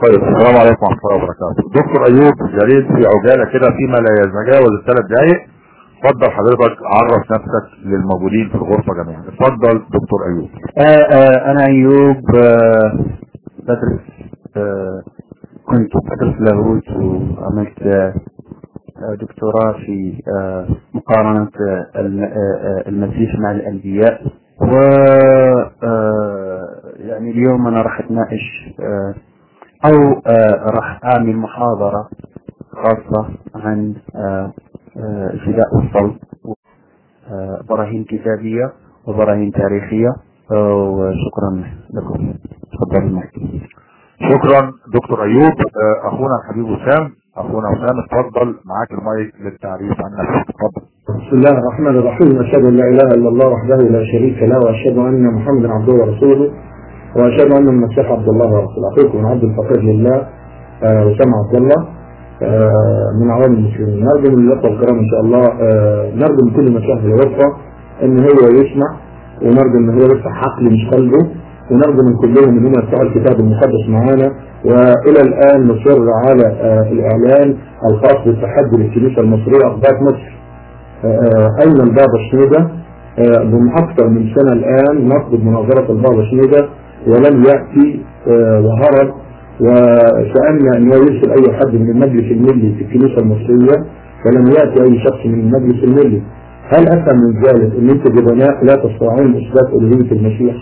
طيب، السلام عليكم ورحمة الله وبركاته. دكتور أيوب، يا ريت في عجالة كده فيما لا يتجاوز ال3 دقايق. اتفضل حضرتك، عرف نفسك للموجودين في الغرفة جميعا. اتفضل دكتور أيوب. أنا أيوب، بدرس كنت بدرس لاهوت وعملت دكتوراه في مقارنة المسيح مع الأنبياء، و يعني اليوم أنا راح أتناقش أو راح أعمل محاضرة خاصة عن الفداء والصلب، براهين كتابية وبراهين تاريخية. وشكرا لكم. تفضل معك. شكرا دكتور أيوب. أخونا الحبيب وسام، اتفضل معاك المايك للتعريف عن نفسك. اتفضل. بسم الله الرحمن الرحيم. أشهد أن لا إله إلا الله وحده لا شريك له، وأشهد أن محمدا عبده ورسوله، وأشهد أن المسيح عبد الله ورسوله. أخوكم من عبد الفقير لله وسام عبد الله من عوام المسلمين. نرجو من الأخوة الكرام إن شاء الله، نرجو من كل مشاهد الغرفة إن هو يسمع، ونرجو إن هو يفتح عقله مش قلبه، ونرجو من كلهم إن هم يفتحوا الكتاب المقدس معانا. وإلى الآن نصر على الإعلان الخاص بالتحدي للكنيسة المصرية أخبار مصر. أين البابا شنودة؟ من أكثر من سنة الآن نطلب مناظرة البابا شنودة ولم يأتي، وهرب. وسألنا أن يرسل أي حد من المجلس الملي في الكنيسة المصرية، فلم يأتي أي شخص من المجلس الملي. هل أفهم من ذلك أن أنتم جبناء لا تستطيعون إثبات ألوهية المسيح؟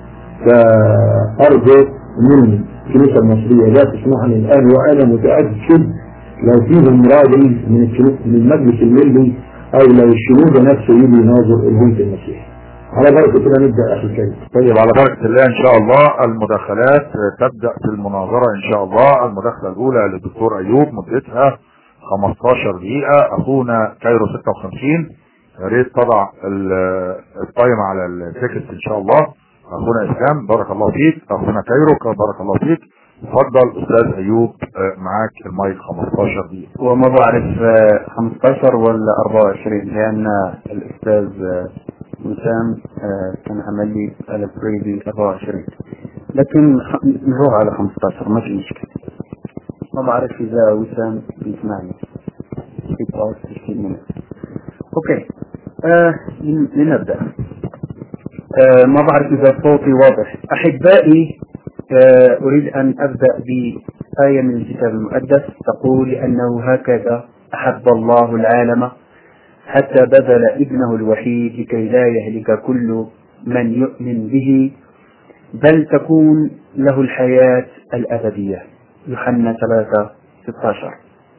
فأرجو من الكنيسة المصرية لا تسمعني الآن، وأنا متأكد لو فيهم راجل من المجلس الملي أو لو الشنودة نفسه يجي يناظر ألوهية المسيح. على بركة الله نبدأ أخي الكريم. طيب، على بركة الله إن شاء الله. المداخلات تبدأ في المناظرة إن شاء الله. المداخلة الأولى للدكتور أيوب مدتها 15 دقيقة. أخونا كايرو 56، يا ريت تضع التايم على التكست إن شاء الله. أخونا إسلام بارك الله فيك. أخونا كايرو بارك الله فيك. اتفضل أستاذ أيوب، معاك المايك 15 دقيقة. وما بعرف 15 ولا 24، لأن الأستاذ وسام كان عمل لي على بريدي 24، لكن نروح على 15 ما في مشكلة. ما بعرف إذا وسام بيسمعني في باوز 15 minutes. أوكي، لنبدأ. ما بعرف إذا صوتي واضح. أحبائي، أريد أن أبدأ بآية من الكتاب المقدس تقول أنه هكذا أحب الله العالم حتى بذل ابنه الوحيد لكي لا يهلك كل من يؤمن به بل تكون له الحياة الأبدية. يوحنا 3:16.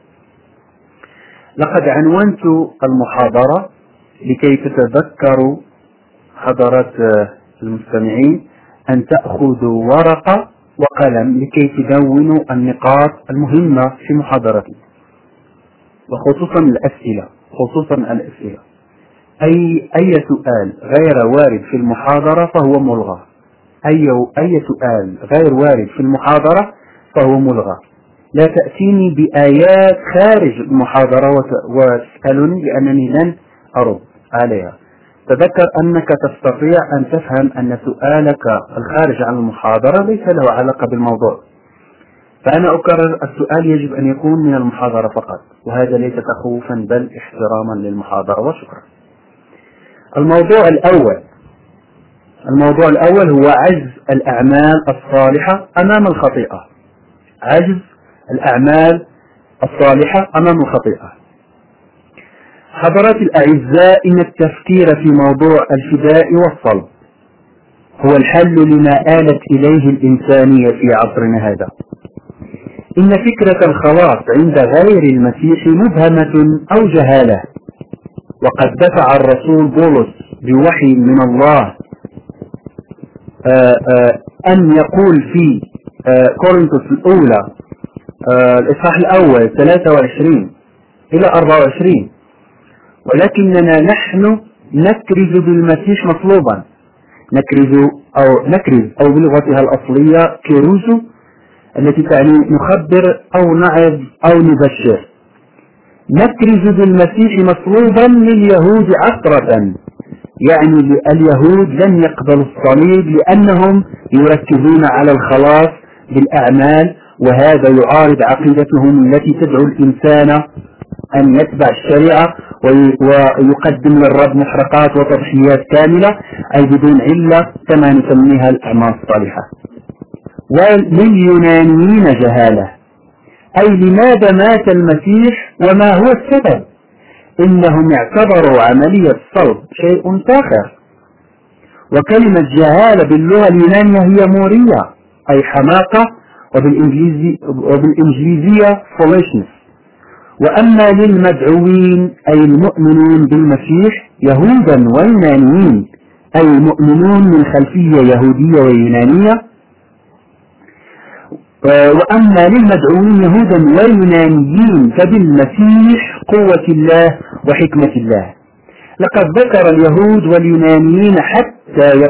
لقد عنونت المحاضرة لكي تتذكروا حضرات المستمعين أن تأخذوا ورقة وقلم لكي تدونوا النقاط المهمة في محاضرتي، وخصوصا الأسئلة. أي سؤال غير وارد في المحاضرة فهو ملغى. أي سؤال غير وارد في المحاضرة فهو ملغى. لا تأتيني بآيات خارج المحاضرة وتسألني لأنني لن أرد عليها. تذكر أنك تستطيع أن تفهم أن سؤالك الخارج عن المحاضرة ليس له علاقة بالموضوع. فأنا أكرر، السؤال يجب أن يكون من المحاضرة فقط، وهذا ليس تخوفا بل احتراما للمحاضرة. وشكرا. الموضوع الأول هو عجز الأعمال الصالحة أمام الخطيئة. عجز الأعمال الصالحة أمام الخطيئة. حضرات الأعزاء، إن التفكير في موضوع الفداء والصلب هو الحل لما آلت إليه الإنسانية في عصرنا هذا. إن فكرة الخلاص عند غير المسيح مبهمة أو جهالة، وقد دفع الرسول بولس بوحي من الله أن يقول في كورنثوس الأولى الإصحاح الأول 23 إلى 24: ولكننا نحن نكرز بالمسيح مطلوبا. نكرز أو بلغتها الأصلية كيروزو، التي تعني نخبر أو نعظ أو نبشر. نكرز بالمسيح مطلوبا لليهود عثرة، يعني اليهود لن يقبلوا الصليب لأنهم يركزون على الخلاص بالأعمال وهذا يعارض عقيدتهم التي تدعو الإنسان أن يتبع الشريعة ويقدم للرب محرقات وتضحيات كاملة أي بدون علة كما نسميها الأعمال الصالحة. ولليونانيين جهالة أي لماذا مات المسيح وما هو السبب؟ إنهم اعتبروا عملية الصلب شيء فاخر. وكلمة جهالة باللغة اليونانية هي مورية أي حماقة، وبالإنجليزية foolishness. وأما للمدعوين أي المؤمنون بالمسيح يهودا ويونانيين أي المؤمنون من خلفية يهودية ويونانية. وأما للمدعوين يهودا ويونانيين فبالمسيح قوة الله وحكمة الله. لقد ذكر اليهود واليونانيين حتى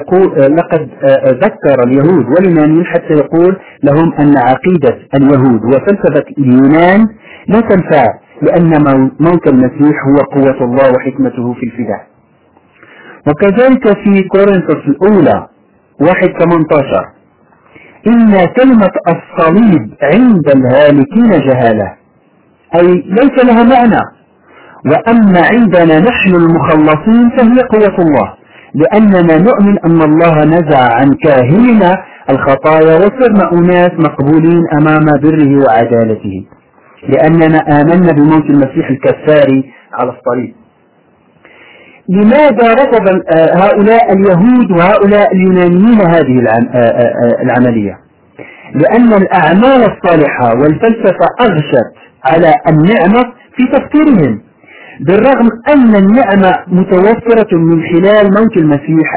يقول لهم أن عقيدة اليهود وفلسفة اليونان لا تنفع، لأن موت المسيح هو قوة الله وحكمته في الفداء. وكذلك في كورنثوس الأولى 1:18 إن كلمة الصليب عند الهالكين جهالة أي ليس لها معنى، وأما عندنا نحن المخلصين فهي قوة الله، لأننا نؤمن أن الله نزع عن كاهلنا الخطايا وصرنا أناس مقبولين أمام بره وعدالته، لأننا آمنا بموت المسيح الكفاري على الصليب. لماذا رفض هؤلاء اليهود وهؤلاء اليونانيين هذه العملية؟ لأن الأعمال الصالحة والفلسفة أغشت على النعمة في تفكيرهم، بالرغم أن النعمة متوفرة من خلال موت المسيح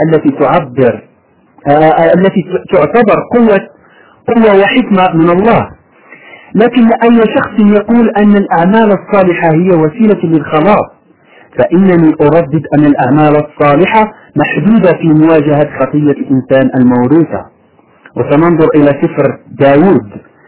التي تعتبر قوة وحكمة من الله. لكن أي شخص يقول أن الأعمال الصالحة هي وسيلة للخلاص، فإنني أردد أن الأعمال الصالحة محدودة في مواجهة خطية الإنسان الموروثة. وسننظر إلى سفر داود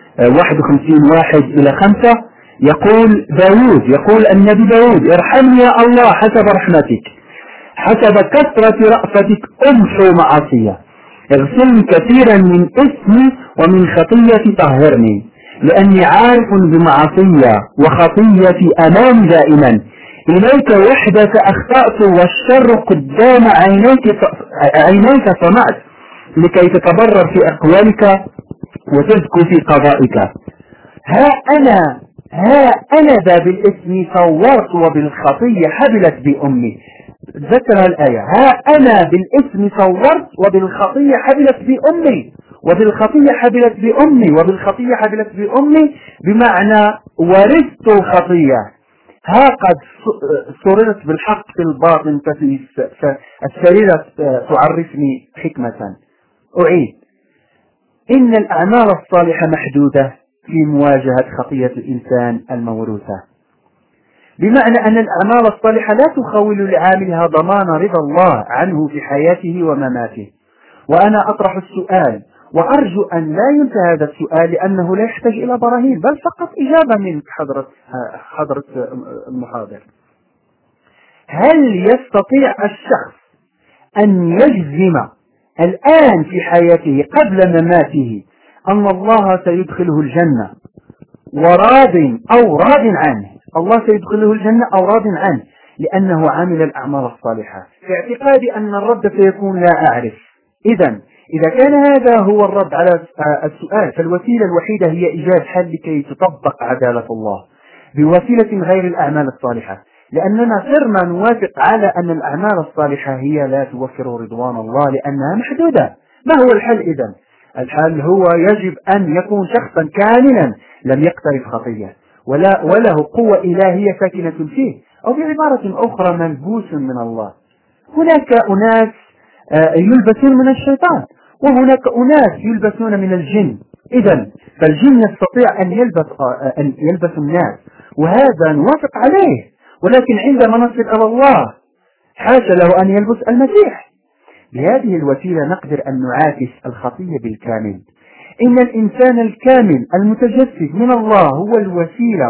51:1-5. يقول النبي داود: ارحمني يا الله حسب رحمتك، حسب كثرة رأفتك أمحو معاصية، اغسلني كثيرا من إثمي ومن خطيتي طهرني، لأني عارف بمعصية وخطيتي أمامي دائما، إليك وحدك أخطأت والشر قدام عينيك صنعت، لكي تتبرر في أقوالك وتزكو في قضائك. ها أنا ذا بالإثم صورت وبالخطية حبلت بأمي. ذكر الآية: ها أنا بالإثم صورت وبالخطية حبلت بأمي، وبالخطية حبلت بأمي، وبالخطية حبلت بأمي بمعنى ورثت الخطية. ها قد صررت بالحق في الباطن فالسريرة تعرفني حكمة. أعيد: إن الأعمال الصالحة محدودة في مواجهة خطية الإنسان الموروثة، بمعنى أن الأعمال الصالحة لا تخول لعاملها ضمان رضا الله عنه في حياته ومماته. وأنا أطرح السؤال وأرجو أن لا ينسى هذا السؤال، لأنه لا يحتاج إلى براهين بل فقط إجابة من حضرة المحاضر. هل يستطيع الشخص أن يجزم الآن في حياته قبل مماته أن الله سيدخله الجنة وراض عنه؟ الله سيدخله الجنة أو راض عنه لأنه عمل الأعمال الصالحة. في اعتقادي أن الرد سيكون لا أعرف. إذا كان هذا هو الرد على السؤال، فالوسيلة الوحيدة هي إيجاد حل لكي تطبق عدالة الله بوسيلة غير الأعمال الصالحة، لأننا صرنا نوافق على أن الأعمال الصالحة هي لا توفر رضوان الله لأنها محدودة. ما هو الحل إذن؟ الحل هو يجب أن يكون شخصا كاملا لم يقترف خطية وله قوة إلهية ساكنة فيه، أو بعبارة أخرى ملبوس من الله. هناك أناس يلبسون من الشيطان، وهناك أناس يلبسون من الجن. إذن فالجن يستطيع أن يلبس الناس، وهذا نوافق عليه، ولكن عندما نصل إلى الله حاشا له أن يلبس المسيح. بهذه الوسيلة نقدر أن نعاكس الخطية بالكامل. إن الإنسان الكامل المتجسد من الله هو الوسيلة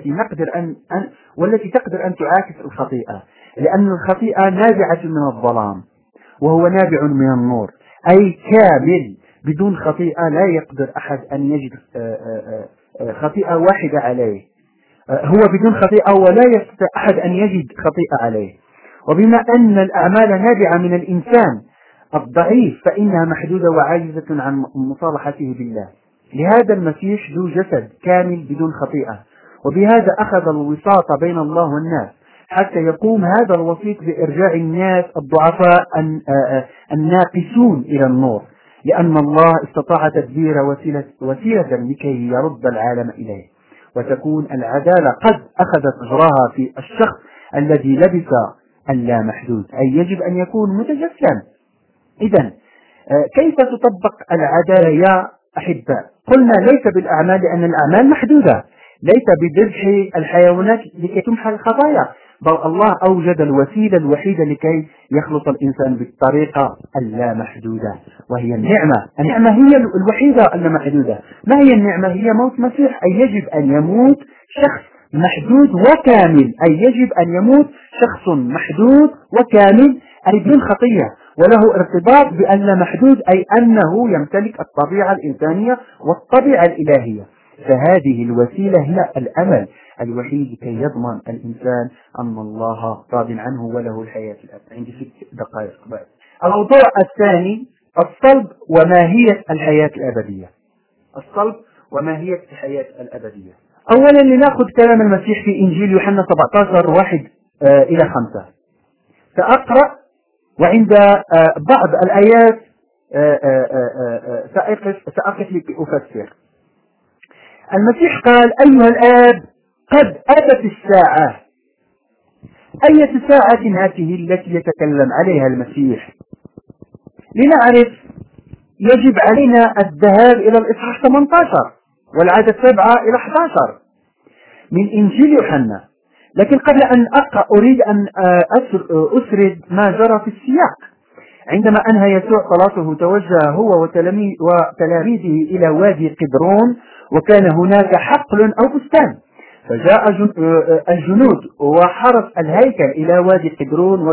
والتي تقدر أن تعاكس الخطيئة، لأن الخطيئة نابعة من الظلام وهو نابع من النور، أي كامل بدون خطيئة لا يقدر أحد أن يجد خطيئة واحدة عليه. هو بدون خطيئة ولا يستطيع أحد أن يجد خطيئة عليه. وبما أن الأعمال نابعة من الإنسان الضعيف فإنها محدودة وعاجزة عن مصالحته بالله. لهذا المسيح ذو جسد كامل بدون خطيئة، وبهذا أخذ الوساطة بين الله والناس حتى يقوم هذا الوسيط بإرجاع الناس الضعفاء الناقصون إلى النور، لأن الله استطاع تدبير وسيلة لكي يرد العالم إليه، وتكون العدالة قد أخذت أجرها في الشخص الذي لبس اللامحدود، أي يجب أن يكون متجسما. إذن كيف تطبق العدالة يا أحباء؟ قلنا ليس بالأعمال، لأن الأعمال محدودة، ليس بذبح الحيوانات لكي تمحى الخطايا، بل الله أوجد الوسيلة الوحيدة لكي يخلص الإنسان بالطريقة اللامحدودة، وهي النعمة. النعمة هي الوحيدة اللامحدودة. ما هي النعمة؟ هي موت مسيح، أي يجب أن يموت شخص محدود وكامل، أي يجب أن يموت شخص محدود وكامل أي بدون خطية، وله ارتباط بأن لا محدود، أي أنه يمتلك الطبيعة الإنسانية والطبيعة الإلهية. فهذه الوسيلة هي الأمل الوحيد لكي يضمن الإنسان أن الله راض عنه وله الحياة الأبدية. عندي 6 دقائق بعد. الموضوع الثاني الصلب وماهية الحياة الأبدية. الصلب وماهية الحياة الأبدية. أولا لنأخذ كلام المسيح في إنجيل يوحنا 17:1-5. سأقرأ، وعند بعض الآيات سأقف لكي أفسر. المسيح قال: أيها الآب قد أتت الساعة. أية ساعة هذه التي يتكلم عليها المسيح؟ لنعرف يجب علينا الذهاب إلى الإصحاح 18 والعدد 7-11 من إنجيل يوحنا. لكن قبل أن أقرأ أريد أن أسرد ما جرى في السياق. عندما أنهى يسوع صلاته توجه هو وتلاميذه إلى وادي قدرون، وكان هناك حقل أو بستان، فجاء الجنود وحرس الهيكل إلى وادي قدرون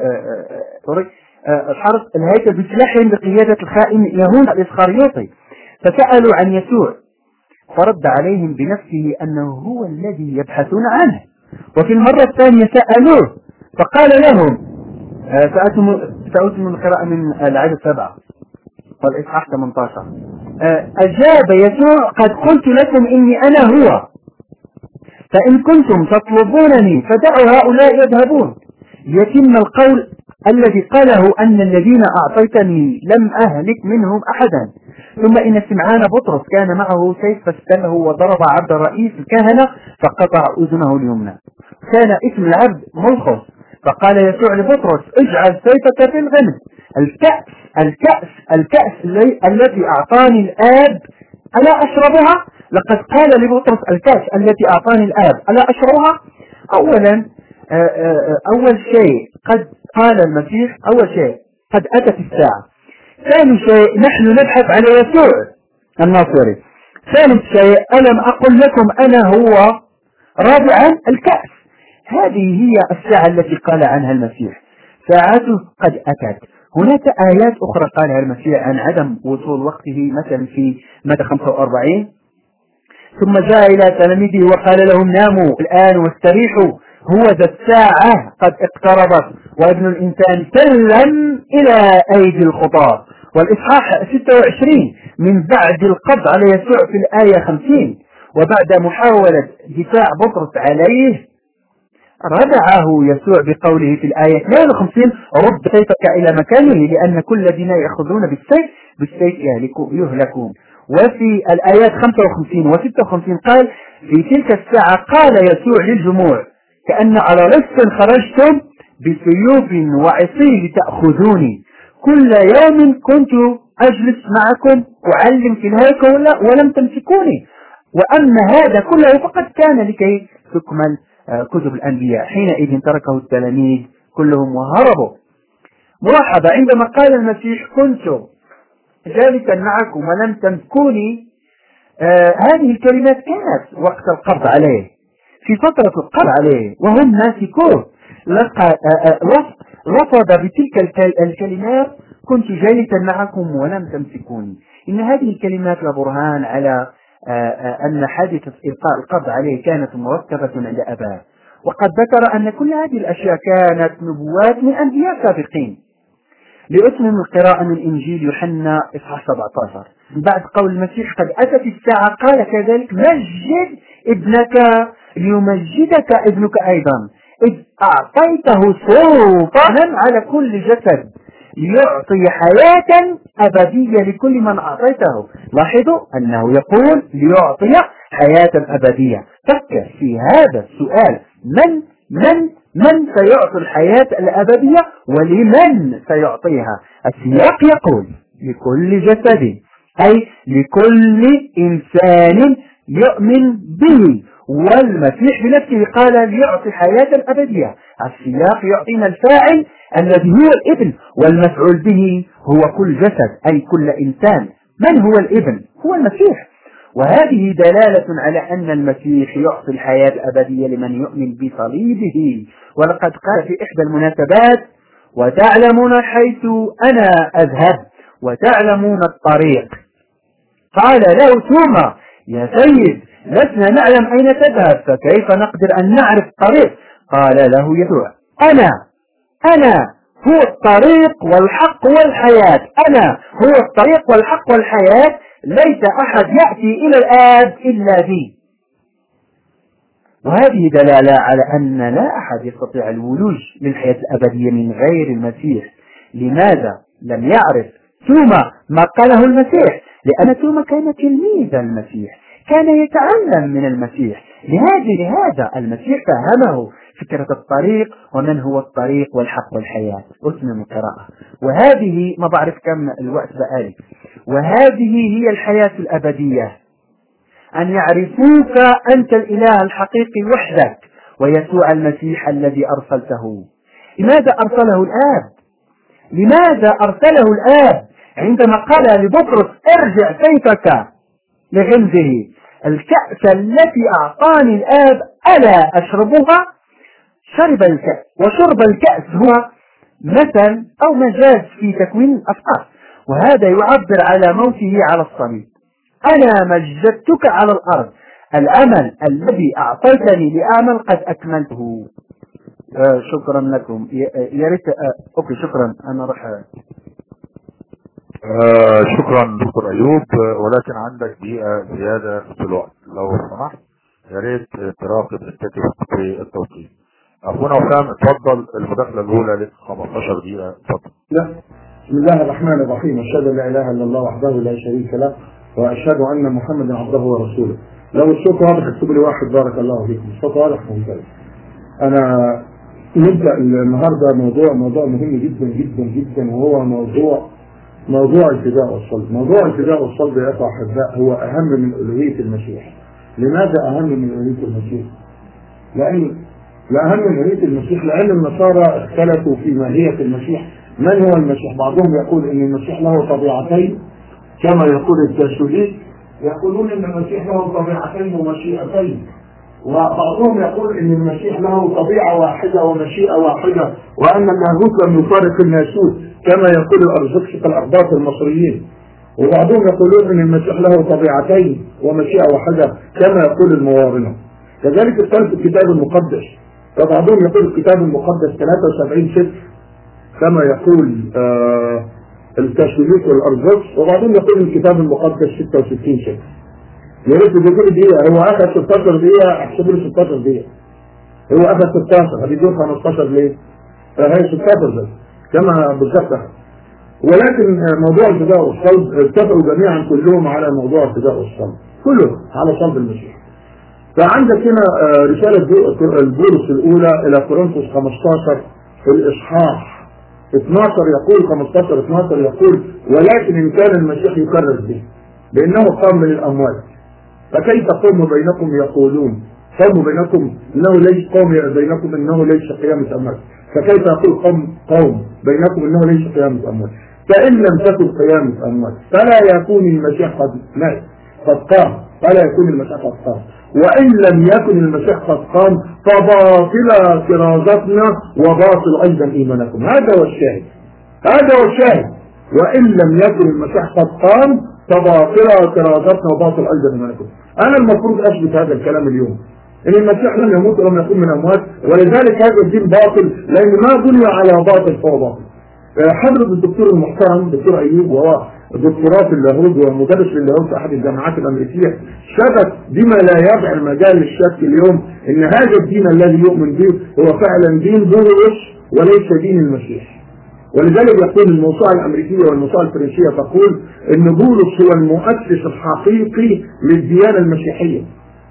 حرس الهيكل بسلاحهم بقيادة الخائن يهوذا الإسخريوطي، فسألوا عن يسوع، فرد عليهم بنفسه أنه هو الذي يبحثون عنه. وفي المرة الثانية سألوه فقال لهم، سأتم القراءة من العدد 7 والإصحاح 18. أجاب يسوع: قد قلت لكم إني أنا هو، فإن كنتم تطلبونني فدعوا هؤلاء يذهبون، يتم القول الذي قاله أن الذين أعطيتني لم أهلك منهم أحدا. ثم إن سمعان بطرس كان معه سيف فاستله وضرب عبد رئيس الكهنة فقطع أذنه اليمنى. كان اسم العبد ملخص. فقال يسوع لبطرس: اجعل سيفك في الغمد. الكأس التي أعطاني الآب ألا أشربها؟ لقد قال لبطرس: الكأس التي أعطاني الآب ألا أشربها؟ أول شيء قد قال المسيح، أول شيء قد أتت الساعة. ثاني شيء نحن نبحث عن يسوع الناصري. ثالث شيء ألم أقل لكم أنا هو؟ رابعا الكأس. هذه هي الساعة التي قال عنها المسيح، ساعته قد أتت. هناك آيات أخرى قالها المسيح عن عدم وصول وقته، مثلا في متى 45: ثم جاء إلى تلاميذه وقال لهم: ناموا الآن واستريحوا، هو ذا الساعة قد اقتربت وابن الإنسان سلم إلى أيدي الخطاة. والإصحاح 26 من بعد القبض على يسوع في الآية 50، وبعد محاولة دفاع بطرس عليه ردعه يسوع بقوله في الآية 52: رد سيفك إلى مكانه، لأن كل الذين يأخذون بالسيف يهلكون. وفي الآيات 55 و56 قال: في تلك الساعة قال يسوع للجموع: كأن على لص خرجتم بسيوف وعصي لتأخذوني، كل يوم كنت أجلس معكم أعلم في الهيكل ولم تمسكوني، وأما هذا كله فقد كان لكي تكمل كتب الأنبياء. حينئذ تركه التلاميذ كلهم وهربوا. ملاحظة: عندما قال المسيح كنت جالسا معكم ولم تمسكوني، هذه الكلمات كانت وقت القبض عليه، في فترة القبض عليه وهم ماسكوه. رفض بتلك الكلمات كنت جالسا معكم ولم تمسكوني. إن هذه الكلمات لبرهان على أن حادثة إلقاء القبض عليه كانت مرتبة عند أباه، وقد ذكر أن كل هذه الأشياء كانت نبوات من أنبياء سابقين. لأتمم القراءة من إنجيل يوحنا إصحاح 17 بعد قول المسيح قد أتت الساعة قال كذلك مجد ابنك ليمجدك ابنك أيضا إذ أعطيته سلطانا على كل جسد ليعطي حياة أبدية لكل من أعطيته. لاحظوا أنه يقول ليعطي حياة أبدية. فكر في هذا السؤال، من سيعطي الحياة الأبدية ولمن سيعطيها؟ السياق يقول لكل جسد، أي لكل إنسان يؤمن به، والمسيح بنفسه قال ليعطي حياة أبدية. السياق يعطينا الفاعل الذي هو الابن، والمفعول به هو كل جسد أي كل إنسان. من هو الابن؟ هو المسيح. وهذه دلالة على أن المسيح يعطي الحياة الأبدية لمن يؤمن بصليبه. ولقد قال في إحدى المناسبات وتعلمون حيث أنا أذهب وتعلمون الطريق. قال له توما يا سيد لسنا نعلم أين تذهب فكيف نقدر أن نعرف الطريق؟ قال له يسوع أنا هو الطريق والحق والحياة. أنا هو الطريق والحق والحياة، ليس أحد يأتي إلى الآب إلا بي. وهذه دلالة على أن لا أحد يستطيع الولوج للحياة الأبدية من غير المسيح. لماذا لم يعرف توما ما قاله المسيح؟ لأن توما كان تلميذ المسيح، كان يتعلم من المسيح. لهذا المسيح فهمه فكرة الطريق ومن هو الطريق والحق والحياة. أتمم القراءة. وهذه ما بعرف كم الوقت بقالي. وهذه هي الحياة الأبدية، أن يعرفوك أنت الإله الحقيقي وحدك ويسوع المسيح الذي أرسلته. لماذا أرسله الآب؟ لماذا أرسله الآب عندما قال لبطرس ارجع سيفك لغمده؟ الكأس التي أعطاني الآب ألا أشربها؟ شرب الكأس، وشرب الكأس هو مثل أو مجاز في تكوين الأفكار، وهذا يعبر على موته على الصليب. أنا مجدتك على الأرض، العمل الذي أعطيتني لأعمل قد أكملته. شكرا لكم. يا ريت أوكي شكرا. أنا راح شكرا دكتور أيوب، ولكن عندك دقيقة زيادة في الوقت لو سمحت. يا ريت تراقب التكست في التوقيت. أخونا وسام اتفضل، المداخلة الأولى لك 15 دقيقة اتفضل. بسم الله الرحمن الرحيم، أشهد أن لا إله إلا الله وحده لا شريك له وأشهد أن محمدا عبده ورسوله. لو الصوت واضح اكتبوا لي واحد بارك الله فيكم. الصوت واضح ممتاز. أنا نبدأ النهارده موضوع مهم جدا جدا جدا، وهو موضوع الفداء والصلب. موضوع الفداء والصلب يا أحباء هو أهم من ألوهية المسيح. لماذا أهم من ألوهية المسيح؟ لأن لأن النصارى اختلفوا في ماهية المسيح. من هو المسيح؟ بعضهم يقول ان المسيح له طبيعتين كما يقول الكاثوليك، يقولون ان المسيح له طبيعتين ومشيئتين، وبعضهم يقول ان المسيح له طبيعة واحدة ومشيئة واحدة، وان اللاهوت لم يفارق الناسوت كما يقول الارثوذكس الأقباط المصريين، وبعضهم يقولون ان المسيح له طبيعتين ومشيئة واحدة كما يقول الموارنة. كذلك اختلف الكتاب المقدس، فبعضهم يقول الكتاب المقدس 73 سفر كما يقول الكاثوليك والارثوذكس، وبعضهم يقول الكتاب المقدس 66 سفر. يا ريت بيقول دقيقة، هو اخذ 16 دقيقة، احسبوا لي 16 دقيقة. هو اخذ 16 هيدور 15 ليه؟ هي 16 بس كما بالظبط. ولكن موضوع الفداء والصلب اتفقوا جميعا كلهم على موضوع الفداء والصلب، كلهم على صلب المسيح. فعندك هنا رسالة بولس الأولى إلى كورنثوس 15 في الإصحاح 12 يقول 15-12 يقول ولكن إن كان المسيح يكرر به لأنه قام من الأموات فكيف قوم بينكم يقولون قوم بينكم إنه ليس قوم بينكم إنه ليس قيامة أموات، فكيف يقول قوم بينكم إنه ليس قيامة أموات؟ فإن لم تكن قيامة أموات فلا يكون المسيح قد مات قد قام، فلا يكون المسيح قد قام، وإن لم يكن المسيح قد قام فباطلة كرازتنا وباطل أيضا إيمانكم. هذا هو الشاهد. وإن لم يكن المسيح قد قام فباطلة كرازتنا وباطل أيضا إيمانكم. أنا المفروض أثبت هذا الكلام اليوم، إن المسيح لم يموت ولم يكن من الأموات، ولذلك هذا الدين باطل، لأن ما بني على باطل فهو باطل. حضرة الدكتور المحترم دكتور أيوب، وهو دكتوراه في اللاهوت ومدرس للاهوت في أحد الجامعات الأمريكية، ثبت بما لا يدع المجال للشك اليوم إن هذا الدين الذي يؤمن به هو فعلا دين بولس وليس دين المسيح. ولذلك يقول الموسوعة الأمريكية والموسوعة الفرنسية تقول إن بولس هو المؤسس الحقيقي للديانة المسيحية.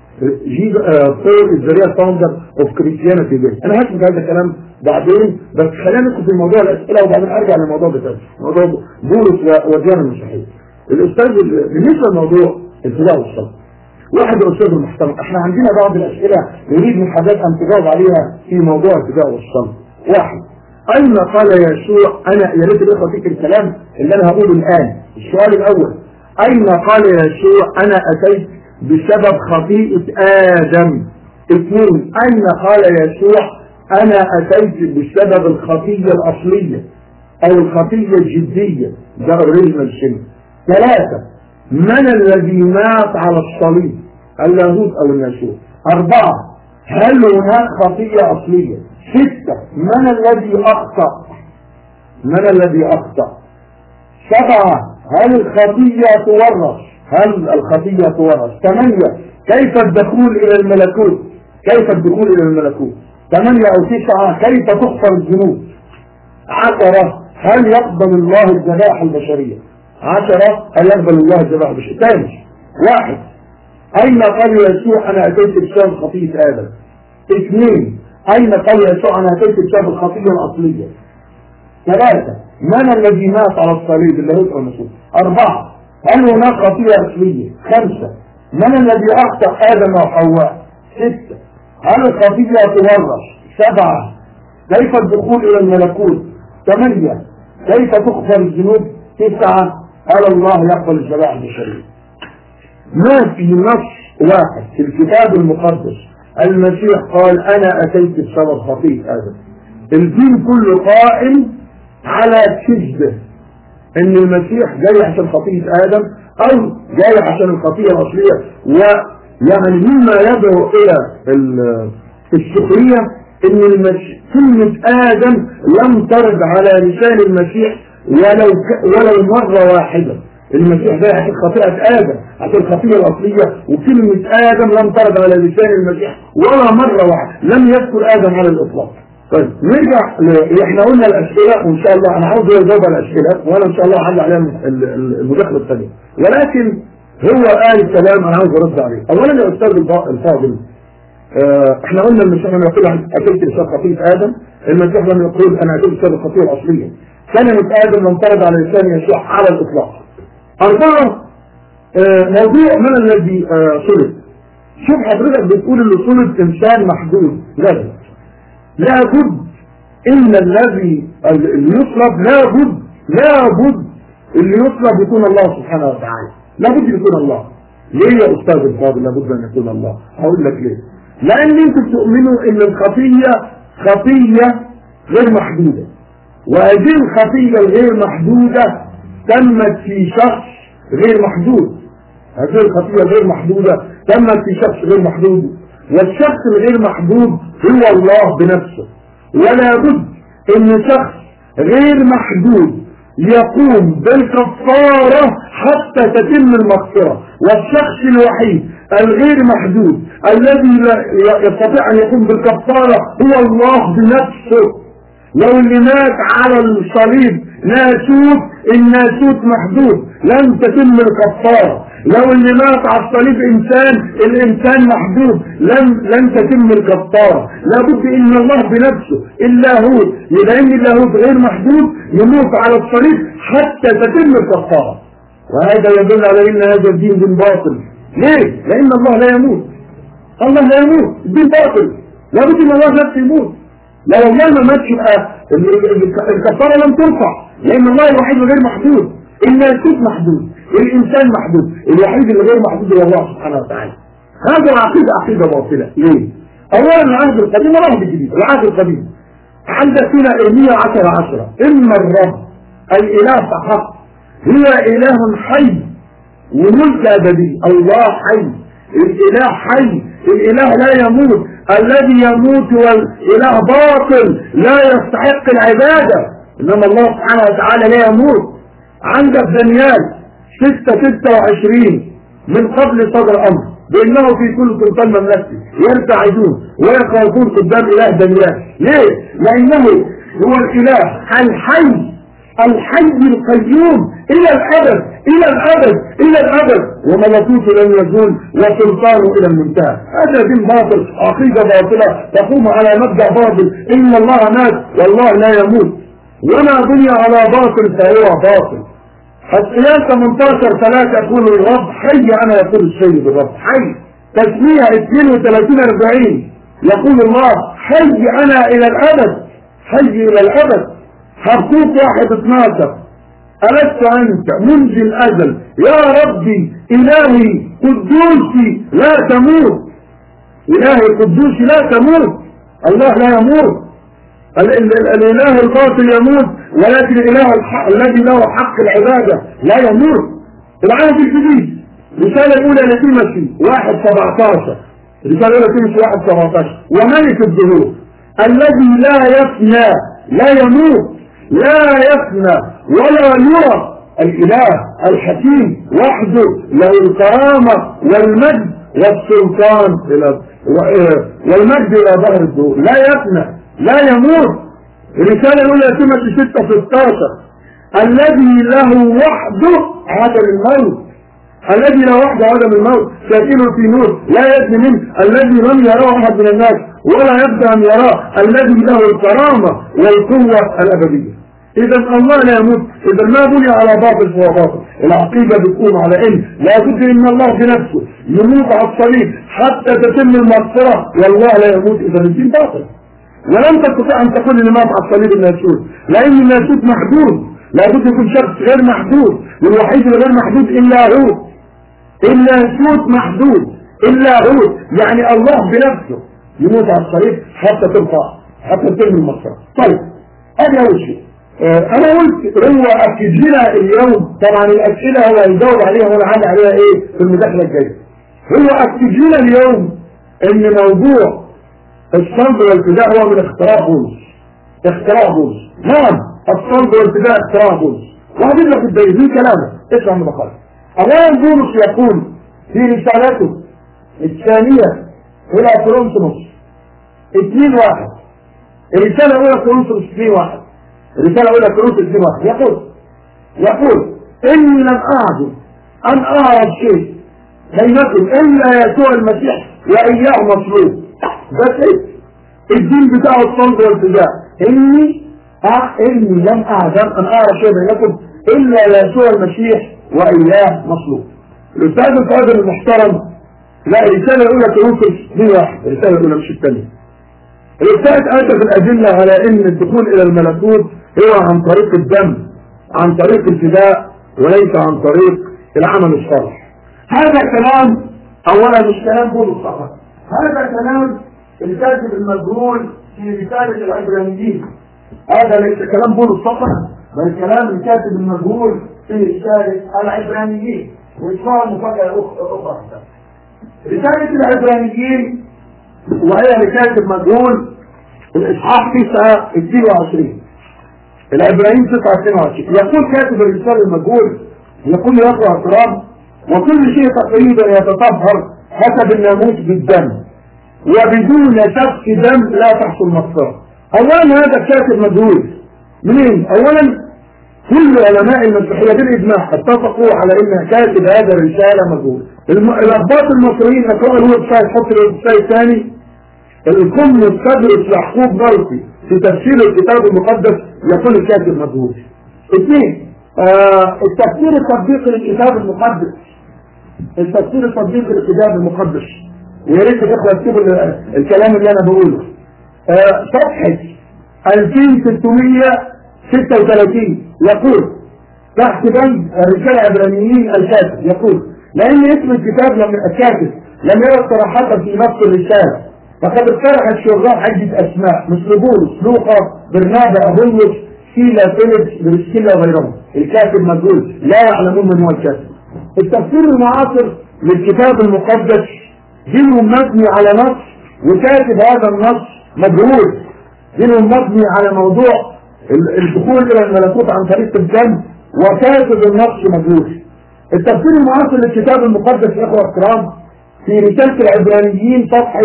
Paul is the real founder of Christianity. أنا هسمع هذا الكلام بعدين، بس خلينا ندخل في موضوع الأسئلة وبعدين أرجع للموضوع بتاعي، موضوع بولس والديانة المسيحية. الأستاذ بالنسبة لموضوع الفداء والصلب، واحد الأستاذ المحترم، احنا عندنا بعض الأسئلة نريد من حضرتك أن تجاوب عليها في موضوع الفداء والصلب. واحد، أين قال يسوع أنا، يا ريت الإخوة تكتب الكلام اللي أنا هقوله الآن. السؤال الأول، أين قال يسوع أنا أتيت بسبب خطيئة آدم؟ اثنين، أين قال يسوع أنا أتيت بسبب الخطية الأصلية أو الخطية الجدية؟ ده الرجل السن. ثلاثة، من الذي مات على الصليب، اللاهوت أو الناسوت؟ أربعة، هل هناك خطية أصلية؟ ستة، من الذي أخطأ؟ من الذي أخطأ؟ سبعة، هل الخطية تورث؟ هل الخطية تورث؟ 8، كيف الدخول إلى الملكوت؟ كيف الدخول إلى الملكوت؟ 8 أو 9، كيف تغفر الذنوب؟ 10، هل يقبل الله الذبائح البشرية؟ 10، هل يقبل الله الذبائح البشرية؟ ثاني، 1، أين قال يسوع أنا أتيت بسبب خطيئة آدم؟ 2، أين قال يسوع أنا أتيت بسبب الخطية الأصلية؟ 3، من الذي مات على الصليب، اللاهوت أو الناسوت؟ 4، هل هناك خطيئة أصلية؟ 5، من الذي أخطأ آدم وحواء؟ 6، هل الخطيئة تورث؟ 7، كيف الدخول إلى الملكوت؟ 8، كيف تغفر الذنوب؟ 9، هل الله يقبل الذبائح البشرية؟ ما في نص واحد في الكتاب المقدس المسيح قال أنا أتيت بسبب خطيئة آدم. الدين كله قائم على كذبه، ان المسيح جاي عشان خطيئة آدم او جاي عشان الخطيئة الأصلية. ويعني مما يدعو الى السخرية ان كلمة آدم لم ترد على لسان المسيح ولو مرة واحدة. المسيح جاي عشان خطيئة آدم، عشان الخطيئة الأصلية، وكلمة آدم لم ترد على لسان المسيح ولا مرة واحدة، لم يذكر آدم على الإطلاق. طيب نرجع احنا قلنا الاسئله، وان شاء الله انا عاوز اجاوب على الاسئله، وانا ان شاء الله هعلق عليها المداخله الثانيه، ولكن هو قال الكلام انا عاوز ارد عليه. اولا يا استاذ الفاضل، احنا قلنا المسيح لم يقول اتيت بسبب خطيئه ادم، المسيح لم يقول انا اتيت بسبب الخطيئه الاصليه. كلمه ادم لم ترد على لسان يسوع على الاطلاق. 4، موضوع من الذي صلب. شوف حضرتك بتقول اللي صلب انسان محدود، لابد ان الذي يصلب لابد اللي يصلب يكون الله سبحانه وتعالى، لابد يكون الله. ليه يا استاذ الفاضل لابد ان يكون الله؟ هقول لك ليه. لان انتم بتؤمنوا ان الخطيه خطيه غير محدوده، وهذه الخطيه الغير محدوده تمت في شخص غير محدود. هذه الخطيه غير محدوده تمت في شخص غير محدود، والشخص الغير محدود هو الله بنفسه. ولا بد ان شخص غير محدود يقوم بالكفارة حتى تتم المغفرة، والشخص الوحيد الغير محدود الذي يستطيع ان يقوم بالكفارة هو الله بنفسه. لو اللي مات على الصليب ناسوت، الناسوت محدود لن تتم الكفارة. لو اللي مات على الصليب انسان، الانسان محدود لن تتم الكفارة. لابد ان الله بنفسه اللاهوت، لان اللاهوت غير محدود يموت على الصليب حتى تتم الكفارة. وهذا يدل على ان هذا الدين دين باطل. ليه؟ لان الله لا يموت. الله لا يموت، الدين باطل. لابد ان الله نفسه يموت. لو الله ما ماتش يبقى الكفارة لم ترفع، لان الله الوحيد الغير محدود. الناسوت محدود، الانسان محدود، الوحيد اللي غير محدود هو الله سبحانه وتعالى. هذا عقيدة باطلة. ليه؟ اولا العهد القديم والعهد الجديد. العهد القديم عندك فينا ارميا 10:10 اما الرب الاله فحق هو إله حي وملك أبدي. الله حي، الإله حي، الإله لا يموت. الذي يموت والإله باطل لا يستحق العبادة، إنما الله سبحانه وتعالى لا يموت. عندك دانيال 6:26 من قبل صدر أمر بأنه في كل سلطان مملكتي يرتعدون ويخافون قدام إله دانيال. ليه؟ لأنه هو الإله الحي القيوم إلى الأبد إلى الأبد إلى الأبد، وملكوته لن يزول وسلطانه إلى المنتهى. هذا دين باطل، عقيدة باطلة تقوم على مبدأ باطل، إن الله مات والله لا يموت، وما بني على باطل فهو باطل. الصيام 18:3 يقول الرب حي أنا يقول السيد الرب حي. تسمية 32:40 يقول الله حي أنا إلى الأبد، حي إلى الأبد. حبقوق 1:12 ألست أنت منذ الأزل يا ربي إلهي قدوسي لا تموت. إلهي قدوسي لا تموت، الله لا يموت. الإله الباطل يموت، ولكن الإله الحق الذي له حق العبادة لا يموت. العهد الجديد رسالة الأولى لتيموثي 1:17 رسالة الأولى لتيموثي 1:17 وملك الدهور الذي لا يفنى لا يموت لا يفنى ولا يرى، الإله الحكيم وحده له الكرامة والمجد والسلطان والمجد إلى ظهر الدهور، لا يفنى لا يموت. الرسالة الأولى تيموثي 6:16 الذي له وحده عدم الموت، الذي له وحده عدم الموت ساكنه في نور لا يدري منه، الذي لم يراه أحد من الناس ولا يبدأ أن يراه، الذي له الكرامة والقوة الأبدية. إذا الله لا يموت، إذا ما بني على باطل فهو باطل. العقيدة بتقوم على إن لا بد إن الله بنفسه يموت على الصليب حتى تتم المغفرة، والله لا يموت، إذا الدين باطل. ولم تستطيع أن تقول الإمام على الصليب الناسوت، لأن الناسوت محدود، لا بد يكون شخص غير محدود، والوحيد الغير محدود إلا هو. الناسوت محدود إلا هو، يعني الله بنفسه يموت على الصليب حتى ترفع حتى تتم المغفرة. طيب هذا أول شيء. أنا قلت هو أكد لنا اليوم، طبعا الأسئلة هو يجاوب عليها ولا عاد عليها إيه في المداخلة الجاية. هو أكد لنا اليوم إن موضوع الصلب والفداء هو من اختراع بولس. اختراع بولس، نعم الصلب والفداء اختراع بولس، وهجيب لك الدليل في كلامه. اسمع مداخلة. أولا بولس يقول في رسالته الثانية إلى كورنثوس 2:1 الرسالة الأولى كورنثوس 2:1 الرسالة الأولى كورنثوس 2:1 يقول إن لم أعد أن أعرض شيء بينكم إلا يسوع المسيح وإياه مصلوب. بس إيه الدين بتاع الصلب والفداء؟ إني لم أعدم أن أعرض شيء بينكم إلا يسوع المسيح وإياه مصلوب. الأستاذ القادر المحترم، لا الرسالة الأولى كورنثوس 2:1 الرسالة الأولى مش الثانية. الأستاذ أتى بالأدلة على إن الدخول إلى الملكوت هو عن طريق الدم، عن طريق الفداء، وليس عن طريق العمل الصالح. هذا كلام أولا مش كلام بولس فقط، هذا كلام الكاتب المجهول في رسالة العبرانيين. هذا ليس كلام بولس فقط، بل كلام الكاتب المجهول في رسالة العبرانيين. واسمعوا المفاجأة أخرى. رسالة العبرانيين وهي لكاتب مجهول الإصحاح 9:22 العبرانيين 9:22 يقول كاتب الرسالة المجهول، يقول يقرأ الكرام وكل شيء تقريبا يتطهر حسب الناموس بالدم، وبدون سفك دم لا تحصل مغفرة. أولا هذا الكاتب مجهول منين؟ أولا كل علماء المسيحية بالإجماع اتفقوا على أن كاتب هذا الرسالة مجهول. الأخبار المصريين اقرأوا الويب سايت، حط الويب سايت ثاني القم التدرس يعقوب مرسي في تفسير الكتاب المقدس يقول الكاتب مجهول. اثنين التفسير التطبيقي للكتاب المقدس، التفسير التطبيقي للكتاب المقدس، ويا ريت الاخوه يكتبوا الكلام اللي انا بقوله. صفحه 2636 يقول تحت بند رسالة عبرانيين الكاتب يقول لأن اسم الكتاب الكاتب لم يرد صراحة في نص الرسالة، فقد اقترح الشراح عدة أسماء مثل بولس، لوقا، برنابا، أبولس، سكيلا فيليبس برسكيلا وغيرهم. الكاتب مجهول لا يعلمون من هو الكاتب. التفسير المعاصر للكتاب المقدس دينهم مبني على نص وكاتب هذا النص مجهول. دينهم مبني على موضوع الدخول الى الملكوت عن طريق الدم وكاتب النص مجهول. التفسير المعاصر للكتاب المقدس يا اخوة الكرام في رسالة العبرانيين صفحة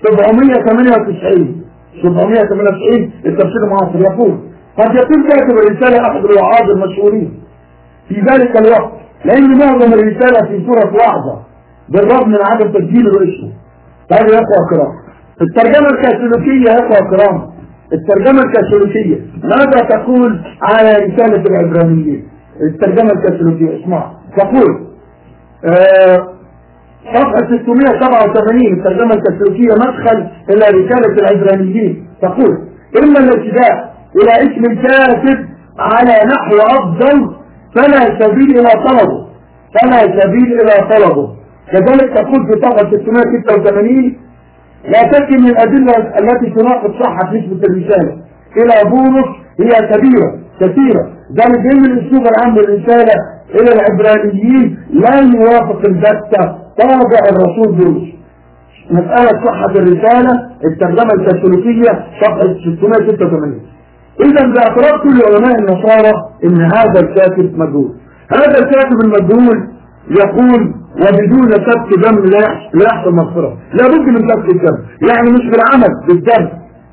798 التفسير المعاصر يقول: قد يكون كاتب الرسالة أحد الوعاظ المشهورين في ذلك الوقت، لأن معظم الرسالة في سورة واحدة بالرغم من عدم تسجيله اسمه. هذا يا اخوة الكرام الترجمة الكاثوليكية. يا اخوة الكرام الترجمة الكاثوليكية ماذا تقول على رسالة العبرانيين؟ الترجمة الكاثوليكية اسمع تقول صفحة 687 الترجمة الكاثوليكية مدخل إلى رسالة العبرانيين تقول: إما الاتجاه إلى اسم الكاتب على نحو أفضل فلا سبيل إلى طلبه. كذلك تقول في صفحة 686: لا تكن من الأدلة التي تناقض صحة نسبة الرسالة إلى بولس هي كثيرة. ذلك إن الأسلوب العام للرسالة إلى العبرانيين لا يوافق البتة طابع الرسول بولس. مسألة صحة الرسالة الترجمة الكاثوليكية صفحة 686. إذا باعتراف كل علماء النصارى إن هذا الكاتب مجهول. هذا الكاتب المجهول يقول: وبدون سفك دم لا يحصل مغفرة. لا بد من سفك الدم، يعني مش بالعمل بالدم.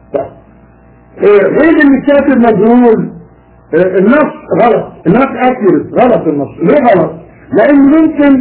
غير ان الكاتب مجهول النص غلط، النص اكيوريت غلط. النص ليه غلط؟ لان ممكن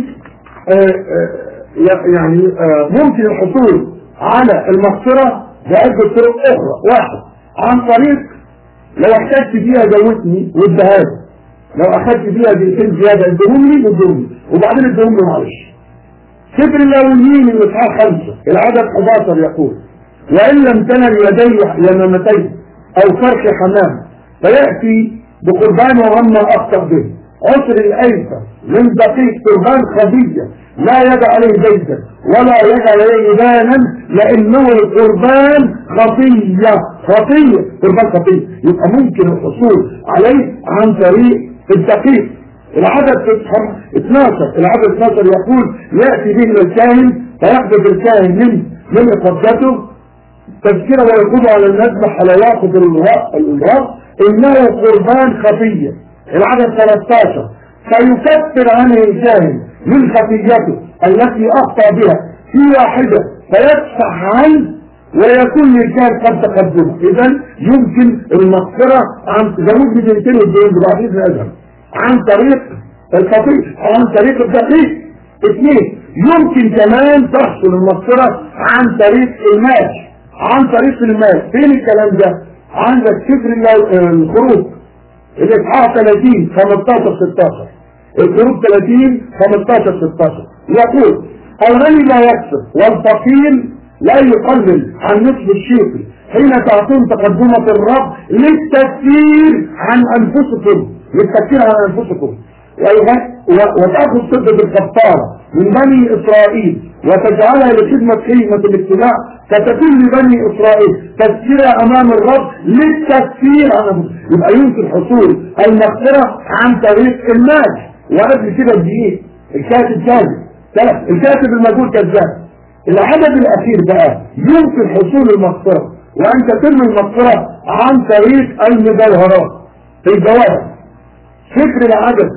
ممكن الحصول على المغفرة بعدة طرق اخرى. واحد، عن طريق لو احتجت فيها جوتني والدهاب، لو اخدت فيها دقيقتين زيادة ادهمني وبعدين ادهمني معلش. سفر اللاويين الاصحاح 5 العدد 11 يقول: وان لم تنل يدي يمامتين او فرش حمام فيأتي بقربان وغمى اخطأ به عسر الايفة من دقيق قربان خبية لا يدع عليه زيتا ولا يدع عليه لبانا لانه القربان خطية. قربان خطية. يبقى ممكن الحصول عليه عن طريق الدقيق. العدد 12 يقول: يأتي به إلى الكاهن فيقبض الكاهن من قبضته تذكره ويقوم على المذبح على ياخذ الرأس إنه قربان خطية. العدد 13 فيكفر عنه الكاهن من خطيته التي أخطأ بها في واحدة فيدفع عنه ويكون للكاهن قد تقدمه. إذن يمكن المغفرة عن زود بدنتين والدين بعض الأذهب عن طريق الخطيئة عن طريق الدقيق. 2 يمكن كمان تحصل المغفرة عن طريق المال. فين الكلام ده؟ عندك سفر الخروج الإصحاح 30 15-16 الخروج 30 15-16 يقول: الغني لا يكسب والفقير لا يقلل عن نصف الشيخ حين تعطون تقدمة الرب للتكفير عن أنفسكم وتأخذ صدة الكفارة من بني إسرائيل وتجعلها لخدمة خدمة الاجتماع فتكون لبني إسرائيل تذكيرها أمام الرب للتكفير عن أنفسكم. يبقى يمكن حصول المغفرة عن طريق المال. وقبل كده بدقيقة الكاتب كاذب، الكاتب المجهول كذاب. العدد الأخير بقى يمكن حصول المغفرة وأن تتم المغفرة عن طريق المجوهرات في الجواهر. فكر العدد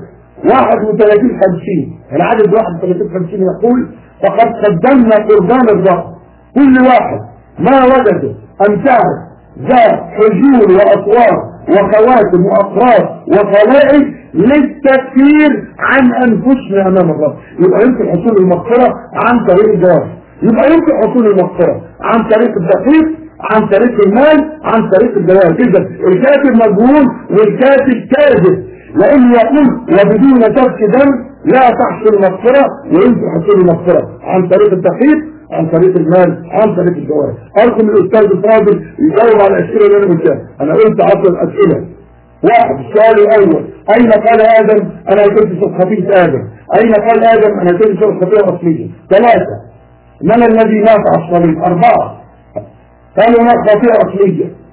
31-50 العدد 31-50 يقول: فقد قدمنا قربان الرب كل واحد ما وجده أمتعه ذات حجور وأطوار وخواتم وأقراص وخلائق للتكفير عن أنفسنا أمام الرب. يبقى يمكن حصول المغفرة عن طريق الجواهر. يبقى يمكن حصول المغفرة عن طريق الدقيق، عن طريق المال، عن طريق الجواهر. إذا الكاتب مجهول والكاتب كاذب، لأنه يقول: وبدون سفك دم لا تحصل المغفرة. ويمكن حصول المغفرة عن طريق الدقيق، عن طريق المال، عن طريق الجواهر. أرجو الأستاذ الفاضل يجاوب على الأسئلة اللي أنا قلتها. أنا قلت 10 أسئلة. 1 السؤال الأول: أين قال آدم أنا كنت خطيئة آدم؟ أين قال آدم أنا كنت خطيئة أصلية؟ 3 من الذي مات على الصليب؟ 4 قالوا هناك خطيئة أصلية.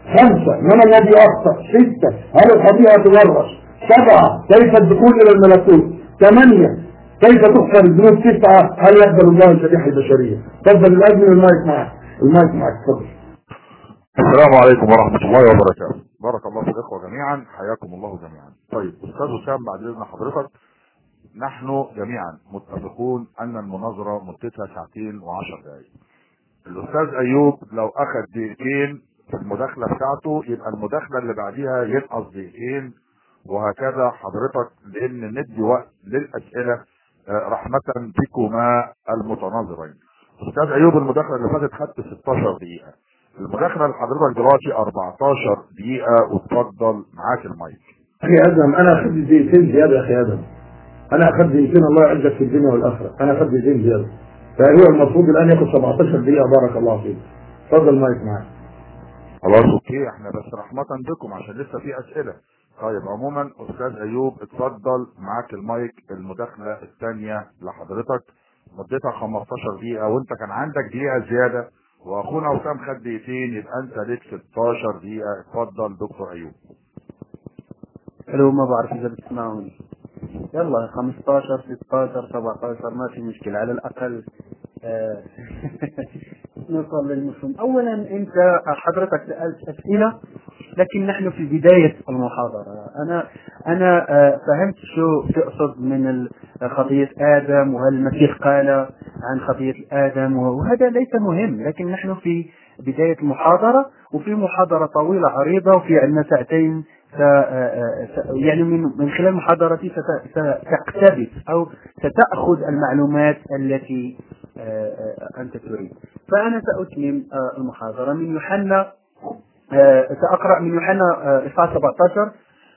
5 من الذي أخطأ؟ 6 هل الخطيئة تورث؟ 7 كيف الدخول إلى الملكوت؟ 8 كيف تغفر الذنوب؟ 9 هل يقبل الله الذبيحة البشرية؟ تفضل الأذن المايك معك. المايك معك تفضل. السلام عليكم ورحمة الله وبركاته. بارك الله في الإخوة جميعا، حياكم الله جميعا. طيب أستاذ وسام، بعد إذن حضرتك، نحن جميعا متفقون أن المناظرة مدتها 2 ساعة و10 دقائق. الأستاذ أيوب لو أخذ دقيقتين في المداخلة بتاعته يبقى المداخلة اللي بعديها ينقص دقيقتين، وهكذا حضرتك، لأن ندي وقت للأسئلة رحمة بكما المتناظرين. أستاذ أيوب المداخلة اللي فاتت خدت 16 دقيقة، المداخلة لحضرتك دلوقتي 14 دقيقة، وتفضل معاك المايك. أخي آدم أنا أخذت دقيقتين زيادة يا أخي آدم، أنا أخذت دقيقتين الله يعزك في الدنيا والآخرة، أنا أخذت دقيقتين زيادة، فهو المفروض الآن ياخد 17 دقيقة. بارك الله فيك. تفضل المايك معاك. خلاص اوكي، احنا بس رحمة بكم عشان لسه في اسئلة. طيب عموما استاذ ايوب اتفضل معاك المايك. المداخلة الثانية لحضرتك مدتها 15 دقيقة، وانت كان عندك دقيقة زيادة، واخونا وسام خد دقيقتين، يبقى انت ليك 16 دقيقة. اتفضل دكتور ايوب. حلو، ما بعرف اذا بتسمعوني. يلا 15 16 17 ما في مشكلة، على الاقل نوصل للمفهوم. اولا انت حضرتك سألت اسئلة، لكن نحن في بداية المحاضرة. انا فهمت شو تقصد من خطية ادم، وهل المسيح قال عن خطية ادم، وهذا ليس مهم، لكن نحن في بداية المحاضرة، وفي محاضرة طويلة عريضة، وفي عندنا 2 ساعة، يعني من خلال محاضرتي ستقتبس أو ستأخذ المعلومات التي أنت تريد. فأنا سأتمم المحاضرة من يوحنا، سأقرأ من يوحنا إصحاح 17،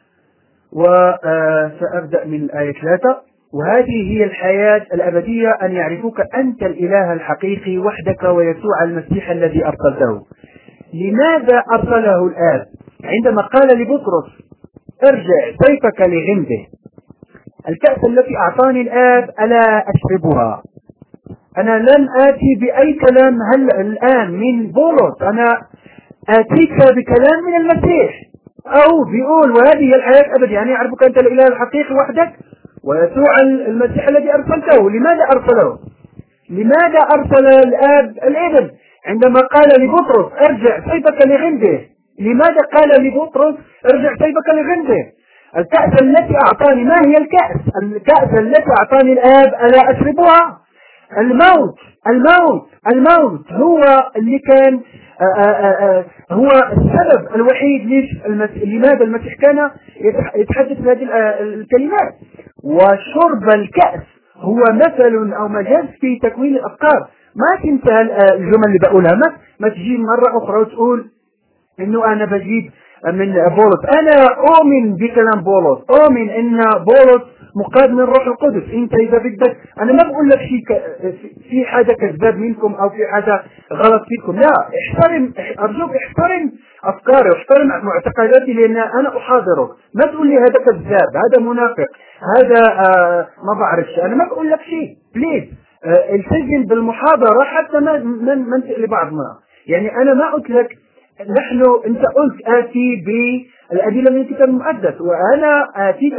وسأبدأ من الآية 3. وهذه هي الحياة الأبدية، أن يعرفوك أنت الإله الحقيقي وحدك، ويسوع المسيح الذي أرسلته. لماذا أرسله الآب؟ عندما قال لبطرس ارجع سيفك لغمده، الكأس التي أعطاني الآب ألا أشربها؟ أنا لم آتي بأي كلام الآن من بولس، أنا آتيك بكلام من المسيح، أو بيقول وهذه الحياة الأبدية يعني يعرفك أنت الإله الحقيقي وحدك ويسوع المسيح الذي أرسلته. لماذا أرسله؟ لماذا أرسل الآب الابن عندما قال لبطرس ارجع سيفك لغمده؟ لماذا قال لبطرس ارجع سيفك لغمده؟ الكأس التي أعطاني، ما هي الكأس؟ الكأس التي أعطاني الآب ألا أشربها؟ الموت الموت الموت هو اللي كان هو السبب الوحيد لماذا المسيح كان يتحدث بهذه الكلمات. وشرب الكأس هو مثل أو مجاز في تكوين الأفكار. ما تنسى الجمل اللي بقولها، ما تجي مرة أخرى وتقول إنه أنا بجيب من بولس. أنا أؤمن بكلام بولس، أؤمن إن بولس مقاد من روح القدس. أنت إذا بدك، أنا ما بقول لك شيء في حاجة كذاب منكم أو في حاجة غلط فيكم، لا، احترم، أرجوك احترم أفكاري واحترم معتقداتي، لأن أنا أحاضرك. ما تقول لي هذا كذاب، هذا منافق، هذا ما بعرفش. أنا ما بقول لك شيء، بليز التزم بالمحاضرة حتى ما ننتقل لبعضنا. يعني أنا ما قلت لك أنت قلت آتي بالأدلة من الكتاب المقدس، وأنا آتيك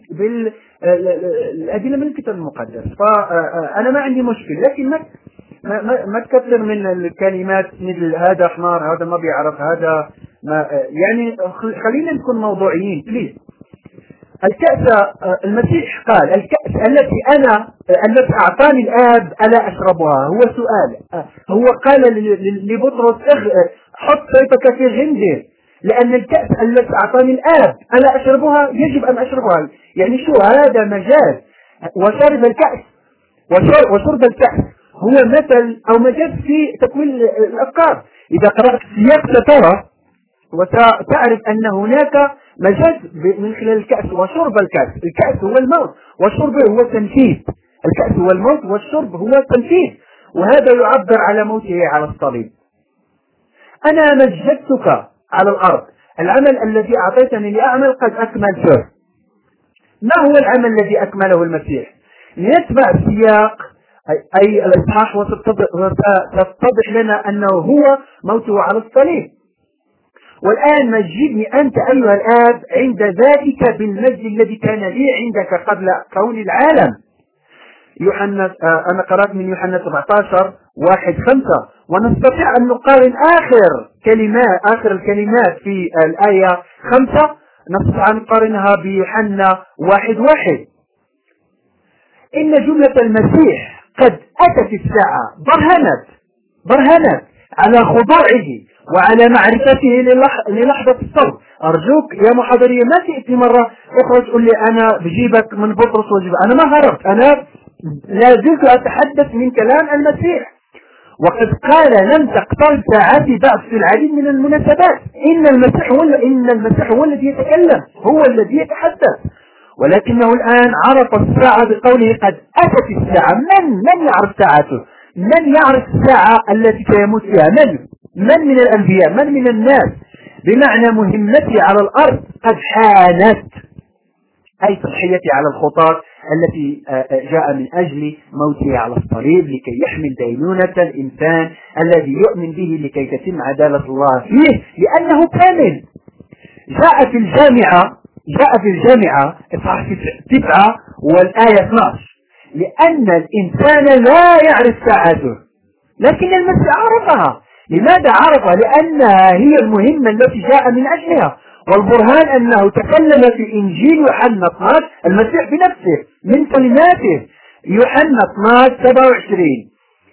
بالأدلة من الكتاب المقدس، فأنا ما عندي مشكلة. لكن ما تكثر من الكلمات مثل هذا حمار، هذا ما بيعرف، هذا ما يعني. خلينا نكون موضوعيين بليز. الكأس، المسيح قال الكأس التي أعطاني الآب ألا أشربها؟ هو سؤال. هو قال لبطرس حط سيفك في غمده، لأن الكأس التي أعطاني الآب ألا أشربها؟ يجب أن أشربها. يعني شو هذا مجاز؟ وشرب الكأس، وشرب الكأس هو مثل أو مجاز في تكوين الأفكار. إذا قرأت السياق سترى وتعرف أن هناك مجاز من خلال الكأس وشرب الكأس. الكأس هو الموت والشرب هو التنفيذ. الكأس هو الموت والشرب هو التنفيذ، وهذا يعبر على موته على الصليب. أنا مجدتك على الأرض، العمل الذي أعطيتني لأعمل قد أكملته. ما هو العمل الذي أكمله المسيح؟ ليتبع السياق أي الإصحاح وتتضح لنا أنه هو موته على الصليب. والآن مجدني أنت أيها الآب عند ذاتك بالمجد الذي كان لي عندك قبل كون العالم. يوحنا أنا قرأت من يوحنا 17:1-5، ونستطيع أن نقارن آخر الكلمات في الآية 5 نستطيع أن نقارنها بيوحنا 1:1. إن جملة المسيح قد أتت الساعة برهنت على خضوعه وعلى معرفته للحظة الصوت. أرجوك يا محاضرية ما تأتي مرة أخرى تقول لي أنا بجيبك من بطرس وجيبك. أنا ما هربت، أنا لا زلت أتحدث من كلام المسيح. وقد قال لم تقترب ساعتي بعد في العديد من المناسبات. إن المسيح هو الذي يتكلم، هو الذي يتحدث، ولكنه الآن عرف الساعة بقوله قد أتت الساعة. من يعرف ساعته؟ من يعرف الساعة التي سيموت فيها؟ من الأنبياء؟ من من الناس؟ بمعنى مهمتي على الأرض قد حانت، أي تضحيتي على الخطاة التي جاء من أجل موته على الصليب لكي يحمل دينونة الإنسان الذي يؤمن به لكي تتم عدالة الله فيه لأنه كامل. جاء في الجامعة إصحاح 9 والآية 12 لأن الإنسان لا يعرف ساعته لكن المسيح عرفها. لماذا عرفها؟ لأنها هي المهمة التي جاء من أجلها، والبرهان أنه تكلم في إنجيل يوحنا 12 المسيح بنفسه من كلماته. يوحنا 12:27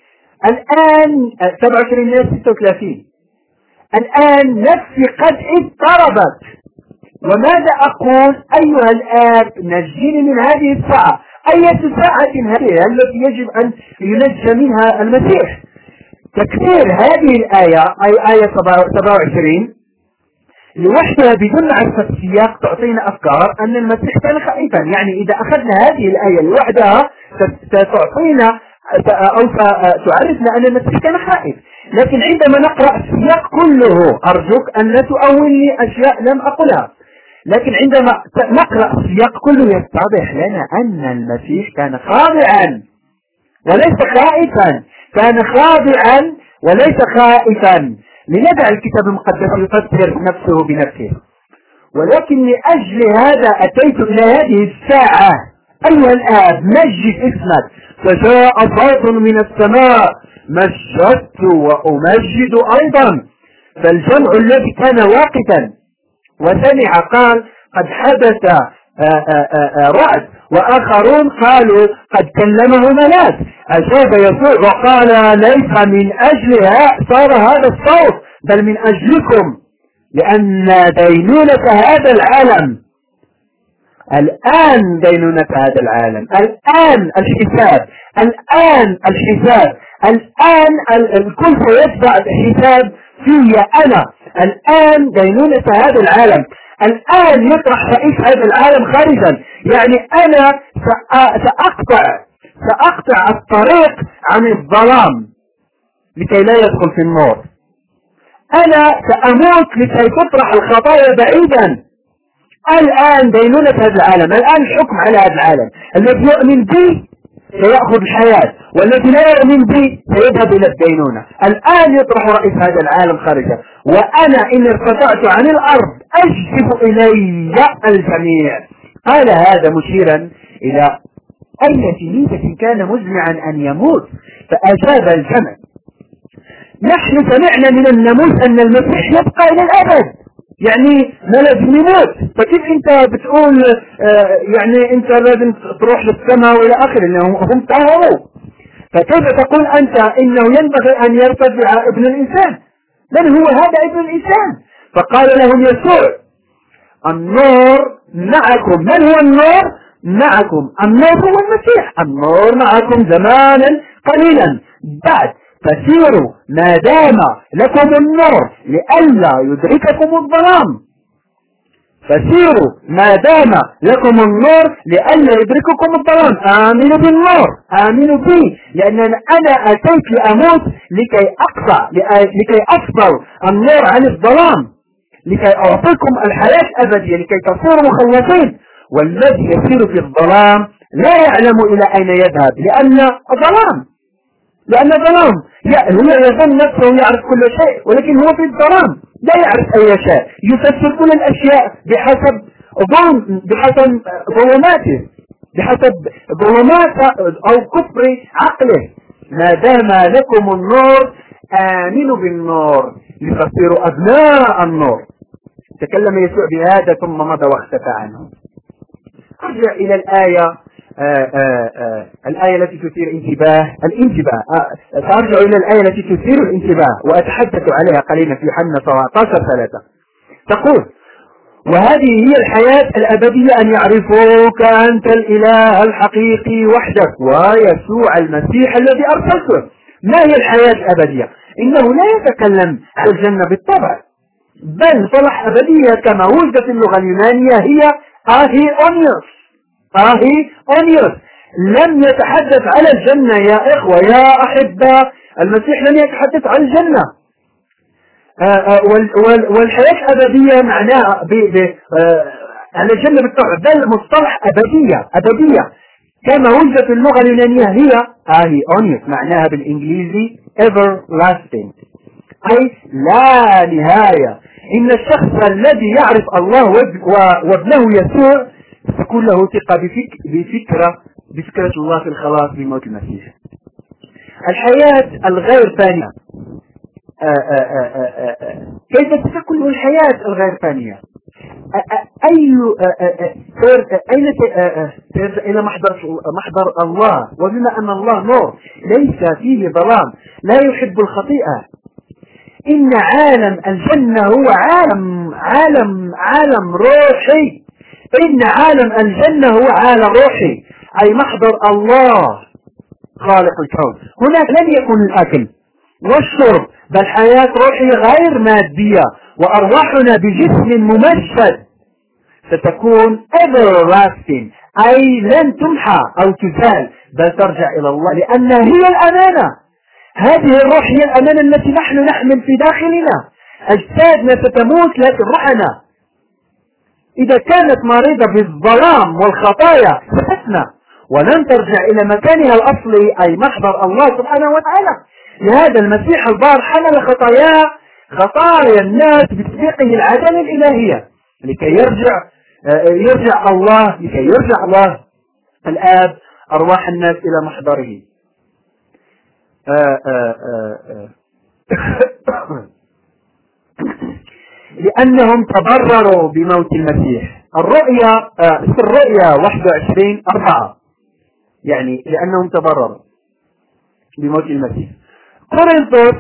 الآن 27-36 الآن نفسي قد اضطربت وماذا أقول أيها الآب نجيني من هذه الساعة. أية ساعة هذه التي يجب أن ينجى منها المسيح؟ تكرير هذه الآية أي آية 27 لوحدها بدون معرفة السياق تعطينا أفكار أن المسيح كان خائفا. يعني إذا أخذنا هذه الآية لوحدها ستعطينا أو تعرفنا أن المسيح كان خائف. لكن عندما نقرأ السياق كله أرجوك أن لا تؤول لي أشياء لم أقلها، لكن عندما نقرأ السياق كله يتضح لنا أن المسيح كان خاضعا وليس خائفا، كان خاضعا وليس خائفا. لماذا الكتاب المقدس يفسر نفسه بنفسه؟ ولكن لأجل هذا أتيت إلى هذه الساعة أيها الآب مجد اسمك. فجاء صوت من السماء مجدت وأمجد أيضا. فالجمع الذي كان واقفا وسمع قال قد حدث رعد، وآخرون قالوا قد كلمه ملاك. أجاب يسوع وقال ليس من أجلها صار هذا الصوت بل من أجلكم، لأن دينونة هذا العالم الآن دينونة هذا العالم الآن الحساب الآن الكل سيدفع الحساب في أنا. الآن دينونة هذا العالم الآن يطرح رئيس هذا العالم خارجا. يعني أنا سأقطع الطريق عن الظلام لكي لا يدخل في النور. أنا سأموت لكي تطرح الخطايا بعيدا. الآن دينونة هذا العالم، الآن الحكم على هذا العالم. الذي يؤمن بي سيأخذ الحياة والذي لا يؤمن بي سيذهب إلى الدينونة. الآن يطرح رئيس هذا العالم خارجا، وأنا إن ارتفعت عن الأرض أجذب إلي الجميع. قال هذا مشيرا إلى أي تلميذ كان مزمعا أن يموت. فأجاب الجمع نحن سمعنا من الناموس أن المسيح يبقى إلى الأبد، يعني ما لازم يموت. فكيف انت بتقول يعني انت لازم تروح للسماء والى اخره لانهم هم طهروا؟ فكيف تقول انت انه ينبغي ان يرتفع ابن الانسان؟ من هو هذا ابن الانسان؟ فقال لهم يسوع النور معكم. من هو النور معكم؟ النور هو المسيح. النور معكم زمانا قليلا بعد، فسيروا ما دام لكم النور لئلا يدرككم الظلام. فسيروا ما دام لكم النور لئلا يدرككم الظلام. آمنوا بالنور، آمنوا بي، لأن أنا أتيت لأموت لكي أفصل النور عن الظلام، لكي أعطيكم الحياة الأبدية، لكي تصيروا مخلصين. والذي يسير في الظلام لا يعلم إلى أين يذهب لأن ظلام هو يظن نفسه يعرف كل شيء ولكن هو في الظلام. لا يعرف أي شيء، يفسر كل الأشياء بحسب ظلماته، بحسب ظلمات أو كفر عقله. ما دام لكم النور آمنوا بالنور لتصيروا أبناء النور. تكلم يسوع بهذا ثم مضى واختفى عنه. أرجع إلى الآية التي تثير الانتباه. سأرجع إلى الآية التي تثير الانتباه وأتحدث عليها قليلا في يوحنا 17:3. تقول: وهذه هي الحياة الأبدية أن يعرفوك أنت الإله الحقيقي وحدك ويسوع المسيح الذي أرسلته. ما هي الحياة الأبدية؟ إنه لا يتكلم عن الجنة بالطبع، بل صلح أبدية كما وجدت في اللغة اليونانية هي آهي أونيوس. لم يتحدث على الجنة يا إخوة يا أحبة، المسيح لم يتحدث عن الجنة. والحياة الأبدية معناها على الجنة بالطبع، بل مصطلح أبدية كما وجدت في اللغة اليونانية هي آهي أونيوس، معناها بالإنجليزي everlasting، أي لا نهاية. إن الشخص الذي يعرف الله وابنه يسوع تكون له ثقة بفكرة الله في الخلاص بموت المسيح. الحياة الغير فانية، كيف تكون الحياة الغير فانية؟ أين ترجع إلى محضر الله، وبما أن الله نور ليس فيه ظلام لا يحب الخطيئة. إن عالم الجنة هو عالم روحي. إن عالم الجنة هو عالم روحي، أي محضر الله خالق الكون. هناك لن يكون الأكل والشرب، بل حياة روحية غير مادية، وأرواحنا بجسم ممجد ستكون everlasting، أي لن تمحى أو تزال، بل ترجع إلى الله، لأن هي الأمانة. هذه الروح هي الأمانة التي نحن نحمل في داخلنا. أجسادنا ستموت لكن روحنا إذا كانت مريضة بالظلام والخطايا ستفنى ولن ترجع إلى مكانها الأصلي، أي محضر الله سبحانه وتعالى. لهذا المسيح البار حمل خطايا الناس بتطبيقه العدالة الإلهية لكي يرجع الله الآب أرواح الناس إلى محضره. لأنهم تضرروا بموت المسيح. الرؤيا 21:4 يعني لأنهم تضرروا بموت المسيح. قرنطس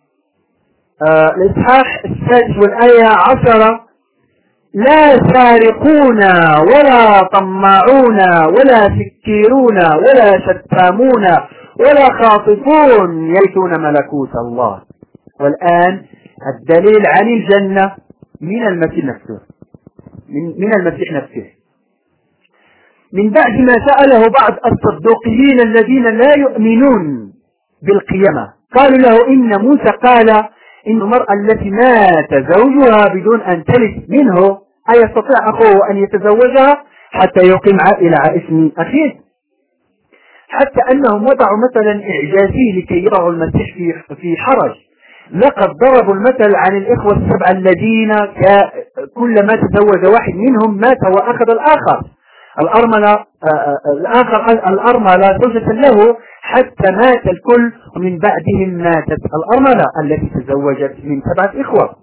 الإصحاح 6 والآية 10: لا سارقون ولا طماعون ولا سكيرون ولا شتامون ولا خاطفون يرثون ملكوت الله. والآن الدليل عن الجنة من المسيح نفسه، من المسيح نفسه. من بعد ما سأله بعض الصدوقيين الذين لا يؤمنون بالقيامة، قالوا له إن موسى قال إن المرأة التي مات زوجها بدون أن تلد منه أيستطيع أخوه أن يتزوجها حتى يقيم عائلة على اسم أخيه؟ حتى أنهم وضعوا مثلا إعجازي لكي يضعوا المسيح في حرج. لقد ضربوا المثل عن الإخوة السبعة الذين كلما تزوج واحد منهم مات وأخذ الآخر. الأرملة زوجة له حتى مات الكل، ومن بعدهم ماتت الأرملة التي تزوجت من 7 إخوة.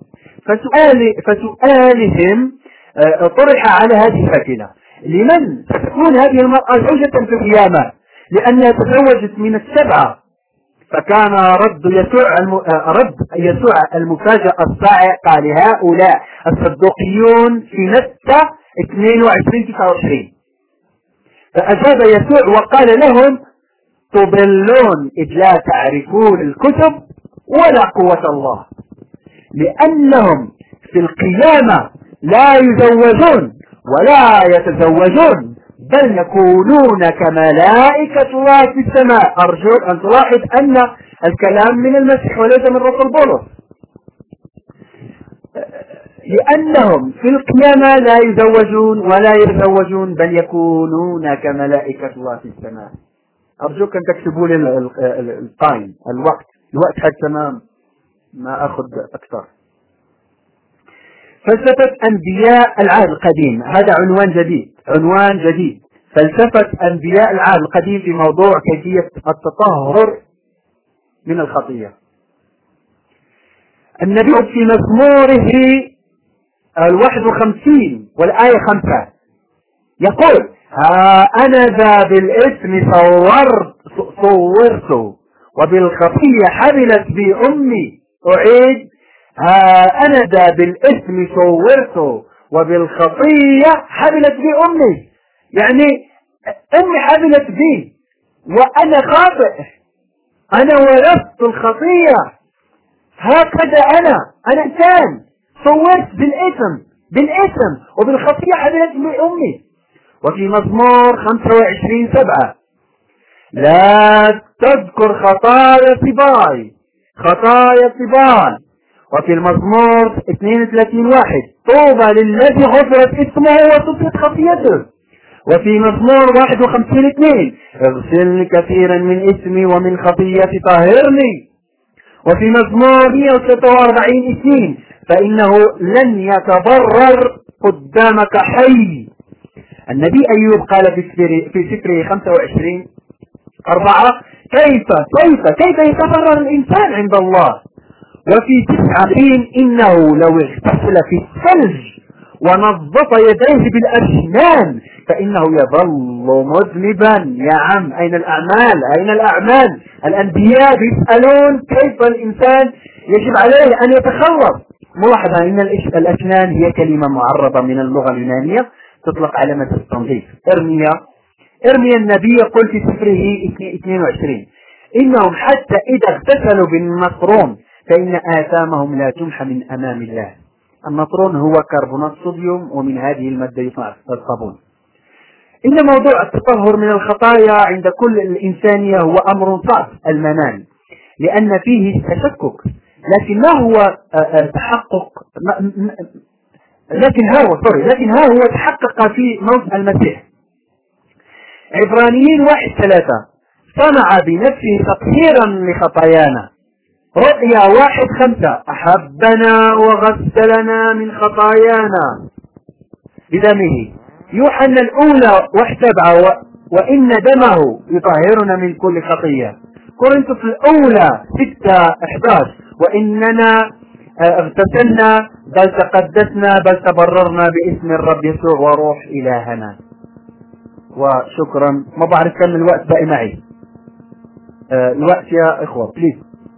فسؤالهم طرح على هذه الفتنة: لمن ستكون هذه المرأة زوجة في القيامة؟ لأنها تزوجت من 7. فكان رد يسوع المفاجأة الصاعق قال: هؤلاء الصدوقيون في متى 22:29. فأجاب يسوع وقال لهم: تضلون إذ لا تعرفون الكتب ولا قوة الله، لأنهم في القيامة لا يزوجون ولا يتزوجون، بل يكونون كملائكة الله في السماء. أرجو أن تلاحظ أن الكلام من المسيح وليس من رسول بولس. لأنهم في القيامة لا يزوجون ولا يتزوجون، بل يكونون كملائكة الله في السماء. أرجوك أن تكتبوا لي الوقت حتى ما أخذ أكثر. فلسفة أنبياء العهد القديم. هذا عنوان جديد، فلسفة أنبياء العهد القديم في موضوع كيفية التطهر من الخطية. النبي في مزموره 51 والآية 5 يقول: ها أنا ذا بالإثم صورت وبالخطية حملت بي أمي. أعيد: ها أنا ذا بالإثم صورت وبالخطية حملت بي أمي. يعني أمي حملت بي وأنا خاطئ، أنا ورثت الخطية، هكذا أنا إنسان صورت بالإثم وبالخطية حملت بي أمي. وفي مزمور 25:7: لا تذكر خطايا صباي. وفي المزمور 32:1: طوبى للذي غفرت اسمه وسترت خطيته. وفي مزمور 51:2: اغسلني كثيرا من اسمي ومن خطيتي طهرني. وفي مزمور 143:2: فإنه لن يتضرر قدامك حي. النبي أيوب قال في سفره 25:4: كيف يتضرر الإنسان عند الله. وفي 29: إنه لو اغتسل في الثلج ونظف يديه بالأسنان فإنه يظل مذنبا. يا عم، أين الأعمال؟ الأنبياء يسألون كيف الإنسان يجب عليه أن يتخلص. ملاحظة أن الأسنان هي كلمة معربة من اللغة اليونانية تطلق علامة التنظيف. ارميا النبي يقول في سفره 22: إنهم حتى إذا اغتسلوا بالنطرون فإن آثامهم لا تمحى من أمام الله. النطرون هو كربونات صوديوم، ومن هذه المادة يصنع الصابون. إن موضوع التطهر من الخطايا عند كل الإنسانية هو أمر صعب المنال، لأن فيه تشكك، لكن ها هو تحقق في موت المسيح. عبرانيين 1:3: صنع بنفسه تطهيرا لخطايانا. رؤيا 1:5: أحبنا وغسلنا من خطايانا بدمه. يوحنا الأولى 1:7: وإن دمه يطهرنا من كل خطية. كورنثوس الأولى 6:11: وإننا اغتسلنا بل تقدسنا بل تبررنا باسم الرب يسوع وروح إلهنا. وشكرا. ما بعرف كم الوقت باقي معي. الوقت يا إخوة بليز.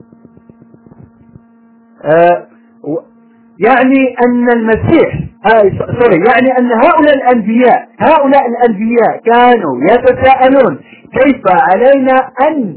يعني أن المسيح يعني أن هؤلاء الأنبياء كانوا يتساءلون كيف علينا أن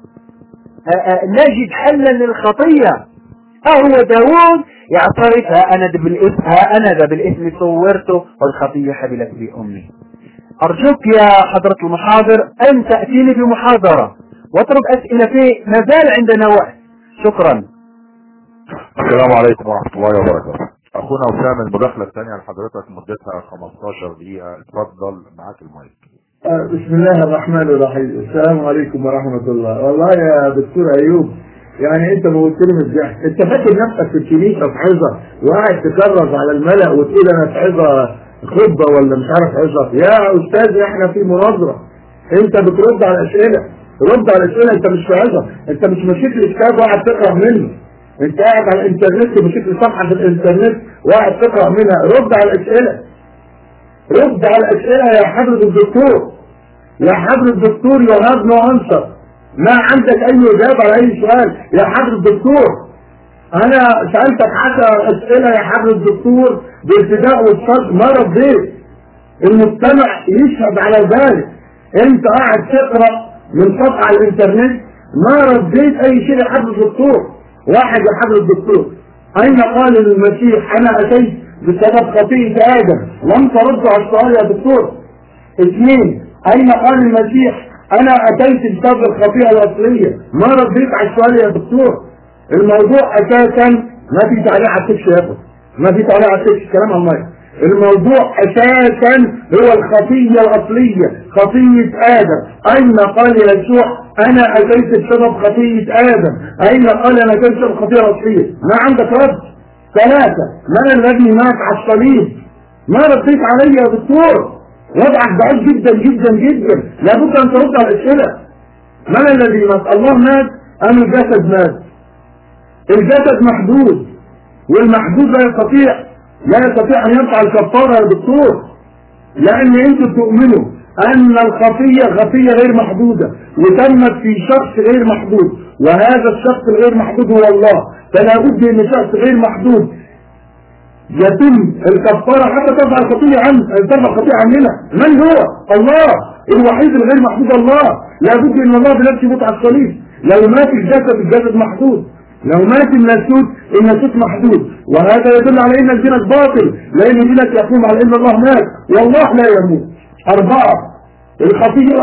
نجد حلا للخطية. هو داود يعترف: ها أنا ذا بالإثم صورته والخطية حبلت بي أمي. أرجوك يا حضرة المحاضر أن تأتيني بمحاضرة واطرب أسئلة فيه، ما زال عندنا وقت. شكرا. السلام عليكم ورحمة الله وبركاته. أخونا وسام، المداخلة الثانية لحضرتك مدتها 15 دقيقة، اتفضل معاك المايك. بسم الله الرحمن الرحيم. السلام عليكم ورحمة الله. والله يا دكتور أيوب، يعني أنت موتني من الضحك. أنت فاكر نفسك في الكنيسة في عظة وقاعد تكرز على الملأ وتقول أنا في عظة خطبة ولا مش عارف عظة؟ يا أستاذ إحنا في مناظرة، أنت بترد على الأسئلة. رد على الأسئلة، أنت مش في عظة، أنت مش مشيت الكتاب وقاعد تقرأ منه، أنت قاعد على الإنترنت ومشيت صفحة في الإنترنت وقاعد تقرأ منها. رد على الأسئلة، رد على الأسئلة يا حضرة الدكتور. يا حضرة الدكتور، يو هاف نو أنسر. ما عندك أي إجابة على أي سؤال يا حضرة الدكتور. أنا سألتك 10 أسئلة يا حضرة الدكتور بالابتداء والصدق، ما رديت. المجتمع يشهد على ذلك. أنت قاعد تقرأ من صفحة على الإنترنت، ما رديت أي شيء يا حضرة الدكتور. واحد يا حضرة الدكتور، أين قال المسيح أنا أتيت بسبب خطيئة آدم؟ لم ترد على السؤال يا دكتور. 2، أين قال المسيح أنا أتيت بسبب الخطيئة الأصلية؟ ما رديت على السؤال يا دكتور. الموضوع أساسا ما في تعليق على التكش يا أخي، ما في تعليق على التكش، كلام الله. الموضوع أساسا هو الخطيئة الأصلية، خطيئة آدم. أين قال يسوع أنا أتيت بسبب خطيئة آدم؟ أين قال أنا أتيت بسبب الخطيئة الأصلية؟ ما عندك رد. ثلاثة، من الذي مات على الصليب؟ ما رديت علي يا دكتور، وضعك ضعيف جدا جدا جدا، لابد ان ترد على الاسئله. من الذي مات؟ الله مات ام الجسد مات؟ الجسد محدود، والمحدود لا يستطيع ان يفعل كفاره يا دكتور، لان انتم تؤمنوا ان الخطيه خطيه غير محدوده وتمت في شخص غير محدود، وهذا الشخص الغير محدود هو الله، فلا بد ان شخص غير محدود يتم الكفاره حتى ترفع الخطيه عننا. من هو؟ الله الوحيد الغير محدود. الله لابد ان الله بنفسه يموت على الصليب. لو مات الجسد محدود، لو مات الناسوت محدود، وهذا يدل على ان دينك باطل، لان دينك يقوم على ان الله مات والله لا يموت. 4 الخطيه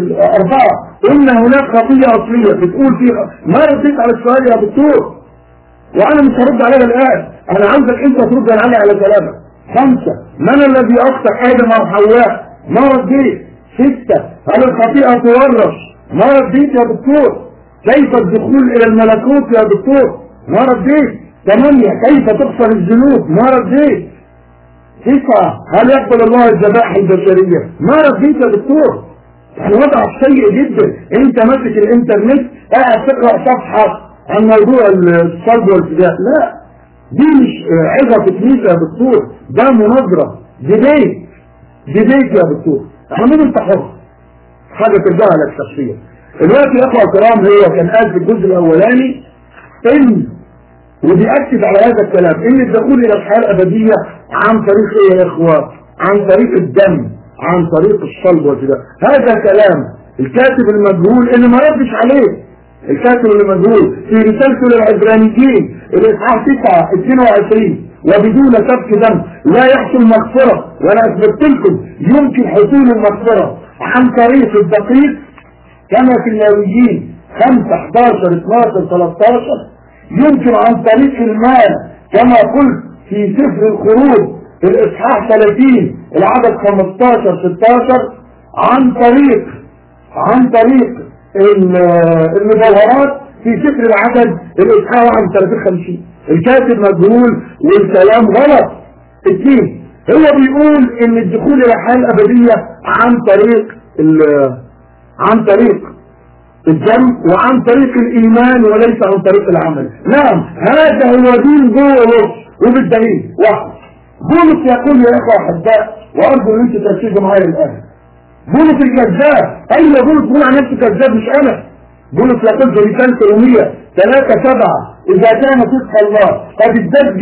قلنا هناك خطيه اصليه بتقول فيها ما رديت على السؤال يا دكتور، وانا مش هرد عليها الان، انا عاوزك انت ترد على كلامك. 5 من الذي اخطأ ادم وحواء؟ ما رديت. 6 هل الخطيئه تورث؟ ما رديت يا دكتور. كيف الدخول الى الملكوت يا دكتور؟ ما رديت. 8 كيف تغفر الذنوب؟ ما رديت. 9 هل يقبل الله الذبائح البشريه؟ ما رديت يا دكتور. يعني وضعك سيء جدا، انت ماسك الانترنت قاعد تقرا صفحه عن موضوع الصلب والفداء. لا، دي مش عظة تكليف يا دكتور، ده مناظرة، ديبيت يا دكتور. حمود انت حر، حاجة ترجع لك شخصيا. دلوقتي يا اخوة الكرام هو كان قال في الجزء الاولاني ان، وبيأكد على هذا الكلام، ان الدخول الى الحياة الابدية عن طريق ايه يا اخوة؟ عن طريق الدم، عن طريق الصلب والفداء. هذا كلام الكاتب المجهول اللي ما ردش عليه. الكاتب المجهول في رسالته للعبرانيين الاصحاح 9:22 وبدون سفك دم لا يحصل مغفرة، وانا اثبت لكم يمكن حصول المغفرة عن طريق الدقيق كما في اللاويين 5:11-12-13، يمكن عن طريق المال كما قلت في سفر الخروج الاصحاح 30 العدد 15-16، عن طريق المجوهرات في سفر العدد الاصحاح 31-50. الكاتب مجهول والكلام غلط. 2 هو بيقول ان الدخول الى الحياه الابديه عن طريق الدم وعن طريق الايمان وليس عن طريق العمل. نعم هذا هو دين بولس، وبالدليل 1 بولس يقول يا اخوه احباء، وارجو ان انتم تركزوا معايا الان، بولس الكذاب. ايوه بولس بيقول عن نفسه كذاب مش انا. بولس يقول في رسالة رومية 3:7 اذا كان صدق الله قد ازداد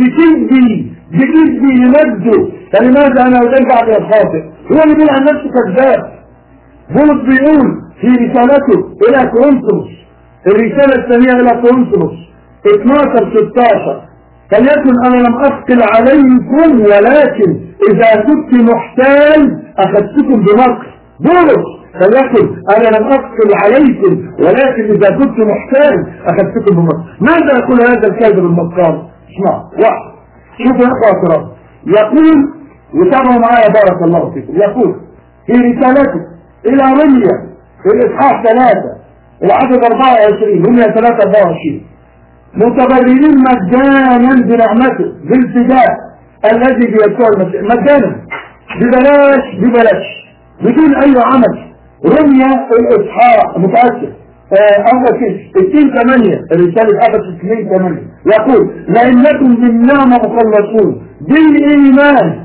بكذبي لمجده فلماذا انا ادل بعد الخاطئ؟ هو اللي بيقول عن نفسه كذاب. بولس بيقول في رسالته الى كورنثوس، الرسالة الثانية الى كورنثوس 12:16 فليكن انا لم اثقل عليكم ولكن اذا كنت محتال اخذتكم بمكر. بولس فليكن انا لم اثقل عليكم ولكن اذا كنت محتال اخذتكم بمكر. ماذا يقول هذا الكاذب المكار؟ اسمع 1 شوفوا يا اخوة الكرام، يقول وتابعوا معايا بارك الله فيكم، يقول في رسالته الى روميا في الاصحاح 3 العدد 24 روميا 3:24 متبررين مجانا بنعمته بالفداء الذي بيسوع المسيح، مجانا ببلاش بدون اي عمل. رمية الاصحاح متأكد اول شيء 2:8 الرسالة افسس 2:8 يقول لانكم بالنعمة مخلصون بالايمان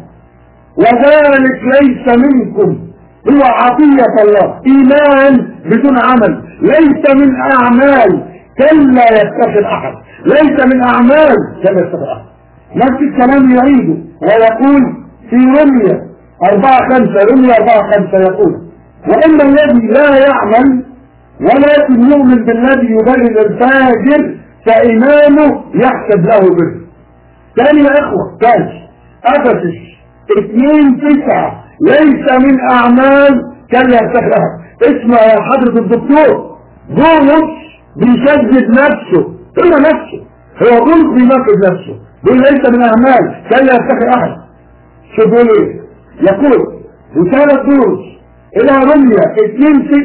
وذلك ليس منكم، هو عطية الله، ايمان بدون عمل، ليس من اعمال كلا يفتخر احد، ليس من اعمال كلا يفتخر احد. نفس الكلام يعيده ويقول في رمية 4:5 رمية 4:5 يقول وإما الذي لا يعمل ولكن يؤمن بالذي يبرر الفاجر فإيمانه يحسب له بر. ثاني يا إخوة ثاني أفسس 2:9 ليس من أعمال كلا يفتخر أحد. اسمع يا حضرة الدكتور، بولس بيشدد نفسه، إلا نفسه، هو بولس بيناقض نفسه، بيقول ليس من أعمال كلا يفتخر أحد. شو بيقول إيه؟ يقول رسالة بولس إلى رمية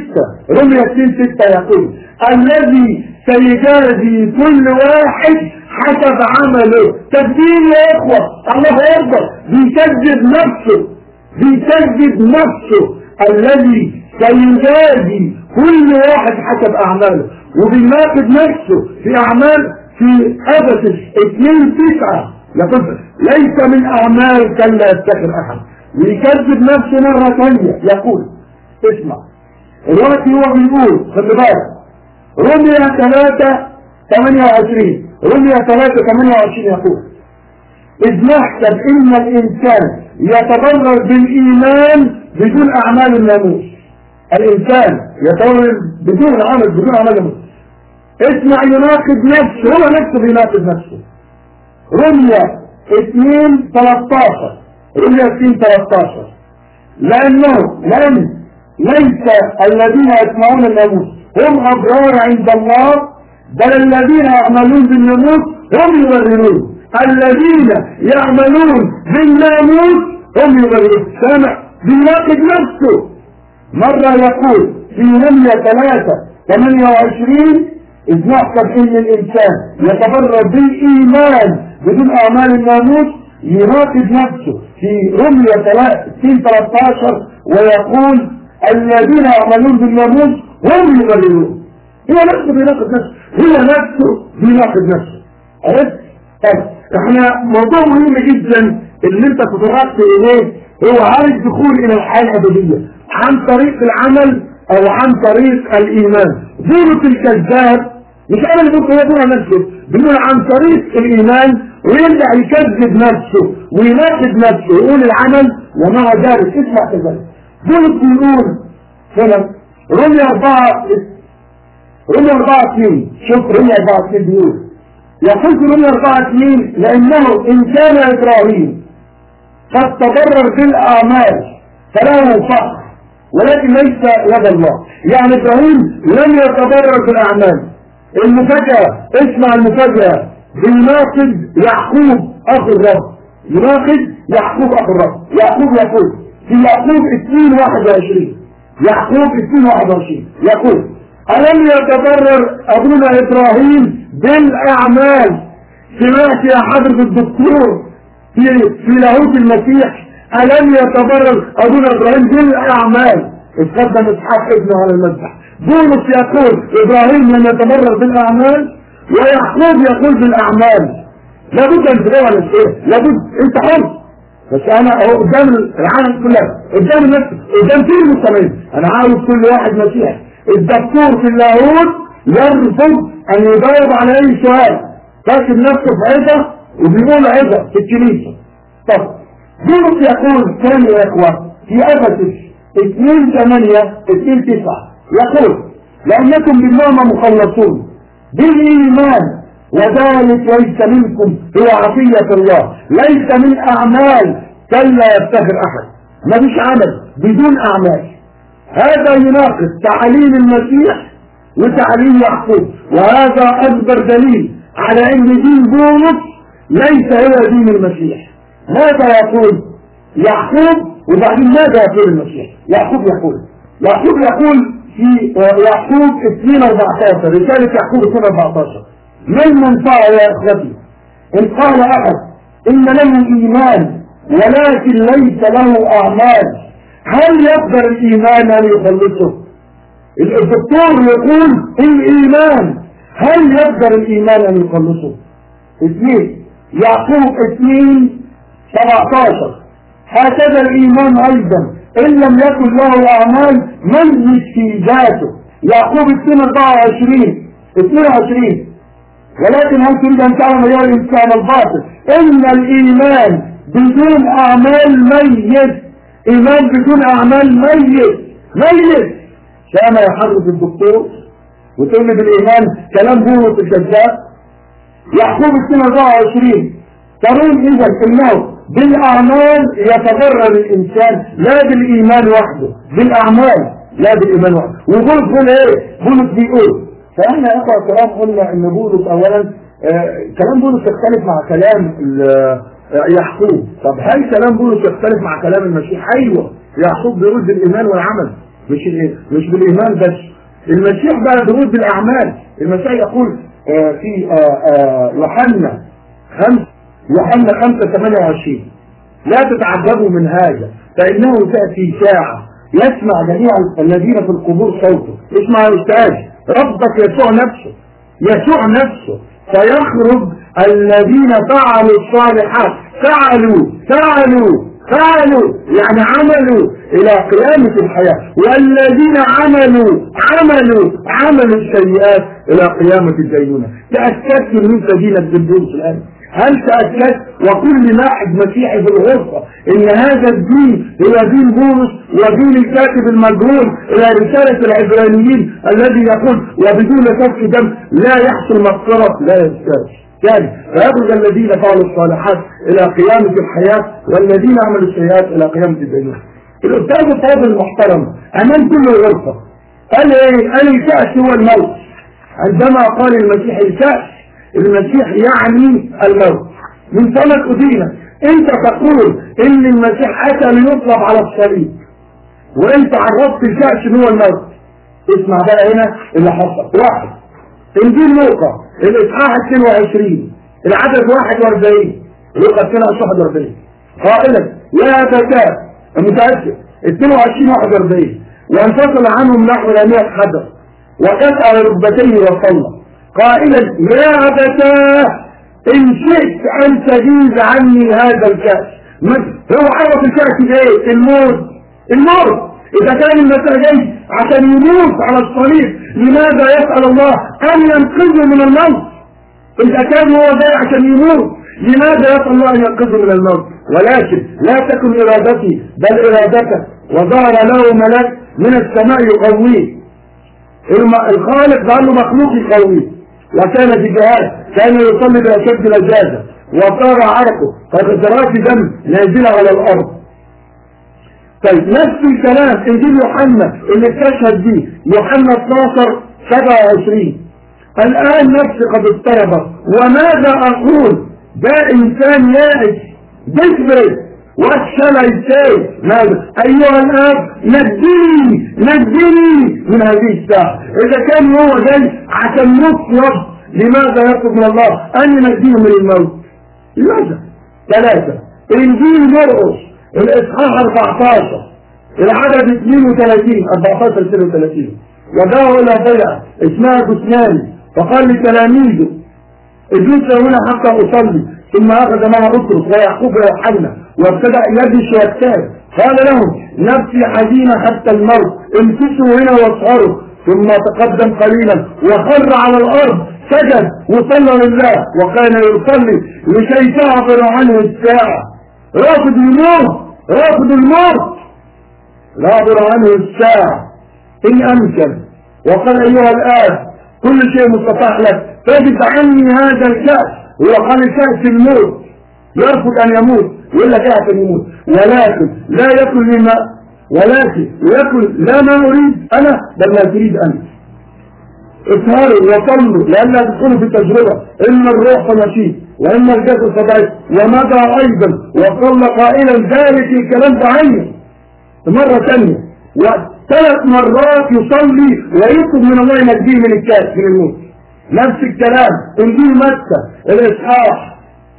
2:6 يقول الذي سيجازي كل واحد حسب عمله. تكذيب يا اخوة، الله اكبر، بيكذب نفسه، بيكذب نفسه الذي سيجازي كل واحد حسب اعماله، وبيناقض نفسه في اعمال في افسس 2:9 يقول ليس من اعمال كلا يفتخر احد، ويكذب نفسه مرة ثانية يقول اسمع الوقت هو بيقول خلي بالك رمية 3:28 رمية 3:28 يقول إذ نحسب إن الإنسان يتبرر بالإيمان بدون أعمال الناموس. الإنسان يتبرر بدون أعمال الناموس. اسمع يناقض نفسه، هو نفسه بيناقض نفسه. رمية 2:13 رمية 2:13 لأن ليس الذين يسمعون الناموس هم أبرار عند الله، بل الذين يعملون بالناموس هم يبررون. الذين يعملون بالناموس هم يبررون. سامع بيناقض نفسه. مرة يقول في رمية 3:28 إذ نحسب إن الإنسان يتبرر بالإيمان بدون أعمال الناموس، يناقض نفسه في رمية 2:13 ويقول الذين يعملون بالناموس هم يبررون. هو نفسه بيناقض نفسه، هو نفسه بيناقض نفسه. عرفت؟ طيب احنا موضوع مهم جدا اللي انت تطرقت اليه هو هل الدخول الى الحياة الابدية عن طريق العمل او عن طريق الايمان. بولس الكذاب مش انا اللي بقول هو نفسه، بيقول عن طريق الايمان ويرجع يكذب نفسه ويناقض نفسه ويقول العمل ومع ذلك اسمع كذلك. بولس بيقول هنا رمية 4:2 شوف رمية 4:2 بيقول يقول في رمية 4:2 لأنه إن كان إبراهيم قد تبرر بالأعمال فله فخر ولكن ليس لدى الله. يعني إبراهيم لم يتبرر بالأعمال. المفاجأة اسمع المفاجأة بيناقض يعقوب أخو الرب، يناقض يعقوب أخو الرب. يعقوب يقول في يعقوب 2:21 يعقوب 2:21 يقول ألم يتبرر أبونا إبراهيم بالأعمال؟ سمعت يا حضرة الدكتور في لاهوت المسيح ألم يتبرر أبونا إبراهيم بالأعمال؟ اتقدم إسحاق ابنه على المذبح. بولس يقول إبراهيم لم يتبرر بالأعمال ويعقوب يقول بالأعمال. لابد أن تدور على الشيء، لابد أنت حر. بس أنا أهو قدام العالم كلها، قدام الناس، قدام كل المستمعين، أنا عاوز كل واحد مسيحي. الدكتور في اللاهوت يرفض أن يجاوب على أي سؤال، فاكر نفسه في عزة وبيقول عزة في الكنيسة. طب بولس يقول ثاني يا إخوة في أفسس 2:8-2:9 يقول لأنكم بالنعمة مخلصون بالإيمان وذلك ليس منكم هو عطية الله ليس من أعمال كلا يفتخر أحد. ما فيش عمل بدون أعمال. هذا يناقض تعليم المسيح وتعليم يعقوب، وهذا أكبر دليل على أن دين بولس ليس هو دين المسيح. ماذا يقول يعقوب وبعدين ماذا يقول المسيح؟ يعقوب يقول في يعقوب 2:14 رسالة يعقوب 2:14 ما المنفعة يا اخوتي ان قال احد ان له ايمان ولكن ليس له اعمال هل يقدر الايمان ان يخلصه؟ الدكتور يقول الايمان هل يقدر الايمان ان يخلصه؟ يعقوب 2:17 هكذا الايمان ايضا ان لم يكن له اعمال ميت في ذاته. يعقوب 2:22 ولكن هل تريد ان تعلم ايها الانسان الباطل ان الايمان بدون اعمال ميت. ايمان بدون اعمال ميت. كما يا حضرة الدكتور وتقول لي بالايمان كلام بولس الكذاب. يعقوب 2:24 ترون اذا انه بالاعمال يتبرر الانسان لا بالايمان وحده، بالاعمال لا بالايمان وحده. وبولس بيقول ايه؟ بولس بيقول فاحنا يا اخوة الكلام قلنا ان بولس اولا كلام بولس يختلف مع كلام يعقوب. طب هل كلام بولس يختلف مع كلام المسيح؟ ايوه. يعقوب بيقول بالايمان والعمل مش بالايمان بس. المسيح بقى بيقول بالاعمال. المسيح يقول في يوحنا 5:28. لا تتعجبوا من هذا فإنه تأتي ساعة يسمع جميع الذين في القبور صوته. اسمع يا أستاذ، ربك يسوع نفسه فيخرج الذين فعلوا الصالحات، فعلوا يعني عملوا إلى قيامة الحياة، والذين عملوا السيئات إلى قيامة الدينونة. تأكدت من دينك بالدروس الآن؟ هل تأكدت وكل واحد مسيحي في الغرفة ان هذا الدين هو دين بولس ودين الكاتب المجهول الى رسالة العبرانيين الذي يقول وبدون سفك دم لا يحصل مغفرة؟ لا يستاهل. ثاني، فيخرج الذين فعلوا الصالحات الى قيامة الحياة والذين عملوا السيئات الى قيامة الدينونة. الاستاذ الفاضل المحترم امام كل الغرفة قال ايه؟ قال الكأس هو الموت. عندما قال المسيح الكأس، المسيح يعني الموت. من سنة أدينة انت تقول ان المسيح اتى ليطلب على الصليب وانت عرفت الكأس هو الموت. اسمع بقى هنا اللي حصل. واحد، انجيل لوقا الاصحاح 22 العدد 41، لوقا 22 قائلا يا فتاة المتأسف 22:41 وانفصل عنهم نحو 100 حجر وكسر ركبتيه وصلى قائلا يا أبتاه إن شئت أن تجيز عني هذا الكأس. هو عرف الكأس ايه؟ الموت. إذا كان المسيح جاي عشان يموت على الصليب لماذا يسأل الله أن ينقذه من الموت؟ إذا كان هو جاي عشان يموت لماذا يسأل الله أن ينقذه من الموت؟ ولكن لا تكن إرادتي بل إرادتك. وظهر له ملاك من السماء يقويه. الخالق قال له مخلوق يقويه. وكان في جهاد كان يصلي بأشد لجاجة وصار عرقه كقطرات دم نازلة على الأرض. طيب نفس الكلام انجيل يوحنا اللي استشهد به يوحنا 12:27 الآن نفسي قد اضطربت وماذا أقول؟ ده إنسان يائس desperate. What shall I say؟ ماذا؟ أيها الآب نجني من هذه الساعة. إذا كان هو جاي عشان نطلب لماذا يطلب من الله أن ينجيه من الموت؟ لماذا؟ 3 إنجيل مرقس الإصحاح 14 العدد 32 14-32 ودعوا إلى بيعة اسمها جثماني فقال لتلاميذه اجلسوا هنا حتى أصلي. ثم أخذ معه بطرس ويعقوب ويوحنا وابتدأ يدش ويجتهد. قال لهم نفسي حزينة حتى الموت امكثوا هنا واسهروا. ثم تقدم قليلا وخر على الأرض سجد وصلى لله وكان يصلي لكي تعبر عنه الساعة. رافض الموت يعبر عنه الساعة إن أمكن. وقال أيها الآب كل شيء مستطاع لك فاجد عني هذا الكأس. وقال كأس الموت يرفض أن يموت ولا كأس يموت ولكن لا يكن لما ولكن يكن لا ما أريد أنا بل ما تريد أنت. اسهروا وصلوا لأنها تدخلوا في التجربة إن الروح فنشيط وإن الجسد فضعيف. ومدى أيضا وصلى قائلا ذلك الكلام بعينه مرة ثانية و3 مرات يصلي ويطلب من الله ينجيه من الكاس من الموت. نفس الكلام انجيل متى الاصحاح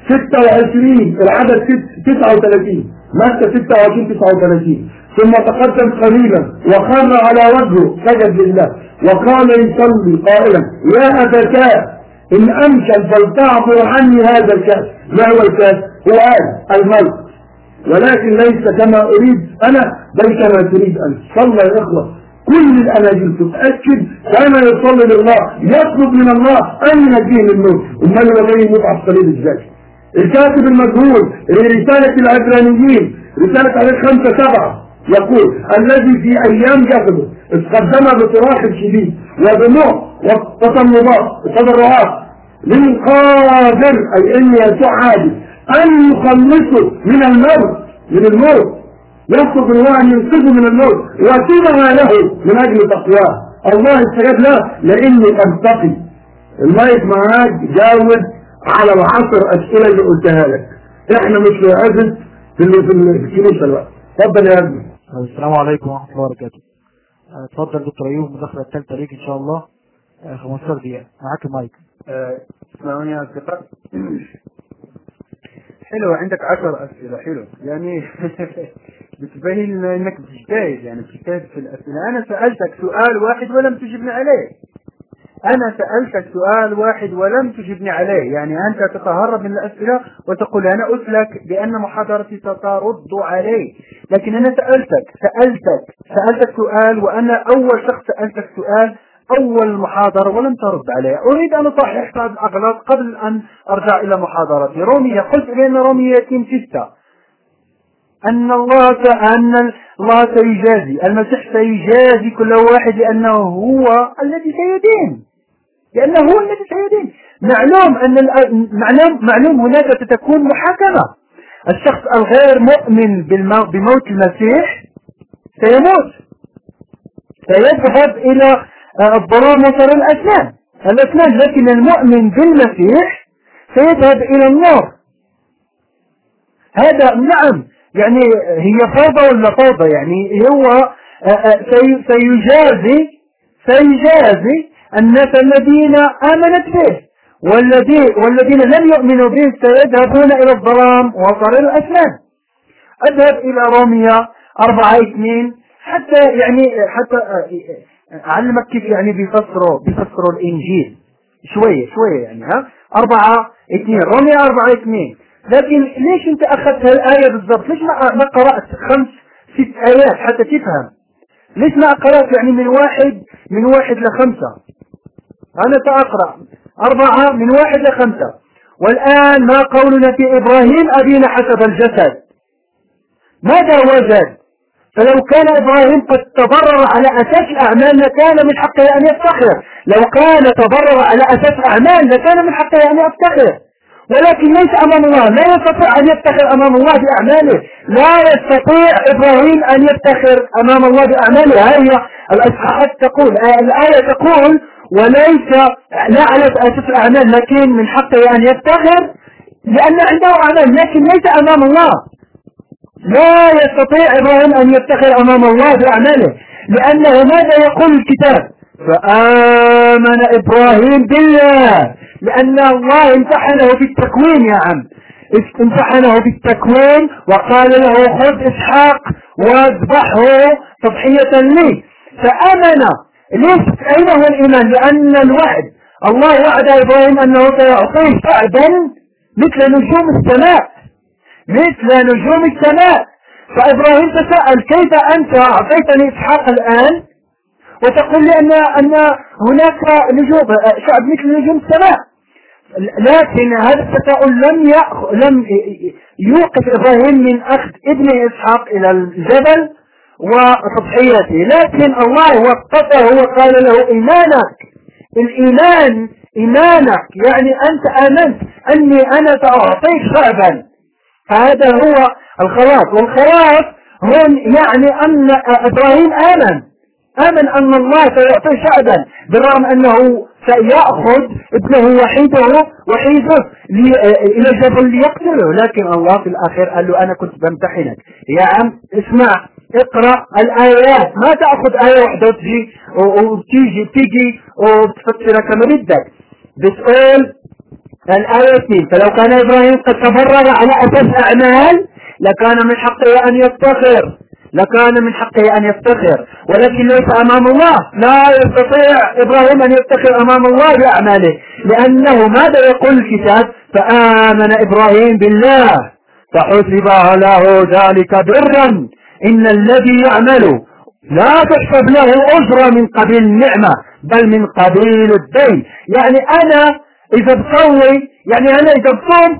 26 العدد 39 متى 26-39 ثم تقدم قليلا وخر على وجهه سجد لله وقال يصلي قائلا يا أبتاه إن أمكن فلتعبر عني هذا الكأس. ما هو الكأس؟ هو الموت ولكن ليس كما أريد أنا بل كما تريد أنت. صلى يا إخوة كل الأناجيل تتأكد كان يصلي لله يطلب من الله أن ينجيه من الموت. أمال هو جاي يموت على الصليب إزاي؟ الكاتب المجهول لرسالة العبرانيين رسالة عليه 5-7 يقول الذي في أيام جسده استخدم بصراخ شديد ودموع وتضرعات للقادر أي أن يسوع عادي أن يخلصه من الموت يطلب الله أن ينقذه من الموت وتبع له من أجل تقواه. الله استجاب له لأنه أنتقي. المايك معاك جاوب على العصر أسئلة اللي قلتها لك. احنا مش في عزة في الكنيسة الوقت. اتفضل يا ابني. السلام عليكم ورحمة الله وبركاته. اتفضل دكتور أيوب مداخلة الثالثة ليك إن شاء الله 15 دقيقة معاك المايك. اسمعوني يا أصدقاء. حلو، عندك 10 أسئلة، حلو يعني بتبين انك بتجتهد، يعني بتجتهد في الأسئلة. انا سألتك سؤال واحد ولم تجبني عليه، يعني انت تتهرب من الأسئلة وتقول انا أسلك بأن محاضرتي سترد عليه. لكن انا سألتك سؤال، وانا اول شخص سألتك سؤال اول المحاضرة ولم ترد عليه. اريد ان اصحح بعض الاغلاط قبل ان ارجع الى محاضرتي. رومية، قلت بان رومية 6 أن الله سيجازي، المسيح سيجازي كل واحد لأنه هو الذي سيدين، معلوم هناك ستكون محاكمة. الشخص الغير مؤمن بموت المسيح سيموت، سيذهب إلى الظلام وصار الأسنان، لكن المؤمن بالمسيح سيذهب إلى النار. هذا نعم، يعني هي فوضى ولا فوضى؟ يعني هو سيجازي الناس الذين آمنت به، والذين لم يؤمنوا به سيذهبون إلى الظلام وصار الأسنان. أذهب إلى رومية 4:2 حتى أعلمك كيف يعني بيفسروا الإنجيل شوية يعني 4:2 رومية 4:2. لكن ليش انت اخذت هالآية بالضبط؟ ليش ما قرأت 5-6 آيات حتى تفهم؟ ليش ما قرأت يعني من واحد ل5؟ انا سأقرأ 4 من 1 ل5. والآن ما قولنا في إبراهيم أبينا حسب الجسد؟ ماذا وجد؟ فلو كان إبراهيم قد تضرر على أساس الأعمال لكان من حقه أن يفتخر، لو كان تضرر على أساس الأعمال لكان من حقه أن يفتخر، ولكن ليس أمام الله، لا يستطيع أن يفتخر أمام الله بأعماله، لا يستطيع إبراهيم أن يفتخر أمام الله بأعماله. هي الأصحاحات تقول، الآية تقول وليس لا على أساس الأعمال لكن من حقه أن يفتخر لأن عنده أعمال، لكن ليس أمام الله. لا يستطيع إبراهيم أن يفتخر أمام الله بأعماله، لأنه ماذا يقول الكتاب؟ فآمن إبراهيم بالله، لأن الله امتحنه بالتكوين يا عم، امتحنه بالتكوين وقال له خذ إسحاق واذبحه تضحية لي، فآمن. ليش؟ أين هو الإيمان؟ لأن الوعد، الله وعد إبراهيم أنه سيعطيه شعبا مثل نجوم السماء، فإبراهيم تساءل كيف أنت أعطيتني إسحاق الآن وتقول لي أن هناك شعب مثل نجوم السماء؟ لكن هذا التساؤل لم يوقف إبراهيم من أخذ ابنه إسحاق إلى الجبل وتضحيته، لكن الله وقفه وقال له إيمانك يعني أنت آمنت أني أنا سأعطيك شعبا. فهذا هو الخلاص، والخلاص هون يعني أن إبراهيم آمن أن الله سيعطيه شعبا، بالرغم أنه سيأخذ ابنه وحيده إلى الجبل ليقتله، لكن الله في الآخر قال له أنا كنت بمتحنك يا عم، اسمع اقرأ الآيات، ما تأخذ آية واحدة وتيجي وتفسرها كما بدك. بتقول الآية 2 فلو كان إبراهيم قد تفرغ على أساس أعمال لكان من حقه أن يفتخر، ولكن ليس أمام الله. لا يستطيع إبراهيم أن يفتخر أمام الله بأعماله، لأنه ماذا يقول الكتاب؟ فآمن إبراهيم بالله فحسب له ذلك برا، إن الذي يعمل لا تحسب له أجر من قبيل النعمة بل من قبيل الدين. يعني أنا إذا بصلي، يعني أنا إذا بصوم،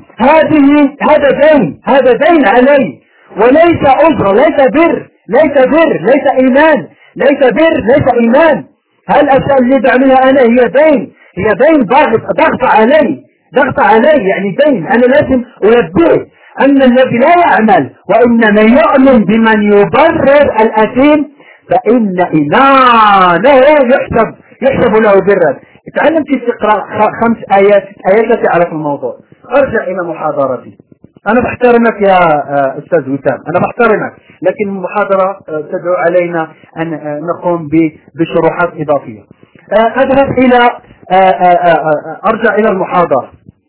هذا دين علي، وليس أجر، ليس بر، ليس إيمان، ليس إيمان. هالأشياء اللي بعملها أنا هي دين ضغط علي، يعني دين أنا لازم أنبه أن الذي لا يعمل وإنما يؤمن بمن يبرر الأثيم فإن إيمانه يحسب له برا. اتعلم كيف تقرأ 5 آيات لا تعرف الموضوع. ارجع إلى محاضرتي. أنا بحترمك يا أستاذ وسام، أنا بحترمك، لكن المحاضرة تدعو علينا أن نقوم بشروحات إضافية. أذهب إلى أرجع إلى المحاضرة.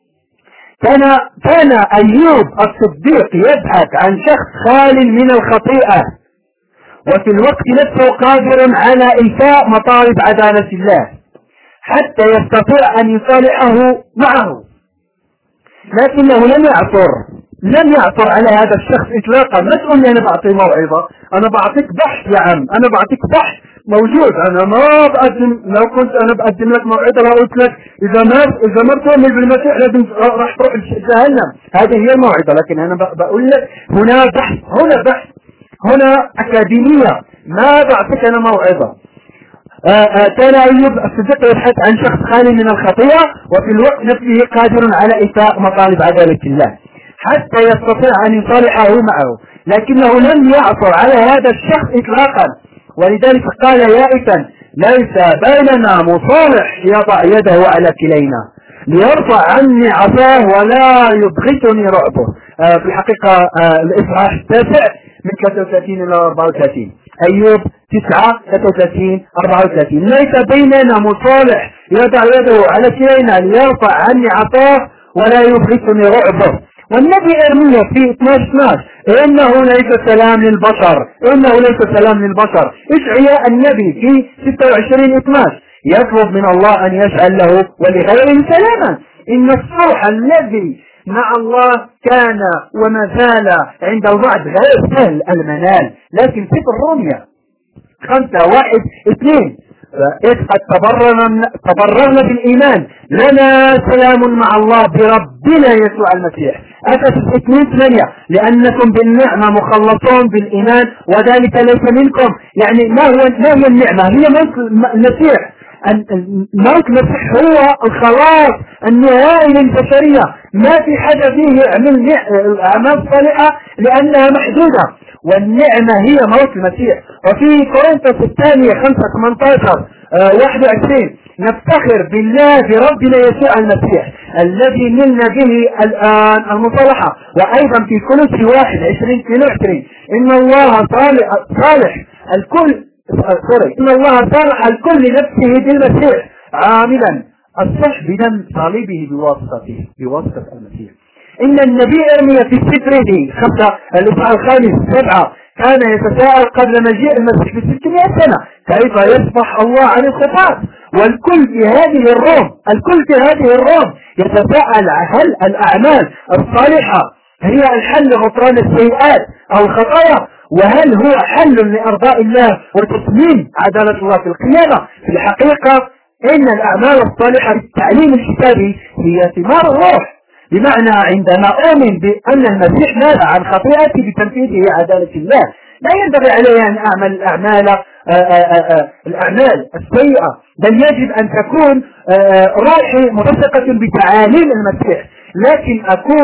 كان أيوب الصديق يبحث عن شخص خال من الخطيئة، وفي الوقت نفسه قادر على إيفاء مطالب عدالة الله حتى يستطيع أن يصالحه معه، لكنه لم يعثر على هذا الشخص إطلاقا. ما تقول لي أنا بعطي موعظة، أنا بعطيك بحث يا عم، أنا بعطيك بحث موجود. أنا ما بقدم، لو كنت أنا بقدم لك موعظة لقلت لك إذا ما تؤمن بالمسيح لازم راح تروح جهنم، هذه هي الموعظة. لكن أنا بقول لك هنا بحث، هنا أكاديمية، ما بعطيك أنا موعظة. كان أيوب الصديق يبحث عن شخص خالي من الخطيئة، وفي الوقت نفسه قادر على إيفاء مطالب عدالة الله حتى يستطيع أن يصالحه معه، لكنه لم يعثر على هذا الشخص إطلاقا. ولذلك قال يائسا: ليس بيننا مصالح يضع يده على كلينا ليرفع عني عصاه ولا يبغتني رعبه. في الحقيقة الإصحاح 9 من 33 إلى 34. أيوب 9:33-34. ليس بيننا مصالح يضع يده على كلينا ليرفع عني عصاه ولا يبغتني رعبه. والنبي إرميا في 12:12: إنه ليس سلام للبشر، إنه ليس سلام للبشر. إشعياء النبي في 26:12 يطلب من الله أن يجعل له ولغيره سلاما. إن الصلح الذي مع الله كان وما زال عند البعض غير سهل المنال، لكن في الرومية 5:1-2: إذ قد تبررنا بالإيمان لنا سلام مع الله بربنا يسوع المسيح. أفسس 2:8: لأنكم بالنعمة مخلصون بالإيمان وذلك ليس منكم. يعني ما هي النعمة؟ هي موت المسيح. موت المسيح هو الخلاص النهائي للبشرية. ما في حاجة فيه يعمل أعمال صالحة لأنها محدودة، والنعمة هي موت المسيح. وفي كورنثوس الثانية 5:18-21: نفتخر بالله بربنا يسوع المسيح الذي نلنا به الآن المصالحة. وأيضا في كولوسي 1:20-22: إن الله صالح الكل لنفسه بالمسيح عاملا الصح بدم صليبه بواسطة المسيح. إن النبي إرميا في سفره 5:7 كان يتساءل قبل مجيء المسيح ب600 سنة: كيف يصفح الله عن الخطاة؟ والكل في هذه الروم يتساءل: هل الأعمال الصالحة هي الحل لغفران السيئات أو الخطايا؟ وهل هو حل لإرضاء الله وتتميم عدالة الله في القيامة؟ في الحقيقة إن الأعمال الصالحة بالتعليم الكتابي هي ثمار الروح، بمعنى عندما أؤمن بأن المسيح مات عن خطيئتي بتنفيذه عدالة الله، لا ينبغي علي أن أعمل الأعمال السيئة، بل يجب أن تكون روحي ملتصقة بتعاليم المسيح، لكن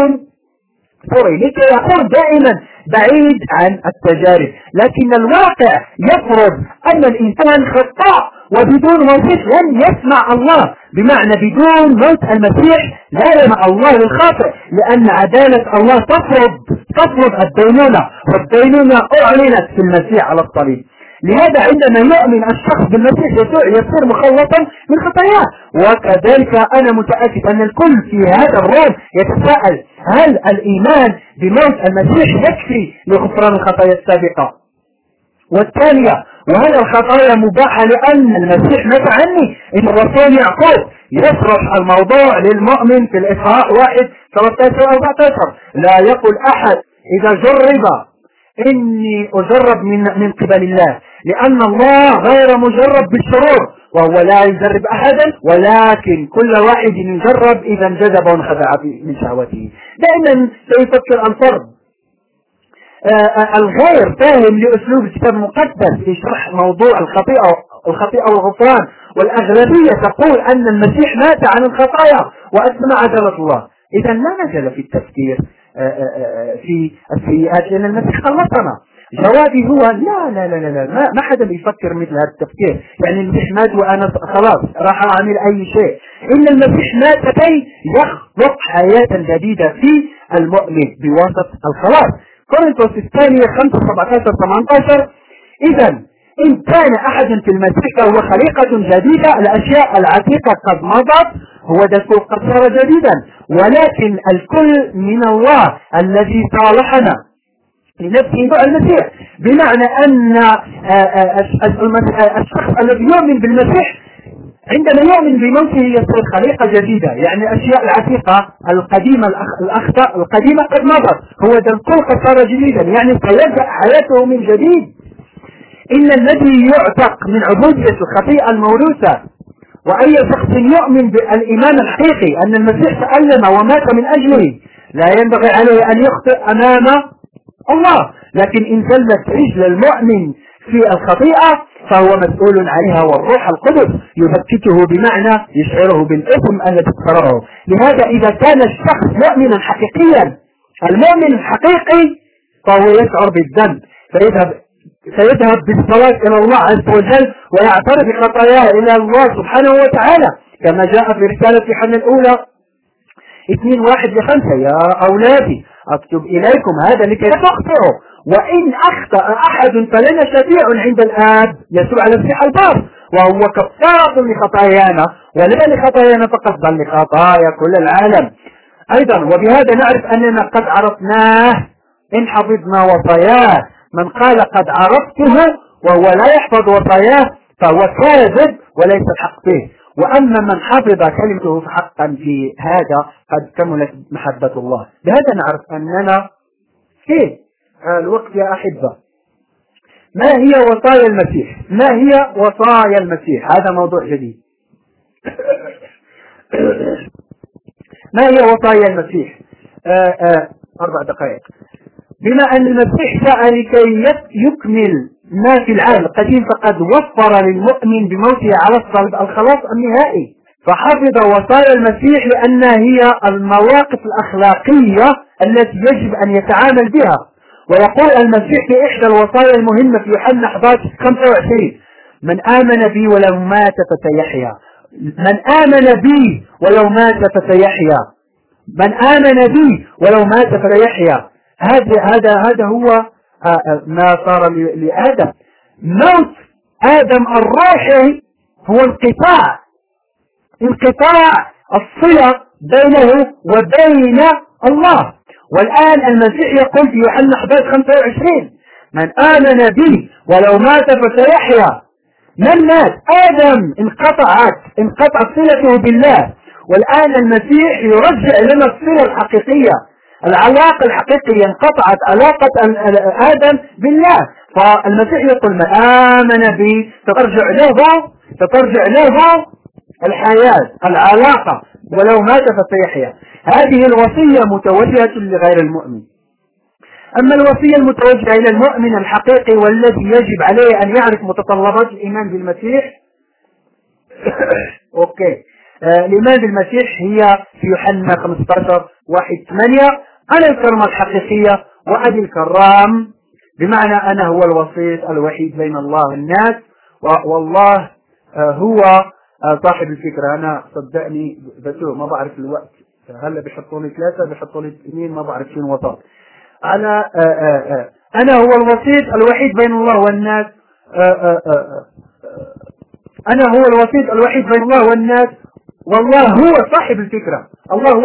لكي أكون دائما بعيد عن التجارب. لكن الواقع يفرض أن الإنسان خطاء، وبدون موت لن يسمع الله، بمعنى بدون موت المسيح لا يسمع الله للخاطئ، لأن عدالة الله تفرض الدينونة، والدينونة أعلنت في المسيح على الصليب. لهذا عندما يؤمن الشخص بالمسيح يسوع يصير مخلصا من خطاياه. وكذلك أنا متأكد أن الكل في هذا الروم يتساءل: هل الإيمان بموت المسيح يكفي لغفران الخطايا السابقة؟ والثانية: وهل الخطايا مباحة لأن المسيح مات عني؟ إن الرسول يعقوب يشرح الموضوع للمؤمن في الإصحاح 1:13-14: لا يقول أحد إذا جرب إني أجرب من قبل الله، لأن الله غير مجرب بالشرور وهو لا يجرب أحدا، ولكن كل واحد يجرب إذا انجذب وانخدع من شهوته. دائما سيفكر الفرد الغير فاهم لأسلوب الكتاب المقدس في شرح موضوع الخطيئة والغفران، والأغلبية تقول أن المسيح مات عن الخطايا وأسمع عدالة الله. إذا لا مجال في التفكير في السيئات لأن المسيح خلصنا. جوابي هو لا لا لا لا، ما حدا بيفكر مثل هذا التفكير، يعني المسيح مات وأنا خلاص راح أعمل أي شيء. إن المسيح مات كي يخلق حياة جديدة في المؤمن بواسطة الخلاص. كورنثوس الثانية 5:17-18: إذا إن كان أحد في المسيح فهو خليقة جديدة، الأشياء العتيقة قد مضت، هو دستور قد صار جديدا، ولكن الكل من الله الذي صالحنا لنفسه بعد المسيح. بمعنى أن الشخص الذي يؤمن بالمسيح عندما يؤمن بموته يصير خليقة جديدة، يعني الأشياء العتيقة القديمة الأخطاء القديمة قد مضت، هو الكل قد صار جديدا، يعني سيبدأ حياته من جديد. إن الذي يعتق من عبودية الخطيئة الموروثة، وأي شخص يؤمن بالإيمان الحقيقي أن المسيح تألم ومات من أجله لا ينبغي عليه أن يخطئ أمام الله، لكن إن زلت رجل المؤمن في الخطيئة فهو مسؤول عليها، والروح القدس يبكته بمعنى يشعره بالإثم الذي اقترفه. لهذا إذا كان الشخص مؤمنا حقيقيا، المؤمن الحقيقي فهو يشعر بالذنب، فيذهب بالصلاة إلى الله عز وجل ويعترف بخطاياه إلى الله سبحانه وتعالى، كما جاء في رسالة يوحنا الأولى 2:1-5: يا أولادي أكتب إليكم هذا لكي لا تخطئوا، وإن أخطأ أحد فلنا شفيع عند الآب يسوع المسيح البار، وهو كفارة لخطايانا، وليس لخطايانا فقط بل لخطايا كل العالم أيضا. وبهذا نعرف أننا قد عرفناه إن حفظنا وصاياه. من قال قد عرفته وهو لا يحفظ وصاياه فهو كاذب وليس الحق فيه، وأما من حفظ كلمته فحقا في هذا قد كملت محبة الله. بهذا نعرف أننا في الوقت يا أحبة. ما هي وصايا المسيح؟ ما هي وصايا المسيح؟ هذا موضوع جديد. ما هي وصايا المسيح؟ 4 دقائق. بما أن المسيح جاء لكي يكمل ما في العهد القديم فقد وفر للمؤمن بموته على الصليب الخلاص النهائي، فحفظ وصايا المسيح لأنها هي المواقف الأخلاقية التي يجب أن يتعامل بها. ويقول المسيح في إحدى الوصايا المهمة في يوحنا 11:25: من آمن بي ولو مات فسيحيا. من آمن بي ولو مات فسيحيا. من آمن بي ولو مات فسيحيا. هذا هو ما صار لآدم. موت آدم الروحي هو انقطاع الصلة بينه وبين الله. والآن المسيح يقول في يوحنا 11:25: من آمن به ولو مات فسيحيا. من مات؟ آدم انقطعت صلته بالله، والآن المسيح يرجع لنا الصلة الحقيقية، العلاقة الحقيقية. انقطعت علاقة آدم بالله، فالمسيح يقول من آمن بي فترجع له الحياة، العلاقة، ولو مات فسيحيا. هذه الوصية متوجهة لغير المؤمن. أما الوصية المتوجهة إلى المؤمن الحقيقي والذي يجب عليه أن يعرف متطلبات الإيمان بالمسيح أوكي. الإيمان بالمسيح هي في يوحنا 15:1-8: أنا الكرمة الحقيقية وأبي الكرام، بمعنى أنا هو الوسيط الوحيد بين الله والناس، والله هو صاحب الفكرة. أنا صدقني بتوه ما بعرف الوقت، هلا بيحطوا لي 3 بيحطوا لي 2 ما بعرف شنو وسط. أنا هو الوسيط الوحيد بين الله والناس. أنا هو الوسيط الوحيد بين الله والناس، والله هو صاحب الفكرة. الله هو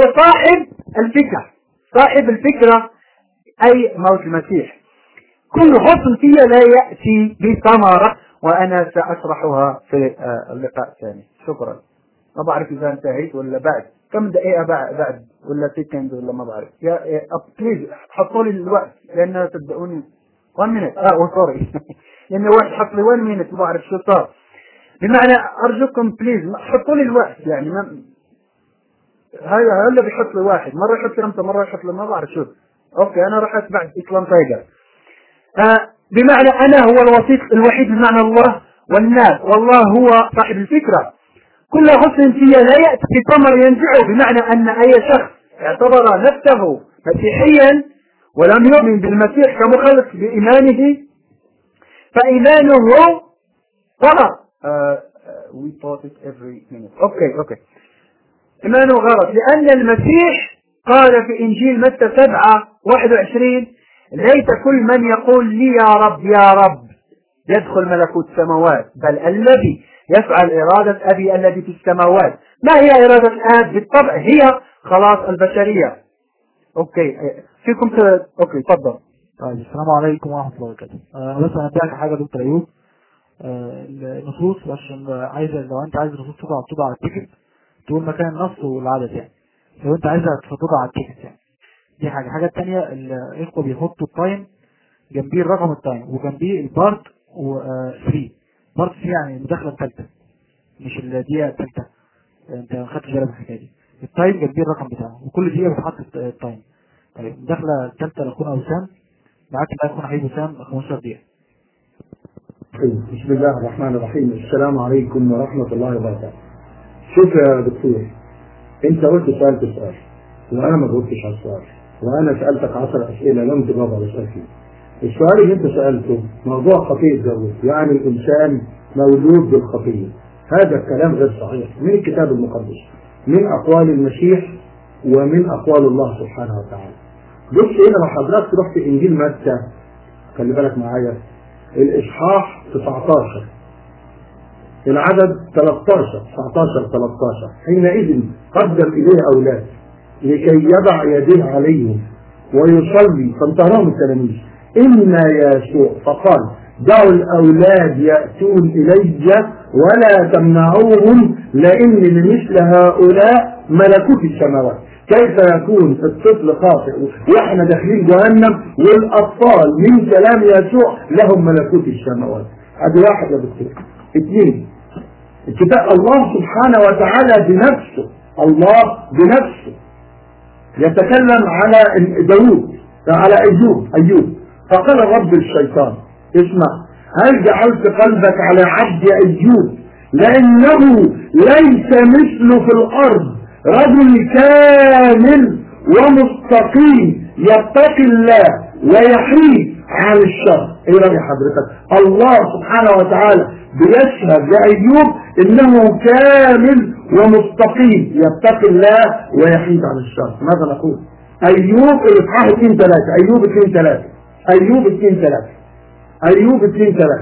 صاحب الفكرة أي موت المسيح. كل غصن فيها لا يأتي بثمرة، وأنا سأشرحها في اللقاء الثاني. شكرا. ما بعرف إذا انتهيت ولا بعد كم دقيقة بعد ولا سكند ولا ما بعرف. يا بليز حطوا لي الوقت، لأن صدقوني 1 minute. سوري لأن واحد حط لي 1 minute ما بعرف شو صار. بمعنى أرجوكم بليز حطوا لي الوقت، يعني هلا بيحط لي واحد مرة يحط لي 5 مرة يحط لي ما بعرف شو. أوكي أنا رحت بعد إسلام تايجر. بمعنى أنا هو الوسيط الوحيد بمعنى الله والناس، والله هو صاحب الفكرة. كل غصن فيها لا يأتي بثمر ينفعه، بمعنى أن أي شخص اعتبر نفسه مسيحيا ولم يؤمن بالمسيح كمخلص بإيمانه فإيمانه غلط. we taught it every minute. أوكي. إيمانه غلط، لأن المسيح قال في إنجيل متى 7:21: ليس كل من يقول لي يا رب يا رب يدخل ملكوت السماوات، بل الذي يفعل إرادة أبي الذي في السماوات. ما هي إرادة الآب؟ بالطبع هي خلاص البشرية. أوكي فيكم أوكي تفضل. طيب السلام عليكم ورحمة الله وبركاته. بس هنبدأ حاجة دكتور أيوب. النصوص عشان لو أنت عايز النصوص تضع على التيكت تقول مكان النص والعدد يعني. لو أنت عايزها تضع على التيكت يعني. دي حاجة التانية الإخوة بيحطوا التايم جنبيه الرقم التايم وجنبيه البارت و3 بارت 3 يعني المداخلة الثالثة مش الدقيقة الثالثة. أنت ما خدتش بالك من الحكاية دي. التايم جنبيه الرقم بتاعه وكل دقيقة بتحط التايم. طيب المداخلة الثالثة لأخونا وسام معاك بقى أخونا حبيب وسام 15 دقيقة. بسم الله الرحمن الرحيم. السلام عليكم ورحمة الله وبركاته. شوف يا دكتور، انت قلت سؤال وانا ما جاوبتش على السؤال، وانا سألتك 10 اسئلة لم تجاوب على السؤال فيه. السؤال اللي انت سألته موضوع خطية زوج، يعني الانسان مولود بالخطية. هذا الكلام غير صحيح من الكتاب المقدس، من اقوال المسيح ومن اقوال الله سبحانه وتعالى. بص هنا لو حضرتك رحت انجيل متى، خلي بالك معايا، الاصحاح 19 العدد 13 حينئذ قدم اليه اولاد لكي يضع يديه عليهم ويصلي، فانتهرهم التلاميذ ان يسوع فقال دعوا الاولاد ياتون الي ولا تمنعوهم لان لمثل هؤلاء ملكوت السماوات. كيف يكون الطفل خاطئ واحنا داخلين جهنم والاطفال من كلام يسوع لهم ملكوت السماوات؟ ادي واحد يا دكتور. اثنين، الكتاب الله سبحانه وتعالى بنفسه، الله بنفسه يتكلم على داوود، على ايوب فقال الرب الشيطان اسمع هل جعلت قلبك على عبد ايوب لانه ليس مثله في الارض رجل كامل ومستقيم يتقي الله ويحيد عن الشر. ايه رأي حضرتك؟ الله سبحانه وتعالى بيشهد لأيوب انه كامل ومستقيم يتقي الله ويحيد عن الشر. ماذا نقول؟ ايوب الاصحاح 2-3 ايوب 2-3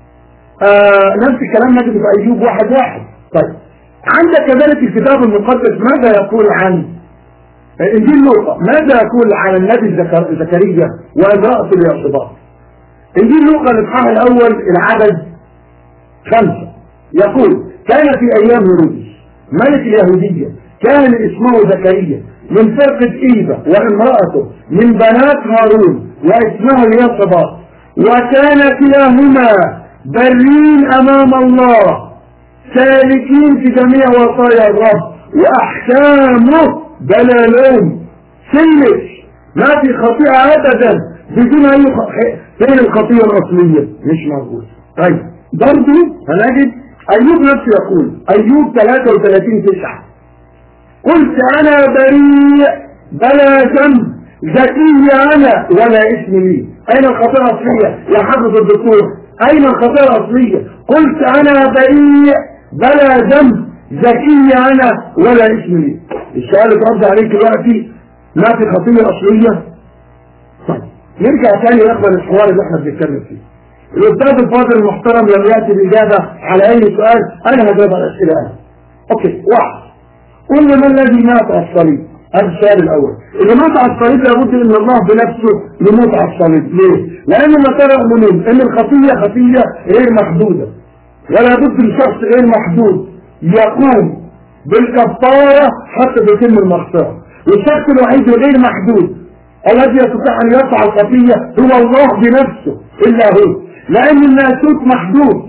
نفس الكلام نجد في ايوب 1:1. طيب عندك كذلك الكتاب المقدس ماذا يقول عن انجيل لوقا؟ ماذا يقول عن النبي زكريا وامرأة اليعصبات؟ انجيل لوقا الاصحاح الاول العدد 5 يقول كان في ايام هيرودس ملك اليهودية كان اسمه زكريا من فرقة ايبا وامرأته من بنات هارون واسمها اليعصبات وكان كلاهما برين امام الله سالكين في جميع وصايا الرب واحكامه بلا لوم سلش، ما في خطيئة ابدا بدون اي فين الخطيئة الاصلية؟ مش موجود. طيب برضو هنجد ايوب نفسه يقول ايوب 33:9 قلت انا بريء بلا ذنب ذكي انا ولا اسم لي. اين الخطيئة الاصلية يا حضرة الدكتور؟ اين الخطيئة الاصلية؟ قلت انا بريء بلا ذنب ذكي انا ولا اسم لي. السؤال اللي ترد عليك دلوقتي ما في خطيئة اصلية؟ طيب نرجع تاني نقبل الحوار اللي احنا بنتكلم فيه. الاستاذ الفاضل المحترم لم ياتي باجابه على اي سؤال، انا هجاوب على الاسئله انا. اوكي، واحد، قل من الذي مات على الصليب؟ هذا السؤال الاول. اللي مات على الصليب لابد ان الله بنفسه يموت على الصليب. ليه؟ لان ما ترى المؤمنين ان الخطيه خطيه غير محدوده، ولا بد من شخص غير محدود يقوم بالكفاره حتى تتم المغفره. والشخص الوحيد غير محدود الذي يستطيع ان يرفع الخطيه هو الله بنفسه الا هو، لان الناسوت محدود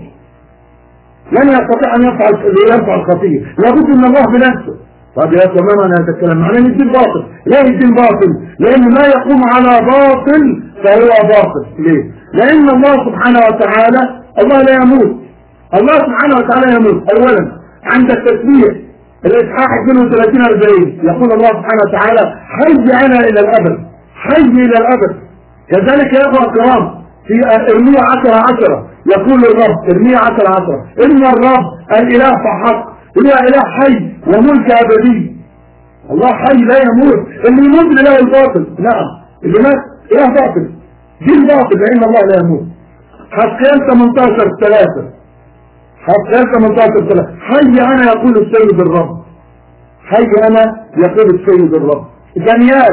لن يستطيع ان يرفع الخطيه، لابد من الله بنفسه. طب يا تمام انا اتكلم عن الدين باطل. ليه الدين باطل؟ لان ما يقوم على باطل فهو باطل. ليه؟ لان الله سبحانه وتعالى الله لا يموت. الله سبحانه وتعالى يموت. اولا عند التسبيح الاصحاح 32-40 يقول الله سبحانه وتعالى حي انا الى الابد، حي الى الابد. كذلك يا اخوه الكرام في ارميا 10:10 يقول الرب ارميا 10:10 ان الرب الاله فحق هو اله حي وملك ابدي. الله حي لا يموت. اللي يموت له الباطل. نعم اللي مات اله باطل، دين باطل لان الله لا يموت. حسقيال 18:3 حسقيال 18:3 حي أنا يقول السيد الرب، حي أنا يقول السيد الرب. دانيال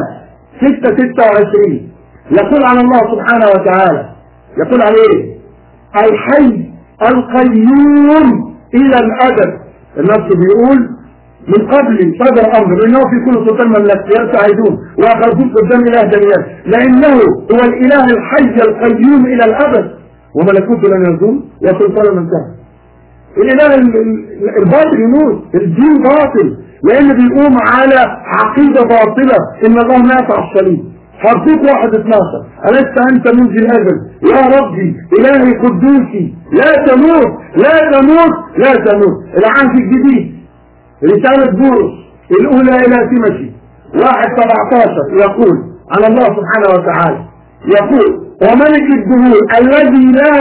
6:26 يقول عن الله سبحانه وتعالى، يقول عليه الحي القيوم إلى الأبد. النص بيقول من قبل صدر أمر إنه في كل سلطان مملكة يرتعدون ويخرجون قدام إله دانيال، لأنه هو الإله الحي القيوم إلى الأبد وملكوته لن يزول وسلطانه من انتهى. الإله الباطل يموت، الدين باطل، لأن بيقوم على عقيدة باطلة إن الله مات على الصليب. حرفوك 1:12 ألست أنت منذ الأزل يا ربي إلهي قدوسي لا تموت لا تموت لا تموت. العهد الجديد رسالة بولس الأولى إلى تيموثاوس 1:17 يقول عن الله سبحانه وتعالى، يقول وملك الدهور الذي لا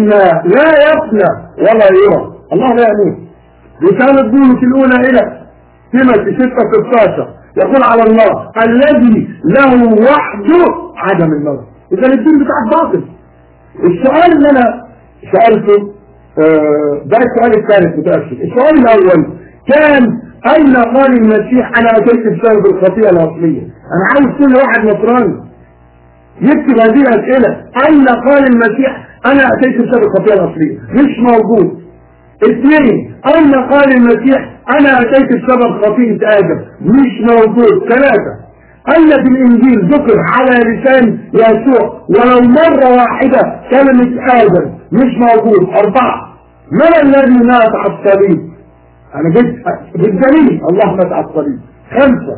يفنى ولا يرى. الله لا يموت. رسالة بولس الأولى إلى تيموثاوس 6:16 يقول على الله الذي له وحده عدم الموت. إذا الدين بتاعك باطل. السؤال اللي أنا سألته ده السؤال الثالث متأكد. السؤال الأول كان أين قال المسيح أنا أتيت بسبب الخطيئة الأصلية؟ أنا عاوز كل واحد نصراني يكتب هذه الأسئلة. أين قال المسيح أنا أتيت بسبب الخطيئة الأصلية؟ مش موجود. 2 أين قال المسيح أنا أتيت بسبب خطيئة آدم؟ مش موجود. 3 أين في الإنجيل ذكر على لسان يسوع ولو مرة واحدة كلمة آدم؟ مش موجود. 4 من الذي مات على الصليب؟ أنا جيت بالدليل الله مات على الصليب. 5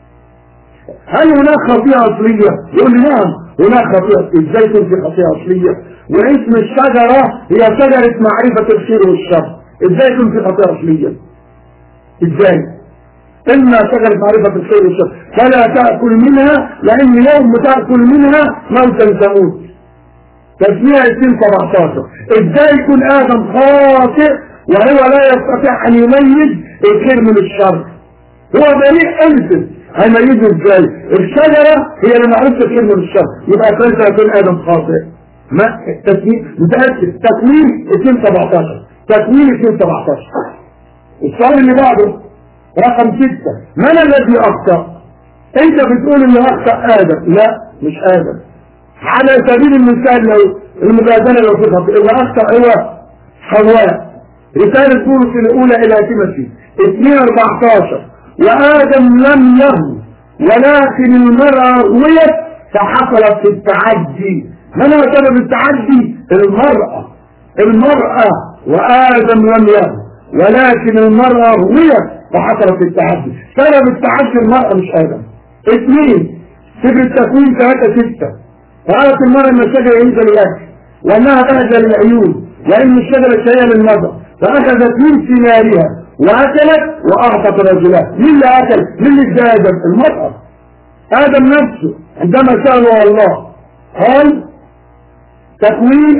هل هناك خطيئة أصلية؟ يقول لي نعم هناك خطيئة. إزاي تنفي خطيئة أصلية؟ واسم الشجرة هي شجرة معرفة الخير والشر. إزاي تنفي خطيئة أصلية؟ إزاي؟ إما شجرة معرفة الخير والشر فلا تأكل منها لأن يوم تأكل منها موتا تموت. تسمية 2:17 إزاي يكون آدم خاطئ وهو لا يستطيع أن يميز الخير من الشر؟ هو بريء أنت هيميزه إزاي؟ الشجرة هي اللي معرفة الخير من الشر، يبقى كيف يكون آدم خاطئ؟ ما التسمية متأكد. تكوين 2:17 تكوين 2:17. السؤال اللي بعده رقم 6 من الذي أخطأ؟ أنت بتقول إن أخطأ آدم. لا مش آدم. على سبيل المثال لو المجادلة لو في خطأ اللي أخطأ هو حواء. رسالة بولس الأولى إلى تيموثاوس 2:14 وآدم لم يغوي ولكن المرأة غويت فحصلت التعدي. من هو سبب التعدي؟ المرأة وآدم لم يغوي ولكن المرأة غويت فحصلت التعدي. سبب التعدي المرأة مش آدم. 2 سفر التكوين 3:6 رأت المرأة ان الشجرة ينزل الأكل وأنها بهجة للعيون وإن الشجرة شيئة للنظر فأخذت من ثمارها وأكلت وأعطت رجلها. مين اللي أكل؟ مين اللي ادى آدم؟ المرأة. آدم نفسه عندما سأله الله قال تكوين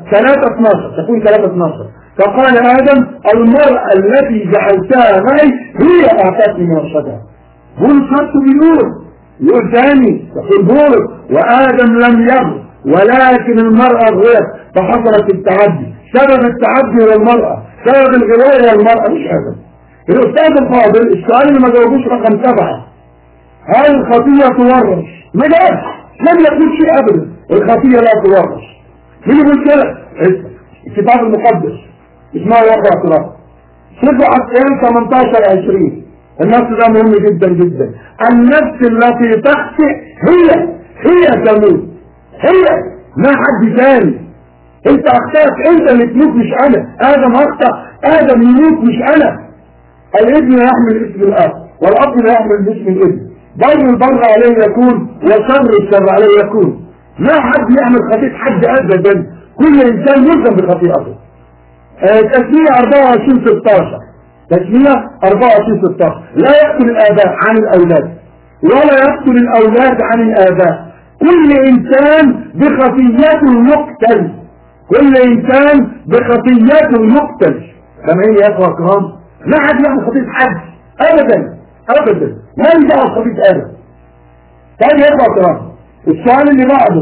3:12 فقال آدم المرأة التي جعلتها معي هي أعطتني من الشجرة. بولس نفسه يقول ثاني يقول بولس وآدم لم يغوي ولكن المرأة غويت فحصلت التعدي. سبب التعدي هو المرأة، سبب الغواية هو المرأة مش آدم. الأستاذ الفاضل السؤال اللي ما جاوبوش رقم 7 هل الخطية تورث؟ ما جاوبش. لم يقول شيء أبدا الخطية لا تورث. مين يقول كده؟ الكتاب المقدس اسمه وضع اعتراف سفر حسقيال 18:20. النص ده مهم جدا جدا. النفس التي تخطئ هي تموت. هي ما حد ثاني. انت اخطأت انت اللي تموت مش انا. ادم اخطأ ادم يموت مش انا. الابن يحمل اسم الاب والاب لا يحمل اسم الابن. بر البر عليه يكون وشر الشر عليه يكون. ما حد يحمل خطيئة حد ابدا. كل انسان يلزم بخطيئته. تسمية 24:16 تسمية 24:16 لا يقتل الآباء عن الأولاد ولا يقتل الأولاد عن الآباء. كل إنسان بخطيئته يقتل. كل إنسان بخطيئته يقتل. سامعين يا أخوة الكرام؟ ما حد يعمل خطيئة حد أبدا أبدا. ما يدعو خطيئة آدم. تاني يا أخوة الكرام السؤال اللي بعده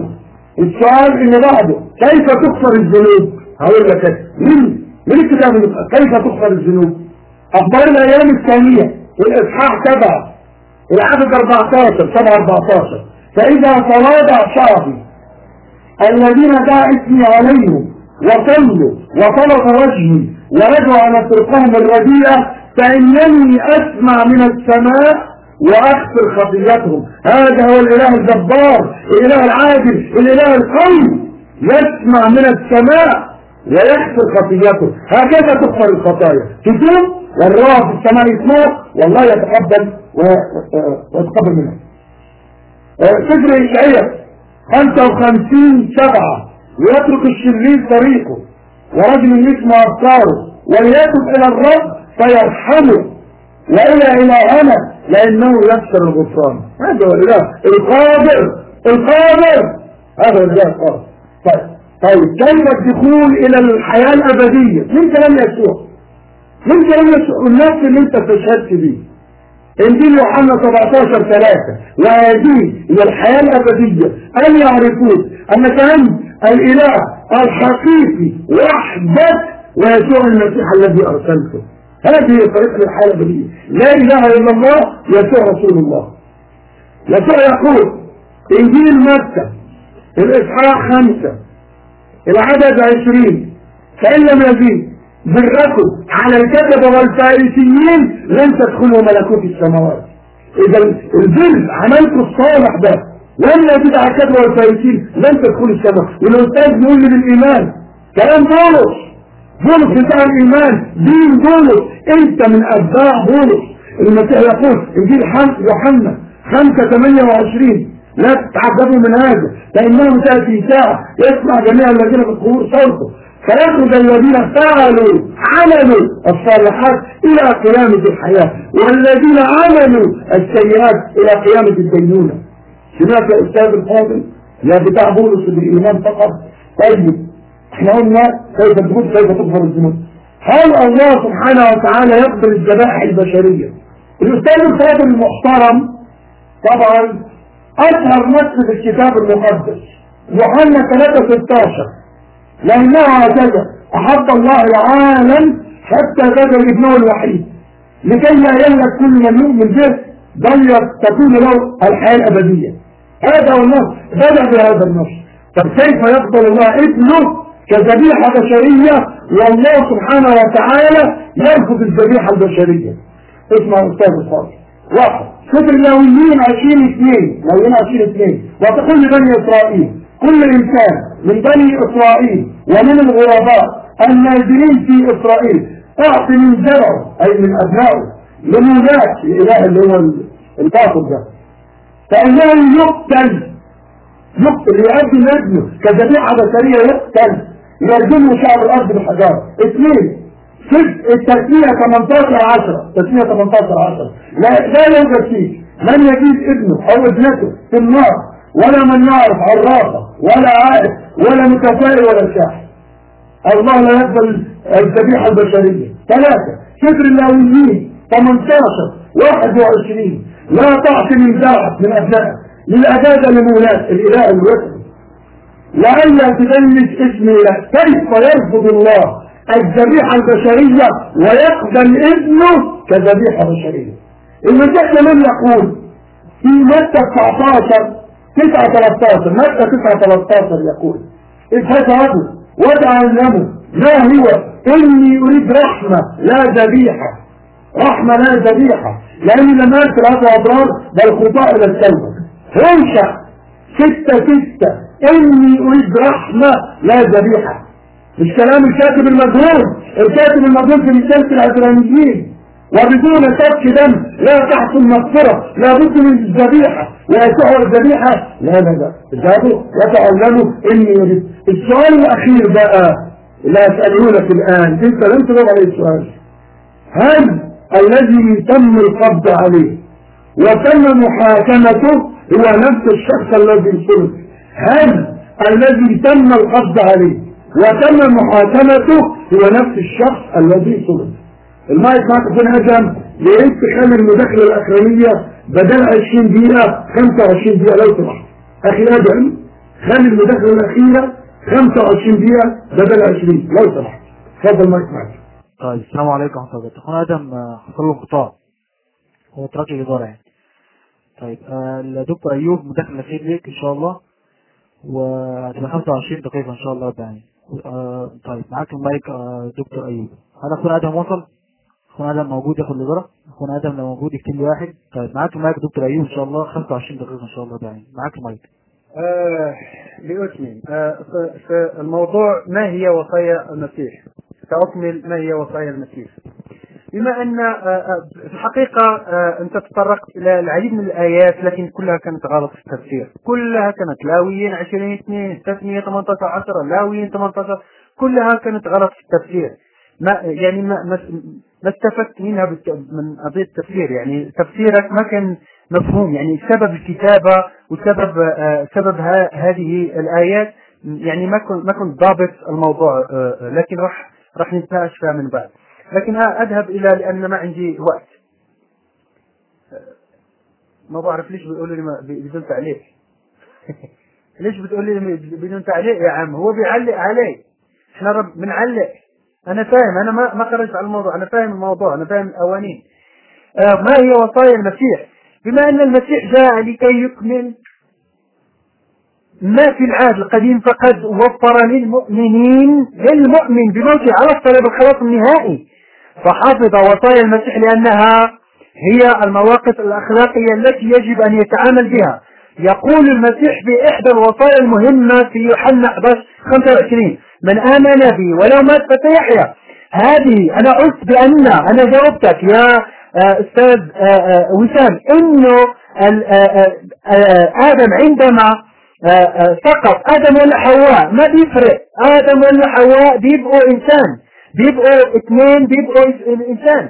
السؤال اللي بعده كيف تغفر الذنوب؟ هقول لك من الكتاب كيف تغفر الذنوب؟ اخبار الايام الثانيه والاصحاح 7 العدد 14 7-14 فاذا تواضع شعبي الذين دعا اسمي عليهم وصلوا وطلبوا وجهي ورجعوا على طرقهم الرديئه فانني اسمع من السماء واغفر خطيئتهم. هذا هو الاله الجبار، الاله العادل، الاله القوي، يسمع من السماء ويغفر خطيئتهم. هكذا تغفر الخطايا، تتوب والله في السماء يسمع والله يتقبل ويتقبل منه. سفر إشعياء 55:7 ويترك الشرير طريقه ورجل يسمع أفكاره وليتب إلى الرب فيرحمه وإلى إلهنا لأنه يكسر الغفران. هذا هو الإله القادر هذا هو الإله القادر. طيب كيف الدخول إلى الحياة الأبدية؟ من كلام يسوع، من كلام يسوع النفس اللي أنت تشهدت بيه إنجيل يوحنا 17:3 وهذه هي الحياة الأبدية أن يعرفون أنك أنت الإله الحقيقي وحدك ويسوع المسيح الذي أرسلته. هذه طريقة الحياة الأبدية، لا إله إلا الله يسوع رسول الله. يسوع يقول إنجيل متى الإصحاح 5 العدد 20 فإن لم يزيد بركم على الكتبة والفارسيين لن تدخلوا ملكوت السماوات. إذا البر عملكم الصالح ده لن يزيد على الكتبة والفارسيين لن تدخلوا السماوات. والأستاذ بيقول لي بالإيمان كلام بولس بتاع الإيمان دين بولس، أنت من أتباع بولس. المسيح يقول إنجيل يوحنا 5:28 لا تتعجبوا من هذا فإنه تأتي ساعة يسمع جميع الذين في القبور صوته فيخرج الذين عملوا الصالحات إلى قيامة الحياة والذين عملوا السيئات إلى قيامة الدينونة. سمعت يا أستاذ الفاضل يا بتاع بولس بالإيمان فقط؟ طيب احنا قلنا كيف تغفر الذنوب. هل الله سبحانه وتعالى يقبل الذبائح البشرية؟ الأستاذ الفاضل المحترم طبعا أشهر نص في الكتاب المقدس يوحنا 3:16 لأنه هكذا أحب الله العالم حتى بذل ابنه الوحيد لكي لا يهلك كل من يؤمن به بل تكون له الحياة الأبدية. هذا هو النص، بدأ بهذا النص. طب كيف يقبل الله ابنه كذبيحة بشرية والله سبحانه وتعالى يرفض الذبيحة البشرية؟ اسمع أستاذ الفاضل. واحد سفر اللاويين 20:2 وتقول لبني إسرائيل كل إنسان من بني إسرائيل ومن الغرباء النازلين في إسرائيل أعطي من زرعه أي من أبنائه لمولاك الإله اللي هو الباطل ده فإنه يقتل ليؤدي ابنه كذبيحة بشرية يقتل يرجمه شعب الأرض بالحجارة. 2 التسمية 18:10 تسمية 18:10 لا يوجد فيه من يجيب ابنه أو ابنته في النار ولا من يعرف عرافة ولا عائد ولا متفائل ولا شاحن. الله لا يقبل الذبيحة البشرية. 3 سفر اللاويين 18:21 لا تعطي من زرعك من أبنائك للأجازة لمولاك الإله الوحيد لئلا تدنس اسم الله. كيف يرفض الله الذبيحة البشرية ويقبل ابنه كذبيحة بشرية؟ المسيح كمان يقول في متى 9:13 متى 9:13 يقول اذهبوا وتعلموا ما هو إني أريد رحمة لا ذبيحة. رحمة لا ذبيحة لأني لم أرسل هذا أضرار بل خطاء إلى التوبة. هنشأ 6:6 إني أريد رحمة لا ذبيحة. مش كلام الكاتب المجهول في رسالة العبرانيين وبدون سفك دم لا تحصل مغفرة لابد من الذبيحة ويسوع الذبيحة لا اذهبوا وتعلموا إني أريد. السؤال الأخير بقى لا أسألونك الآن أنت لم تجاوب عليه السؤال. هل الذي تم القبض عليه وتم محاكمته هو نفس الشخص الذي صلب؟ هل الذي تم القبض عليه وتم محاكمته هو نفس الشخص الذي صلب؟ المايك معك في هجم لقيت تخلي المداخلة الأخرانية بدل 20 دقيقة 25 دقيقة لو سمحت. أخي أدم خلي المداخلة الأخيرة 25 دقيقة بدل 20 لو سمحت. اتفضل مايك معاك. طيب السلام عليكم ورحمة الله. اخونا ادم حصل له انقطاع، هو ترك الاداره يعني. طيب الدكتور ايوب مداخله خير ليك ان شاء الله، وهتبقى 25 دقيقه ان شاء الله يعني. طيب معاك المايك دكتور ايوب. هل اخونا ادم وصل؟ اخونا ادم موجود ياخد الاداره؟ اخونا ادم لو موجود يكتب لي واحد. طيب معاك المايك دكتور ايوب ان شاء الله 25 دقيقه ان شاء الله يعني. معاك المايك. لأكمل في الموضوع ما هي وصايا المسيح، سأكمل ما هي وصايا المسيح. بما أن في الحقيقة أنت تطرقت إلى العديد من الآيات لكن كلها كانت غلط في التفسير، كلها كانت لاويين 20:2 تثنية 18:10 لاويين 18، كلها كانت غلط في التفسير. ما استفدت منها من قضية التفسير، يعني تفسيرك ما كان مفهوم، يعني سبب الكتابة وسبب هذه الآيات، يعني ما كنت ضابط الموضوع، لكن راح نتناقش فيها من بعد. لكن أذهب لأن ما عندي وقت. ما بعرف ليش بيقولوا لي بدون تعليق. ليش بتقول لي بدون تعليق يا عم؟ هو بيعلق علي، احنا بنعلق. أنا فاهم، أنا ما خرجت على الموضوع، أنا فاهم الموضوع، أنا فاهم القوانين. ما هي وصايا المسيح؟ بما أن المسيح جاء لكي يكمل ما في العهد القديم، فقد وفر للمؤمن بموته على الصليب الخلاص النهائي، فحافظ وصايا المسيح لأنها هي المواقف الأخلاقية التي يجب أن يتعامل بها. يقول المسيح في إحدى الوصايا المهمة في يوحنا 11:25 من آمن بي ولو مات فسيحيا. هذه أنا قلت بأن أنا جاوبتك يا أستاذ وسام إنه آدم عندما سقط، آدم ولا حواء ما بيفرق، آدم ولا حواء بيبقوا إنسان، بيبقوا اثنين، بيبقوا الإنسان.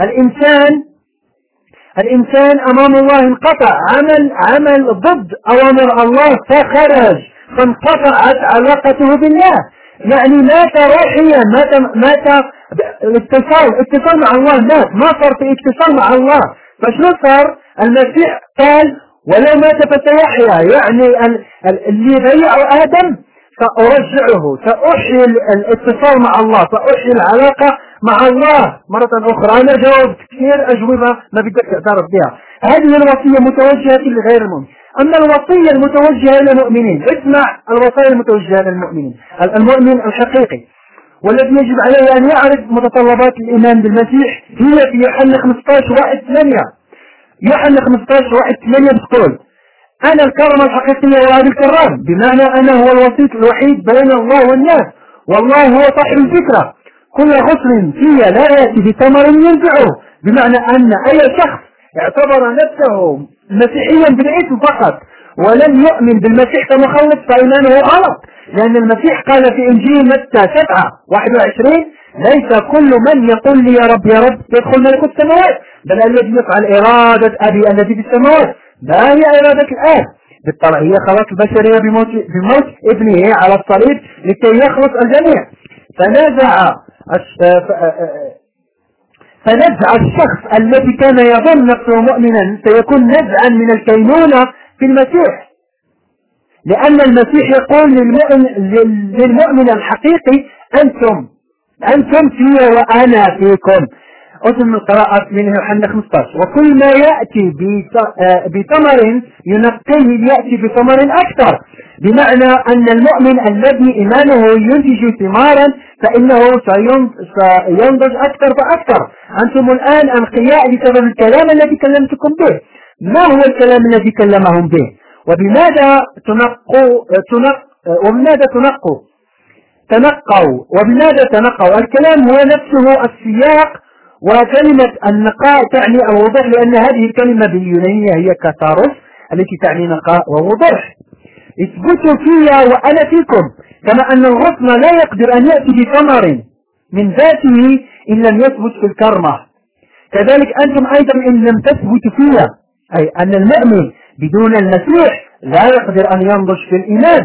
الإنسان أمام الله انقطع، عمل ضد أوامر الله فخرج، فانقطعت علاقته بالله، يعني مات روحيا، مات اتصال مع الله، ما صار في اتصال مع الله. فشو صار؟ المسيح قال ولو مات فسيحيا، يعني اللي ضيعوا آدم سأرجعه، سأحيي الاتصال مع الله، سأحيي العلاقة مع الله مرة أخرى. أنا جاوبت كثير أجوبة ما بدك تعترف بها. هذه الوصية متوجهة لغير المؤمن. أما الوصية المتوجهة للمؤمنين، اسمع الوصية المتوجهة للمؤمنين، المؤمن الحقيقي والذي يجب عليه أن يعرف متطلبات الإيمان بالمسيح هي في يوحنا 15:8. يوحنا 15:8 بتقول أنا الكرم الحقيقية وهذا الكرام، بمعنى أنا هو الوسيط الوحيد بين الله والناس، والله هو صاحب الفكرة. كل غصن فيها لا يأتي بثمر ينفعه، بمعنى أن أي شخص اعتبر نفسه مسيحيا بالاسم فقط ولم يؤمن بالمسيح كمخلص فإيمانه غلط، لأن المسيح قال في إنجيل متى 7:21 ليس كل من يقول لي يا رب يا رب يدخل ملكوت السماوات، بل الذي يفعل إرادة أبي الذي في السماوات. ما هي إرادة الآب؟ بالطبع هي خلاص البشرية بموت ابنه على الصليب لكي يخلص الجميع. فنزع الشخص الذي كان يظن نفسه مؤمنا سيكون نزعا من الكينونة في المسيح، لأن المسيح يقول للمؤمن الحقيقي أنتم في وأنا فيكم. أتم القراءة من يوحنا 15 وكل ما يأتي بثمر ينقيه ليأتي بثمر أكثر، بمعنى أن المؤمن الذي إيمانه ينتج ثمارا فإنه سينضج أكثر فأكثر. أنتم الآن أنقياء بسبب الكلام الذي كلمتكم به. ما هو الكلام الذي كلمهم به؟ وبماذا تنقوا؟ الكلام هو نفسه السياق، وكلمة النقاء تعني الوضوح، لأن هذه الكلمة باليونانية هي كاثاروس التي تعني نقاء ووضوح. اثبتوا فيا وأنا فيكم، كما أن الغصن لا يقدر أن يأتي بثمر من ذاته إن لم يثبت في الكرمة، كذلك أنتم أيضا إن لم تثبتوا فيا، أي أن المؤمن بدون المسيح لا يقدر أن ينضج في الإيمان.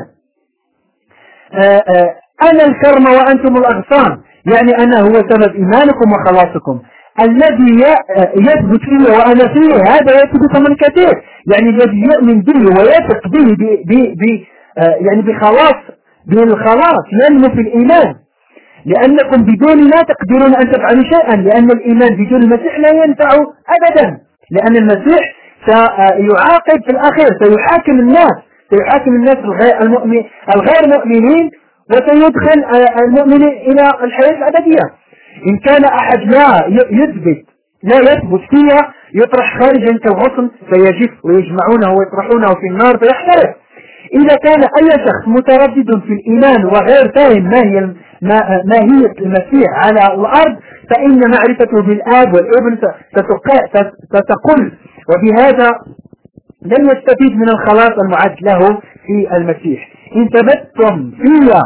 أنا الكرمة وأنتم الأغصان، يعني أنا هو سبب إيمانكم وخلاصكم. الذي يثبت فيه وأنا فيه هذا يثبت من كثير، يعني الذي يؤمن به ويثق به يعني بخلاص بالخلاص ينمو في الإيمان، لأنكم بدون لا تقدرون أن تفعلوا شيئا، لأن الإيمان بدون المسيح لا ينفع أبدا، لأن المسيح سيعاقب في الأخير، سيحاكم الناس الغير مؤمنين، وسيدخل المؤمنين إلى الحياة الأبدية. إن كان أحد لا يثبت فيها يطرح خارجا كالغصن فيجف، ويجمعونه ويطرحونه في النار فيحترق. إذا كان أي شخص متردد في الإيمان وغير فاهم ما هي المسيح على الأرض، فإن معرفته بالآب والابن ستقل، وبهذا لن يستفيد من الخلاص المعد له في المسيح. إن ثبتتم فيا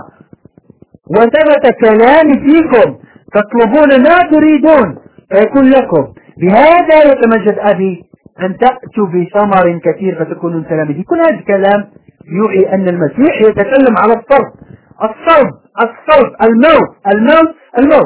وثبت كلامي فيكم تطلبون ما تريدون فيكون لكم، بهذا يتمجد أبي أن تأتوا بثمر كثير فتكونوا تلاميذي. كل هذا الكلام يوحي أن المسيح يتكلم على الصلب، الموت.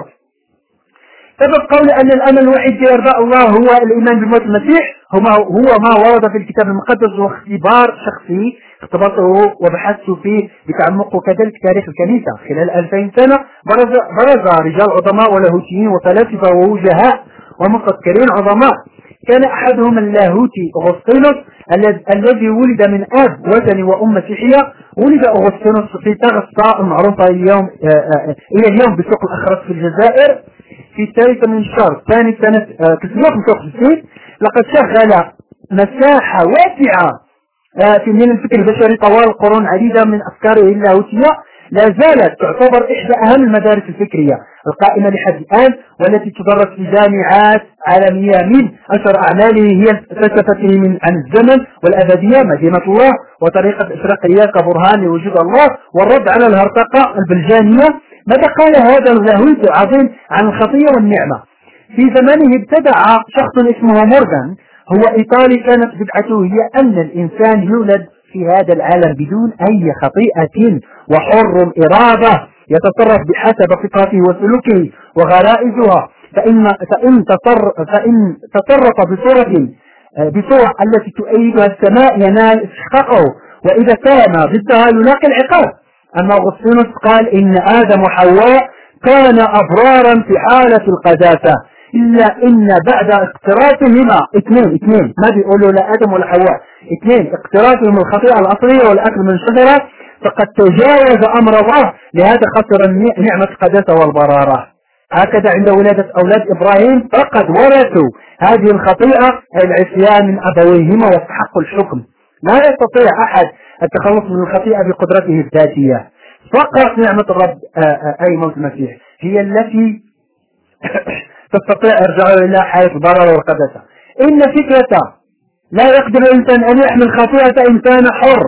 سبب قول أن الأمل الوحيد في إرضاء الله هو الإيمان بموت المسيح هو ما ورد في الكتاب المقدس، واختبار شخصي اختبرته وبحثت فيه بتعمق، وكذلك تاريخ الكنيسة خلال 2000 سنة. برز رجال عظماء ولاهوتيين وفلاسفة ووجهاء ومفكرين عظماء. كان أحدهم اللاهوتي أغسطينوس الذي ولد من أب وثني وأم مسيحية. ولد أغسطينوس في تغسطا المعروفة إلى اليوم بسوق الأخرس في الجزائر في 3 من شهر ثاني سنة 365. لقد شغل مساحة واسعة من الفكر البشري طوال قرون عديدة من أفكاره اللاهوتية. لا زالت تعتبر إحدى أهم المدارس الفكرية القائمة لحد الآن، والتي تدرس في جامعات عالمية. من أشهر أعماله هي فلسفته عن الزمن والأبدية، مدينة الله، وطريقة إشراقية كبرهان لوجود الله، والرد على الهرطقة البلجانية. ماذا قال هذا اللاهوت العظيم عن الخطية والنعمة؟ في زمانه ابتدع شخص اسمه مورغان، هو إيطالي، كانت بدعته هي أن الإنسان يولد في هذا العالم بدون أي خطيئة وحر إرادة، يتصرف بحسب فطرته وسلوكه وغرائزها، فإن تصرف بصورة التي تؤيدها السماء ينال استحقاقه، وإذا كان ضدها يلاقي العقاب. أما أغسطينوس قال إن آدم وحواء كان أبرارا في حالة القداسة، إلا إن بعد اقترافهما اثنين ما بيقولوا لا آدم ولا حواء، اقترافهم الخطيئة الأصلية والأكل من شجرة، فقد تجاوز أمر الله، لهذا خسر نعمة القداسة والبرارة. هكذا عند ولادة أولاد إبراهيم فقد ورثوا هذه الخطيئة العصيان من أبويهما واستحقوا الحكم. لا يستطيع أحد التخلص من الخطيئة بقدرته الذاتية، فقط نعمة الرب أي موت المسيح هي التي تستطيع إرجاعه إلى حياة البرارة والقداسة. إن فكرة لا يقدر الإنسان أن يحمل خطيئة إنسان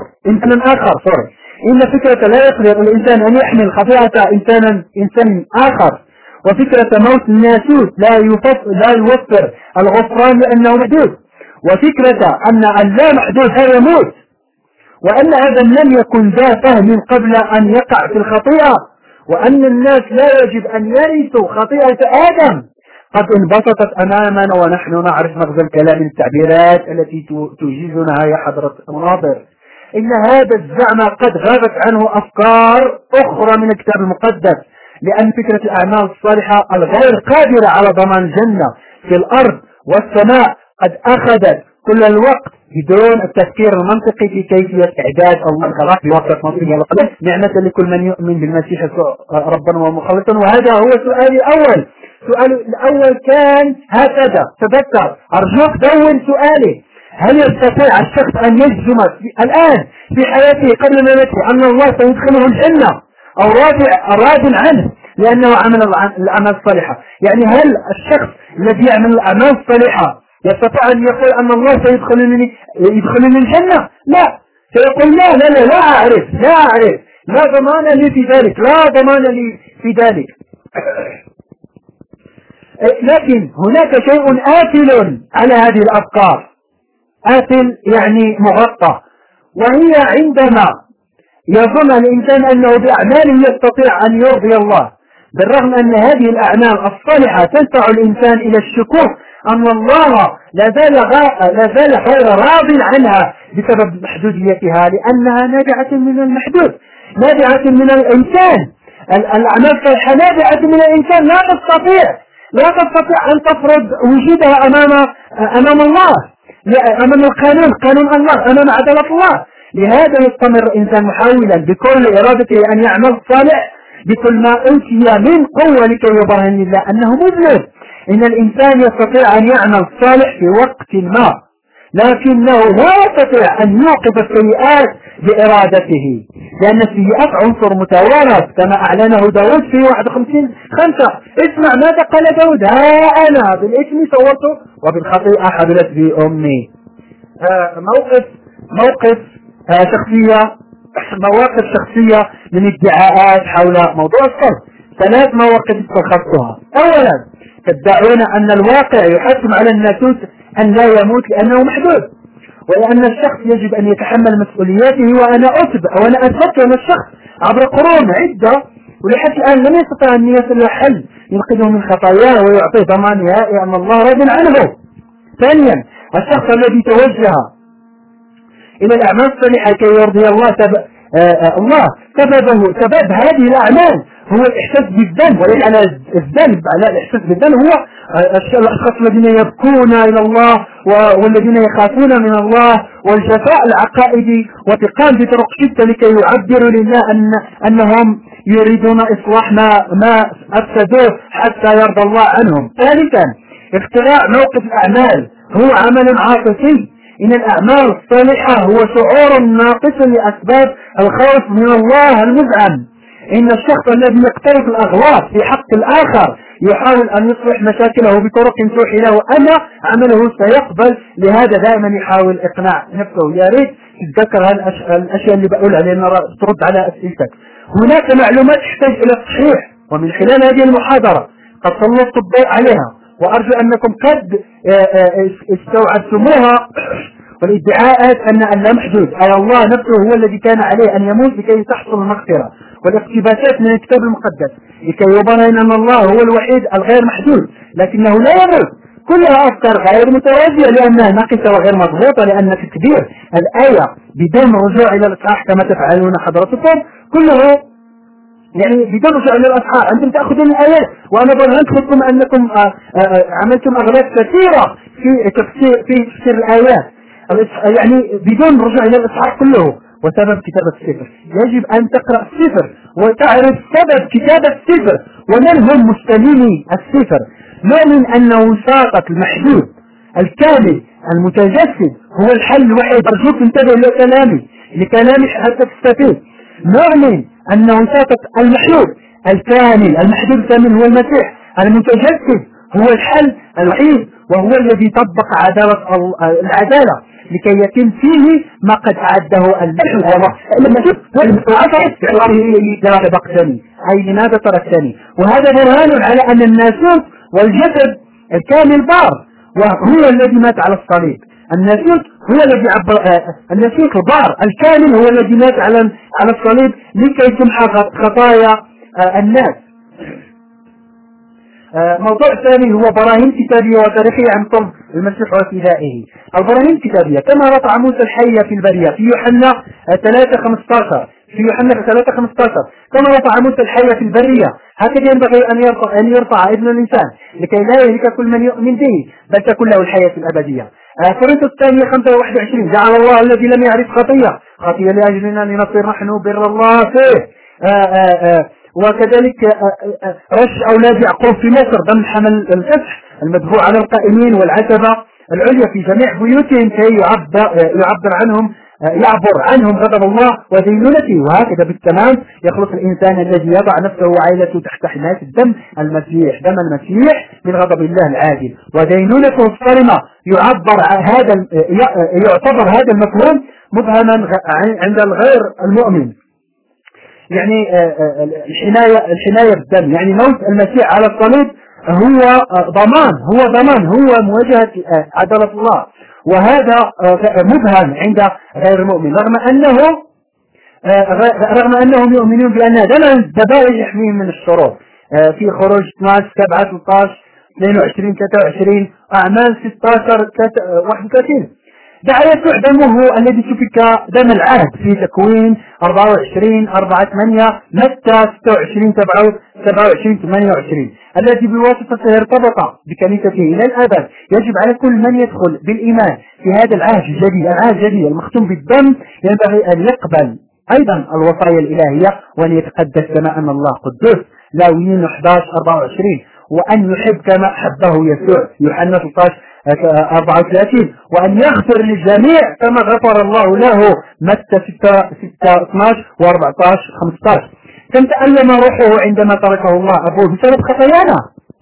آخر إن فكرة لا يقدر الإنسان أن يحمل خطيئة إنسان آخر، وفكرة موت الناسوت لا يوفر الغفران لأنه محدود، وفكرة أن اللا محدود هذا يموت، وأن هذا لم يكن ذا فهم قبل أن يقع في الخطيئة، وأن الناس لا يجب أن يرثوا خطيئة آدم قد انبسطت أمامنا، ونحن نعرف مغزى الكلام من التعبيرات التي توجزنا يا حضرة المناظر. إن هذا الزعم قد غابت عنه أفكار أخرى من الكتاب المقدس، لأن فكرة الأعمال الصالحة الغير قادرة على ضمان الجنة في الأرض والسماء قد أخذت كل الوقت بدون التفكير المنطقي في كيفية إعداد الله الخلاص بواسطة مصير القدس نعمة لكل من يؤمن بالمسيح ربنا ومخلصا. وهذا هو سؤالي الأول. سؤالي الأول كان هكذا، تذكر أرجوك دون سؤالي: هل يستطيع الشخص أن يجزم الآن في حياته قبل مماته أن الله سيدخله الجنة أو راض عنه لأنه عمل الأعمال الصالحة؟ يعني هل الشخص الذي يعمل الأعمال الصالحة يستطيع أن يقول أن الله سيدخلني الجنة؟ لا، سيقول لا أعرف، لا ضمان لي في ذلك، لكن هناك شيء آكل على هذه الأفكار، آكل يعني مغطى، وهي عندما يظن الإنسان أنه بأعماله يستطيع أن يرضي الله، بالرغم أن هذه الأعمال الصالحة تدفع الإنسان إلى الشكوك أن الله لا زال غير راض عنها بسبب محدوديتها، لأنها نابعة من المحدود، نابعة من الإنسان. الأعمال الصالحة نابعة من الإنسان، لا تستطيع أن تفرض وجودها أمام الله، أمام قانون الله، أمام عدالة الله. لهذا يستمر الإنسان محاولا بكل إرادته أن يعمل صالح بكل ما أوتي من قوة لكي يبرهن لله أنه مذنب. إن الإنسان يستطيع أن يعمل صالح في وقت ما، لكنه لا يستطيع أن يوقف السيئات بإرادته، لأن السيئات عنصر متوارث كما أعلنه داود في 51:5. اسمع ماذا قال داود: ها أنا بالإثم صورت وبالخطيئة حبلت بي أمي. مواقف شخصية من ادعاءات حول موضوع الصلب. 3 مواقف استلخصتها. أولا، تدعون أن الواقع يحتم على الناسوت أن لا يموت لأنه محدود، وأن الشخص يجب أن يتحمل مسؤولياته. وأنا أثبت أن الشخص عبر قرون عدة ولحد الآن لم يستطع أن يصل إلى حل ينقذه من خطاياه ويعطيه ضمان نهائي أن الله راض عنه. ثانيا، الشخص الذي توجه إلى الأعمال الصالحة كي يرضي الله سبب هذه الأعمال هو الإحساس بالذنب، وليس على الذنب، على الإحساس بالذنب هو الأشخاص الذين يبكون إلى الله والذين يخافون من الله، والجفاء العقائدي وتقام بطرق شتى لكي يعبروا لله أنهم يريدون إصلاح ما أفسدوه حتى يرضى الله عنهم. ثالثا، اختراع موقف الأعمال هو عمل عاطفي. إن الأعمال الصالحة هو شعور ناقص لأسباب الخوف من الله المزعم. إن الشخص الذي يقترف الأغلاط في حق الآخر يحاول أن يصلح مشاكله بطرق توحي له أن عمله سيقبل، لهذا دائما يحاول إقناع نفسه. يا ريت تتذكر الأشياء اللي بقول عليها ترد على أسئلتك. هناك معلومات تحتاج إلى التصحيح، ومن خلال هذه المحاضرة قد سلطت الضوء عليها، وأرجو أنكم قد استوعبتموها. والادعاءات أن اللامحدود أي الله نفسه هو الذي كان عليه أن يموت لكي تحصل المغفرة، والاقتباسات من الكتاب المقدس لكي يبرهن أن الله هو الوحيد الغير محدود لكنه لا يموت، كلها أفكار غير متوازية لأنها ناقصة وغير مضبوطة، لأن تكبير الآية بدون رجوع إلى الإصحاح كما تفعلون حضرتكم كله يعني بدون رجوع إلى الإصحاح. أنتم تأخذون الآيات وأنا برهنت لكم أنكم عملتم أغلاط كثيرة في تفسير الآيات، يعني بدون رجوع إلى الإصحاح كله. وسبب كتابة السفر يجب أن تقرأ السفر وتعرف سبب كتابة السفر ومن هم مستلمي السفر. نؤمن أن وساطة المحدود الكامل المتجسد هو الحل الوحيد. أرجوك انتبه لكلامي حتى تستفيد. نؤمن أن وساطة المحدود الكامل المحدود الكامل هو المسيح المتجسد هو الحل الوحيد، وهو الذي طبق العدالة لكي يتم فيه ما قد أعده لماذا تركتني. وهذا برهان على أن الناسوت والجسد الكامل بار، وهو الذي مات على الصليب. الناسوت هو الذي الناسوت البار الكامل هو الذي مات على الصليب لكي تمحى خطايا الناس. موضوع ثاني هو براهين كتابية وتاريخية عن صلب المسيح وفدائه. البراهين الكتابية كما رفع موسى الحية في البرية في يوحنا 3:15 كما رفع موسى الحية في البرية هكذا ينبغي أن يرفع ابن الإنسان لكي لا يهلك كل من يؤمن به بل تكون له الحياة الأبدية. كورنثوس الثانية 5:21 جعل الله الذي لم يعرف خطية لأجلنا لنصير نحن بر الله فيه. وكذلك رش أولاد يعقوب في مصر ضمن حمل الفتح المدفوع على القائمين والعتبة العليا في جميع بيوتهم كي يعبر عنهم غضب الله ودينونته. وهكذا بالتمام يخلص الإنسان الذي يضع نفسه وعائلته تحت حماية دم المسيح من غضب الله العادل ودينونته الصارمة. يعتبر هذا المفهوم مبهما عند الغير المؤمن، يعني الحناية بالدم، يعني موت المسيح على الصليب هو ضمان هو مواجهة عدالة الله، وهذا مبهم عند غير المؤمن رغم أنهم يؤمنون بأن دم الذبائح يحميهم من الشرور. في خروج 12:7-13 22 23 أعمال 16 31. دعا يسوع دمه الذي سفك دم العهد في تكوين 24 4-8 متى 26 27 28 الذي بواسطته ارتبط بكنيسته إلى الأبد. يجب على كل من يدخل بالإيمان في هذا العهد الجديد المختوم بالدم ينبغي أن يقبل أيضا الوصايا الإلهية وأن يتقدس كما أن الله قدوس. لاويين 11-24 وأن يحب كما حبه يسوع يوحنا 34 وأن يغفر للجميع كما غفر الله له متى 6-12 و14-15. كم تألم روحه عندما تركه الله أبوه بسبب خطايانا.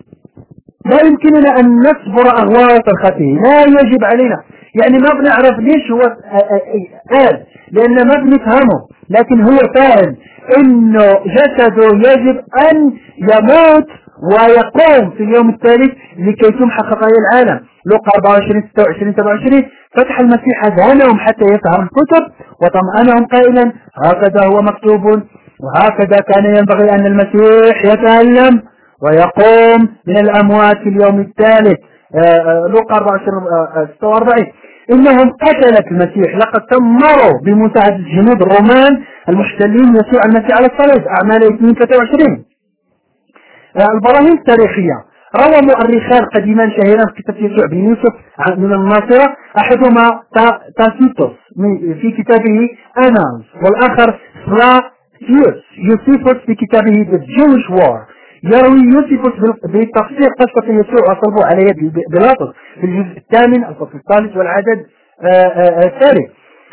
لا يمكننا أن نصبر أغواط الخطية، لا يجب علينا، يعني ما بنعرف ليش هو قال، لأن ما بنفهمه، لكن هو فاهم إنه جسده يجب أن يموت ويقوم في اليوم الثالث لكي تمحى خطايا العالم. لوقا 24-26-27 فتح المسيح أذهانهم حتى يفهم الكتب وطمأنهم قائلا هكذا هو مكتوب وهكذا كان ينبغي أن المسيح يتألم ويقوم من الأموات في اليوم الثالث. لوقا 24-46 إنهم قتلت المسيح لقد تمروا بمساعدة الجنود الرومان المحتلين يسوع المسيح على الصليب. أعمال 2-23. البراهين التاريخية روى مؤرخان قديمان شهيران في كتاب يسوع بن يوسف من الناصرة، أحدهما تاسيتوس في كتابه أنالز والآخر يوسيفوس في كتابه The Jewish War. يروي يوسيفوس بالتفسير قصة يسوع وصلبه على يد بيلاطس في الجزء 8 الفصل الثالث والعدد الثالث.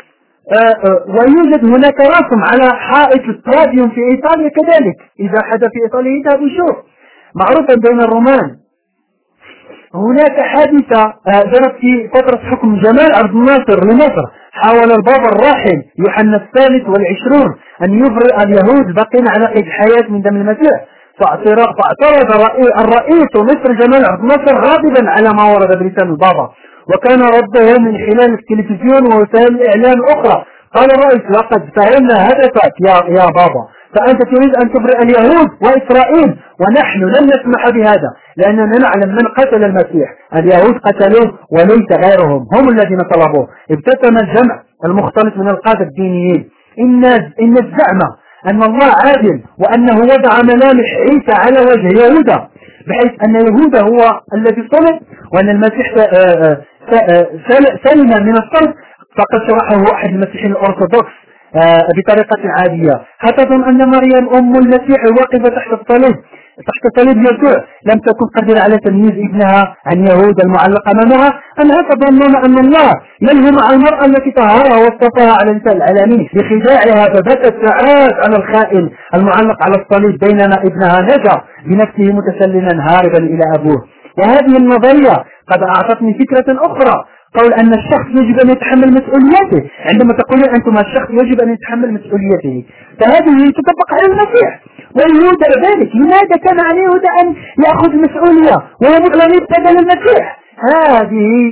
ويوجد هناك رسم على حائط الترابيوم في إيطاليا كذلك، إذا حدا في إيطاليا يذهب يشوف، معروفا بين الرومان. هناك حادثة جرت في فترة حكم جمال عبد الناصر لمصر، حاول البابا الراحل يوحنا 23 أن يبرئ اليهود الباقين على قيد الحياة من دم المسيح، فاعترض الرئيس مصر جمال عبد الناصر غاضبا على ما ورد بلسان البابا، وكان رده من خلال التلفزيون ووسائل الإعلام أخرى. قال الرئيس لقد فهمنا هدفك يا بابا، فأنت تريد أن تبرئ اليهود وإسرائيل ونحن لن نسمح بهذا، لأننا نعلم من قتل المسيح، اليهود قتلوه وليس غيرهم، هم الذين طلبوه. ابتسم الجمع المختلط من القادة الدينيين. إن الزعم أن الله عادل وأنه وضع ملامح عيسى على وجه يهوذا بحيث أن يهوذا هو الذي صلب وأن المسيح سلم من الصلب، فقد شرحه أحد المسيحيين الأرثوذكس بطريقة عادية. هتظن أن مريم أم المسيح واقفة تحت صليب يسوع لم تكن قادرة على تمييز ابنها عن يهوذا المعلق أمامها؟ أنها تظنون أن الله يلهم على المرأة التي طهرها واصطفاها على لسان العالمين بخداعها، فبكت ساعات على الخائن المعلق على الصليب، بينما ابنها نجا بنفسه متسللا هاربا إلى أبوه. وهذه النظرية قد أعطتني فكرة أخرى، قول أن الشخص يجب أن يتحمل مسؤوليته. عندما تقولون أنتم الشخص يجب أن يتحمل مسؤوليته، فهذه تطبق على المسيح ويهوذا ذلك. لماذا كان على يهوذا أن يأخذ المسؤولية ويموت بدل المسيح؟ هذه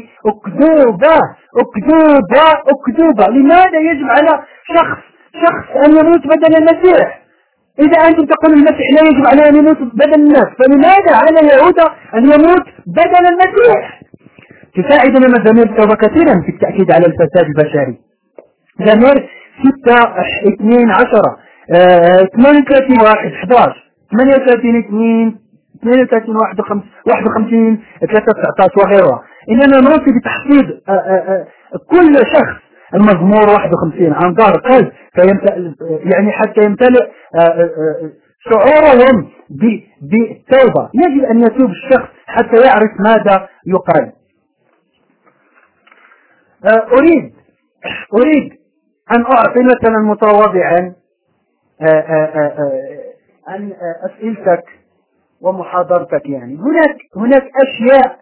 أكذوبة. لماذا يجب على شخص أن يموت بدل المسيح؟ إذا أنتم تقولون المسيح لا يجب عليه أن يموت بدل الناس، فلماذا على يهوذا أن يموت بدل المسيح؟ تساعدنا مزامير التوبة كثيرا في التأكيد على الفساد البشري. مزامير 6-2-10 38-1-11 38-2 32-51 3-19 وغيرها. إننا نوصي بتحفيظ كل شخص المزمور 51 عن ظهر قلب، يعني حتى يمتلئ شعورهم بالتوبة. يجب أن يتوب الشخص حتى يعرف ماذا يقال. أريد أن أعطي مثلا متواضعا عن أسئلتك ومحاضرتك. يعني هناك أشياء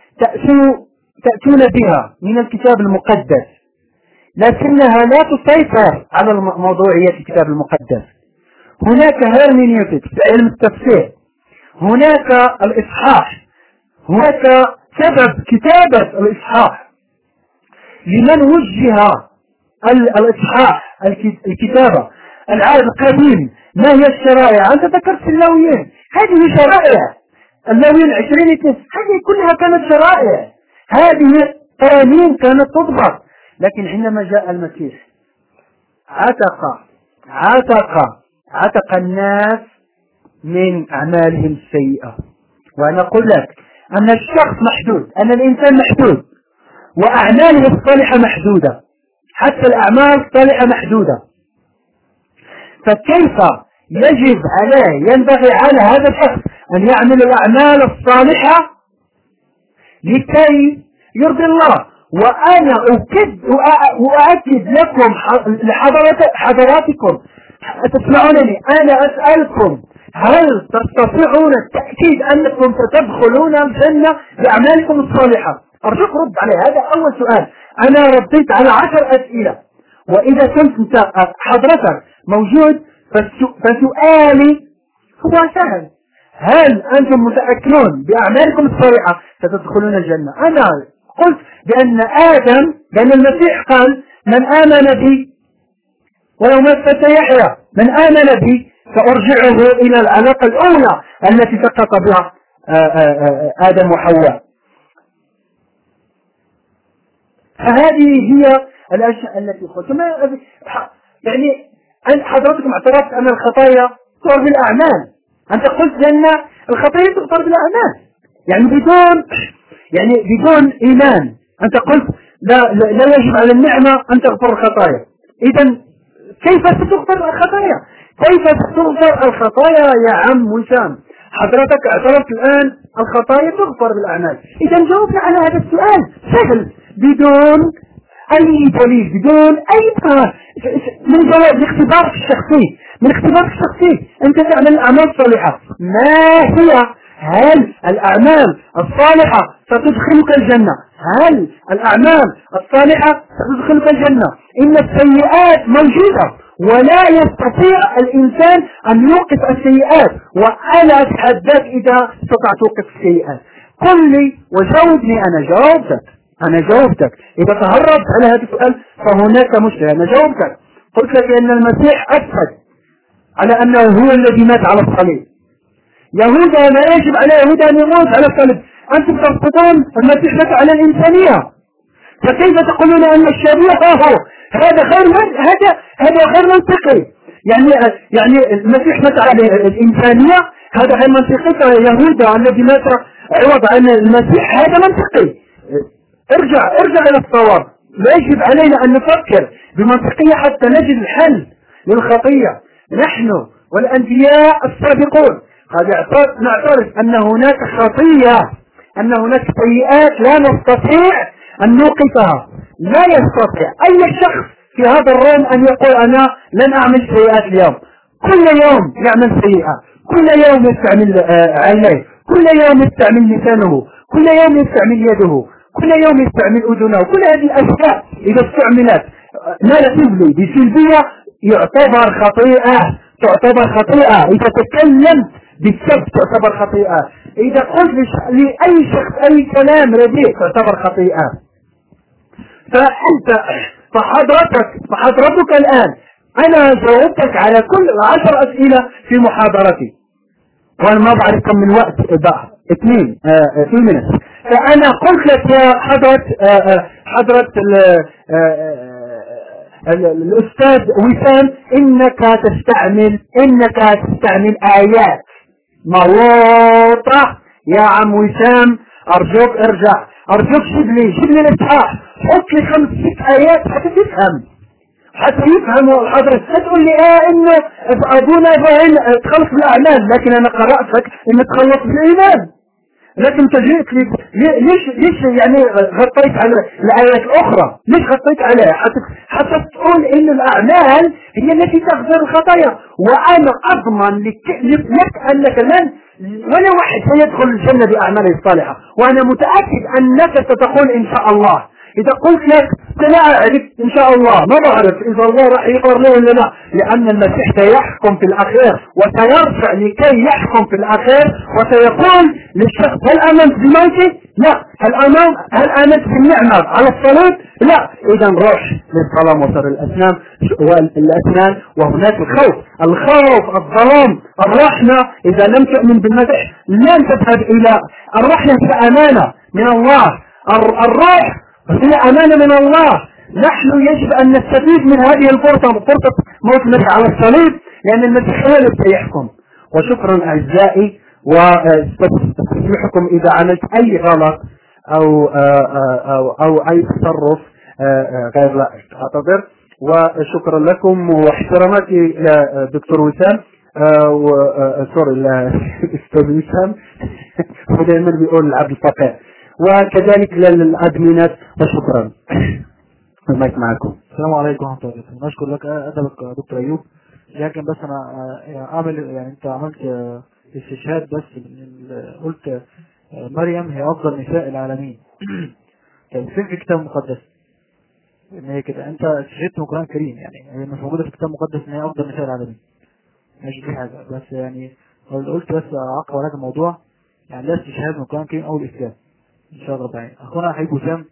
تأتون بها من الكتاب المقدس، لكنها لا تسيطر على موضوعية الكتاب المقدس. هناك هيرمينيوتكس في علم التفسير، هناك الإصحاح، هناك سبب كتابة الإصحاح، لمن وجه الإصحاح الكتابة، العهد القديم، ما هي الشرائع؟ أنت ذكرت اللاويين، هذه شرائع اللاويين 20:2 هذه كلها كانت شرائع، هذه قوانين كانت تضبط. لكن حينما جاء المسيح عتق الناس من أعمالهم السيئة. وأنا أقول لك أن الشخص محدود، أن الإنسان محدود، وأعماله الصالحة محدودة، حتى الأعمال الصالحة محدودة. فكيف يجب عليه، ينبغي على هذا الشخص أن يعمل الأعمال الصالحة لكي يرضي الله. وأنا أؤكد لكم لحضراتكم تسمعونني، أنا أسألكم هل تستطيعون التأكيد أنكم ستدخلون الجنة بأعمالكم الصالحة؟ أرجوك رد علي، هذا أول سؤال. أنا رديت على 10 أسئلة، وإذا كنت أنت حضرتك موجود فسؤالي هو سهل: هل أنتم متأكدون بأعمالكم الصالحة ستدخلون الجنة؟ أنا قلت بأن المسيح قال: من آمن بي ولو مات سيحيا، من آمن بي سأرجعه إلى العلاقة الأولى التي سقط بها آدم وحواء. فهذه هي الأشياء التي قلت. يعني حضرتكم اعترفت أن الخطايا تغفر بالأعمال. أنت قلت بأن الخطايا تغفر بالأعمال، يعني بدون إيمان. أنت قلت لا يجب على النعمة أن تغفر الخطايا. إذن كيف ستغفر الخطايا؟ كيف ستغفر الخطايا يا عم وسام؟ حضرتك اعترفت الآن الخطايا تغفر بالأعمال. إذن جاوبنا على هذا السؤال سهل، بدون أي دليل، بدون أي من جواب الاختبار الشخصي، من اختبارك الشخصي أنت تعمل الأعمال الصالحة. ما هي؟ هل الأعمال الصالحة ستدخلك الجنة؟ هل الأعمال الصالحة ستدخلك الجنة؟ إن السيئات موجودة، ولا يستطيع الإنسان أن يوقف السيئات، وأنا أتحداك إذا استطعت توقف السيئات. قل لي وجاوبني. أنا جاوبتك. إذا تهربت على هذا السؤال فهناك مشكلة. أنا جاوبتك، قلت لك أن المسيح أشهد على أنه هو الذي مات على الصليب. يهوذا لا يجب على يهوذا أن يموت على الصليب. أنتم ترفضون المسيح مات على الإنسانية، فكيف تقولون أن الشريعة هو هذا غير منطقي؟ يعني المسيح مات على الإنسانية، هذا غير منطقي. يهوذا الذي مات عوض عن المسيح هذا منطقي. ارجع إلى الصواب. لا يجب علينا أن نفكر بمنطقية حتى نجد الحل للخطية. نحن والأنبياء السابقون قد نعترف أن هناك خطية، أن هناك سيئات لا نستطيع أن نوقفها. لا يستطيع أي شخص في هذا الروم أن يقول أنا لن أعمل سيئات اليوم. كل يوم يعمل سيئة، كل يوم يستعمل عينيه، كل يوم يستعمل لسانه، كل يوم يستعمل يده، كل يوم يستعمل أذنه. كل هذه الأشياء إذا استعملت نيجاتيفلي بسلبية تعتبر خطيئة. إذا تكلمت بالسب تعتبر خطيئة. إذا قلت لأي شخص أي كلام رديء تعتبر خطيئة. فحضرتك الآن أنا جاوبتك على كل 10 أسئلة في محاضرتي، وأنا ما بعرف كم من وقت بقى 2 minutes. فأنا قلت لك يا حضرة الأستاذ وسام إنك تستعمل آيات مغلوطة يا عم وسام. أرجوك ارجع، أرجوك جيب لي الإصحاح، حط لي 5-6 آيات حتى يفهم حضرتك. تقول لي إنه أبونا إبراهيم تخلص بالأعمال، لكن أنا قرأت لك إنه تخلص بالإيمان. لكن تجيت ليش يعني غطيت على الآيات الأخرى؟ ليش غطيت عليها؟ حتى تقول إن الأعمال هي التي تغفر الخطايا. وأنا أضمن لك أنك ولا واحد سيدخل الجنة بأعماله الصالحة، وأنا متأكد أنك ستقول إن شاء الله. إذا قلت لك لا أعرف إن شاء الله، ما بعرف إذا الله راح يغفر له ولا لا، لأن المسيح سيحكم في الأخير وسيرجع لكي يحكم في الأخير وسيقول للشخص هل آمنت بموته؟ لا. هل آمنت بالنعمة على الصليب؟ لا، إذا روح للظلام وصار الأسنان وهناك الخوف الظلام. الرحمة إذا لم تؤمن بالمسيح لن تذهب إلى الرحمة، هي أمانة من الله. الروح هي أمانة من الله. نحن يجب أن نستفيد من هذه الفرصة، فرصة موت المسيح على الصليب، لأن المسيح هو الذي سيحكم. وشكرا أعزائي، وأسمحكم إذا عملت أي غلط أو أي تصرف غير لائق، أعتذر. وشكرا لكم واحتراماتي لدكتور وسام سوري الأستاذ وسام ودائما بيقول العبد الفقير، وكذلك للأدمينات. وشكرا. المايك معكم. السلام عليكم ورحمة الله وبركاته. نشكر لك أدبك يا دكتور أيوب، لكن بس أنا أعمل يعني أنت عملت استشهاد بس قلت مريم هي أفضل نساء العالمين. كان فين في الكتاب المقدس إن هي كده؟ أنت استشهدت من القرآن الكريم، يعني هي مش موجودة في الكتاب المقدس إن هي أفضل نساء العالمين. ماشي دي حاجة، بس يعني قلت بس أعقب على هذا الموضوع، يعني لا استشهاد من القرآن الكريم أو الإسلام إن شاء الله تعالى. أخونا حبيب وسام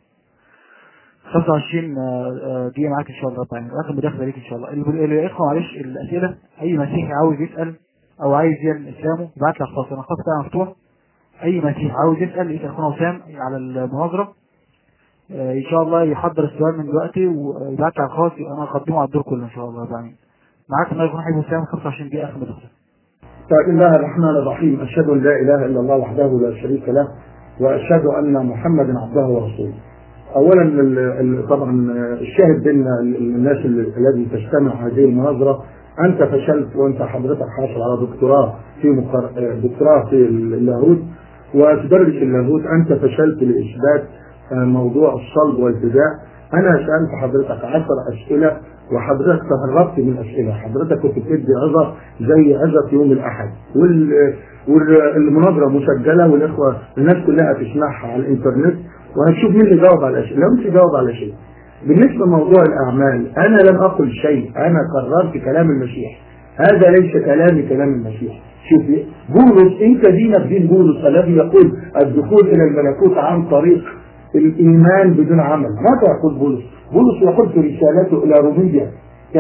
25 دقيقة معاك إن شاء الله تعالى، آخر مداخلة ليك إن شاء الله. اللي يدخل معلش الأسئلة، أي مسيحي عاوز يسأل أو عايز يعلن إسلامه يبعت لك خاص، أنا الخاص بتاعي مفتوح. أي مسيحي عاوز يسأل أخونا وسام على المناظرة إن شاء الله يحضر السؤال من دلوقتي ويبعت لك خاص، أنا أقدمه على الدور كله إن شاء الله تعالى. معاك ما يكون حبيب وسام 25 دقيقة آخر مداخلة. بسم الله الرحمن الرحيم. أشهد أن لا إله إلا الله وحده لا شريك له، وأشهد أن محمدا عبده ورسوله. أولا طبعا الشاهد بين الناس الذي تستمع هذه المناظرة، أنت فشلت وأنت حضرتك حاصل على دكتوراه في اللاهوت وتدرس اللاهوت، أنت فشلت لإثبات موضوع الصلب والفداء. أنا سألت حضرتك 10 أسئلة وحضرتك تهربت من الأسئلة. حضرتك كنت بتدي عظة زي عظة يوم الأحد، والمناظرة مسجلة والإخوة الناس كلها تسمعها على الإنترنت وهتشوف مين اللي جاوب على الأسئلة. لم تجاوب على شيء. بالنسبة لموضوع الأعمال، أنا لم أقل شيء، أنا قررت كلام المسيح، هذا ليس كلامي، كلام المسيح. شوف بولس، أنت دينك دين بولس الذي يقول الدخول إلى الملكوت عن طريق الإيمان بدون عمل. ماذا يقول بولس؟ بولس يقول في رسالته إلى رومية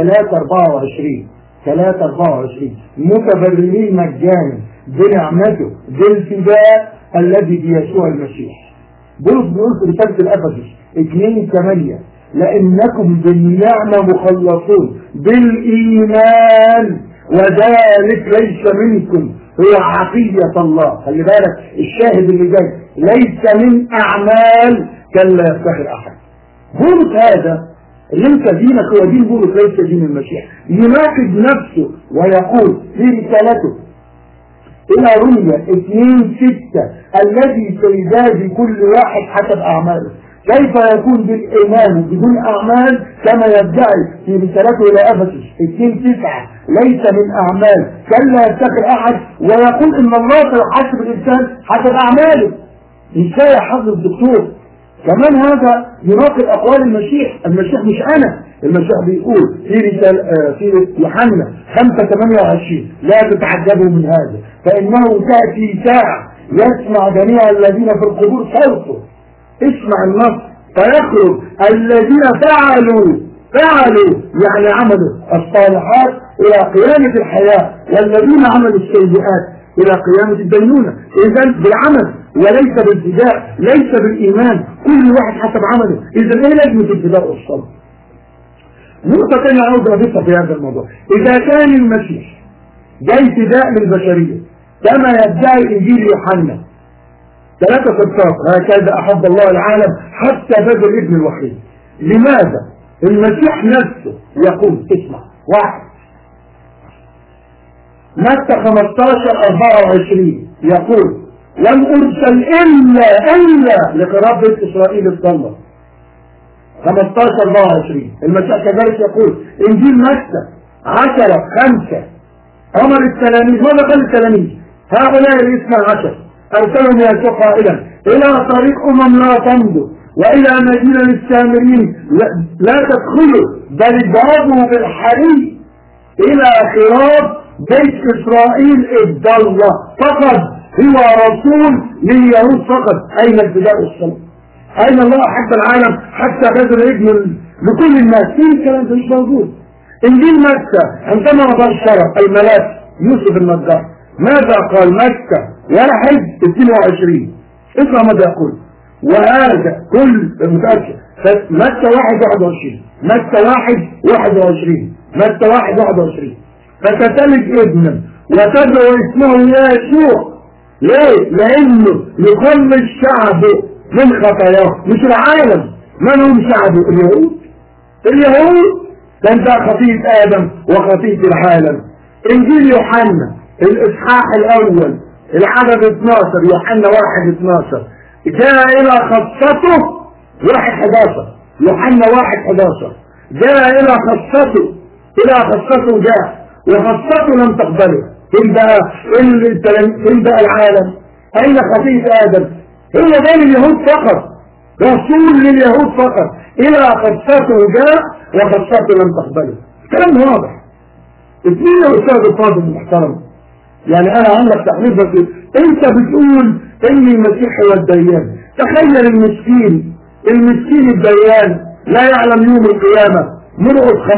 3:24 متبررين مجانا بنعمته بالفداء الذي بيسوع المسيح. بولس بيقول في رسالة الأفسس 2:8 لأنكم بالنعمة مخلصون بالإيمان وذلك ليس منكم، هو عطية الله. خلي بالك الشاهد اللي جاي، ليس من أعمال كلا يفتخر أحد. بولس هذا اللي انت دينك هو دين بولس ليس دين المسيح، يناقض نفسه ويقول في رسالته إلى رومية 2:6 الذي سيجازي كل واحد حسب أعماله. كيف يكون بالإيمان بدون أعمال كما يدعي في رسالته إلى أفسس 2:9 ليس من أعمال كلا يفتخر أحد، ويقول إن الله سيحاسب الإنسان حسب أعماله. إزاي يا حضرة الدكتور؟ كمان هذا يناقض أقوال المسيح. المسيح مش أنا، المسيح بيقول في رسالة في يوحنا 5:28 لا تتعجبوا من هذا فإنه تأتي ساعة يسمع جميع الذين في القبور صوته. اسمع النص، فيخرج الذين فعلوا يعني عملوا الصالحات إلى قيامة الحياة، والذين عملوا السيئات إلى قيامة الدينونة. إذن بالعمل وليس بالفداء، ليس بالإيمان، كل واحد حسب عمله. إذن إيه لازمة الفداء والصلب؟ نقطة ثانية عاوز أضيفها في هذا الموضوع، إذا كان المسيح جاي فداء للبشرية كما يدعي إنجيل يوحنا 3:16 هكذا أحب الله العالم حتى بذل ابن الوحيد، لماذا المسيح نفسه يقول؟ اسمع، 1 متى 15:24 يقول لم أرسل إلا لقرابة إسرائيل الضالة. 15:24 المسيح كذلك يقول. إنجيل متى 10:5 أمر التلاميذ، ماذا قال التلاميذ؟ هؤلاء ال12 أرسلهم يسوع قائلا إلى طريق لا تمضوا وإلى مدينة السامريين لا تدخلوا بل اذهبوا بالحري إلى خراب بيت إسرائيل الضالة. فقط هو رسول لليهود فقط. أين الفداء والصلب؟ أين الله أحب العالم حتى بذل ابن لكل الناس. فين الكلام ده؟ مش موجود. إنجيل متى عندما بشر الملاك يوسف النجار ماذا قال؟ متى 1:22 اسمع ماذا يقول. وهذا كل متأكد متى 1:21 متى 1:21 متى 1:21 فتتلد ابنا وتدعو اسمه يسوع. ليه؟ لأنه يخلص شعبه من خطاياه، مش العالم. من هم شعبه؟ اليهود. اليهود كان ده خطية آدم وخطية العالم. إنجيل يوحنا الإصحاح الأول العدد 12 يوحنا 1:12 جاء إلى خاصته 1:11 يوحنا 1:11 جاء إلى خاصته جاء وخاصته لم تقبله. فين بقى العالم؟ أين خطية آدم؟ هو بين اليهود فقط، رسول لليهود فقط. إلى خاصته جاء وخاصته لم تقبله. كلام واضح. اثنين يا أستاذ الفاضل المحترم، يعني أنا عندك تحريف بس أنت بتقول إن المسيح هو الديان. تخيل المسكين الديان لا يعلم يوم القيامة. مرقس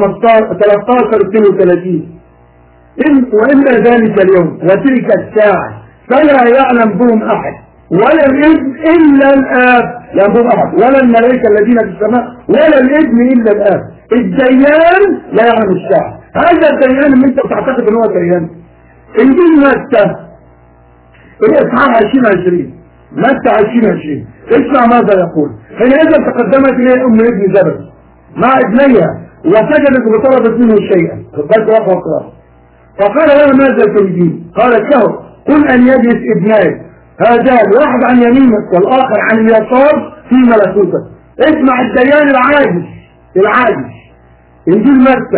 13:32 وإلا ذلك اليوم وتلك الساعة فلا يعلم بهم أحد ولا الابن إلا الآب، لا بهم أحد ولا الملائكة الذين في السماء ولا الابن إلا الآب. الديان لا يعلم الساعة. هذا الديان اللي انت بتعتقد ان هو ديان. انجيل متى الاصحاح 20 متى 20 اسمع ماذا يقول. حينئذ تقدمت اليه ام ابن زبد مع ابنيها وسجدت وطلبت منه شيئا فقال لها ماذا تريدين؟ قالت له قل ان يجلس ابنائي هذان واحد عن يمينك والاخر عن اليسار في ملكوتك. اسمع الديان العاجز. انجيل متى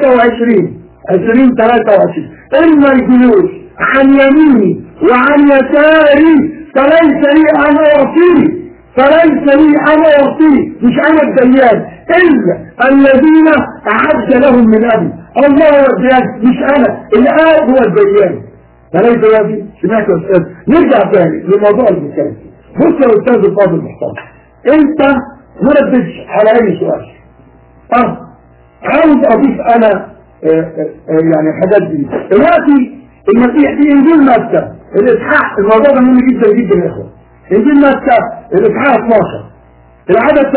23 اما الجلوس عن يميني وعن يساري فليس لي ان اعطيه مش انا الديان الا الذين اعد لهم من ابي. الله هو الديان مش انا، الاب هو الديان. فليس يا ابي. سمعت يا استاذ؟ نرجع ثاني لموضوع المكان. بص يا استاذ الفاضل المحترم، انت ما ردتش على اي سؤال. عاوز اضيف انا يعني الحاجات دي. دلوقتي المسيح في انجيل متى الاصحاح، الموضوع ده مهم جدا جدا يا اخوان. انجيل متى الاصحاح 12 العدد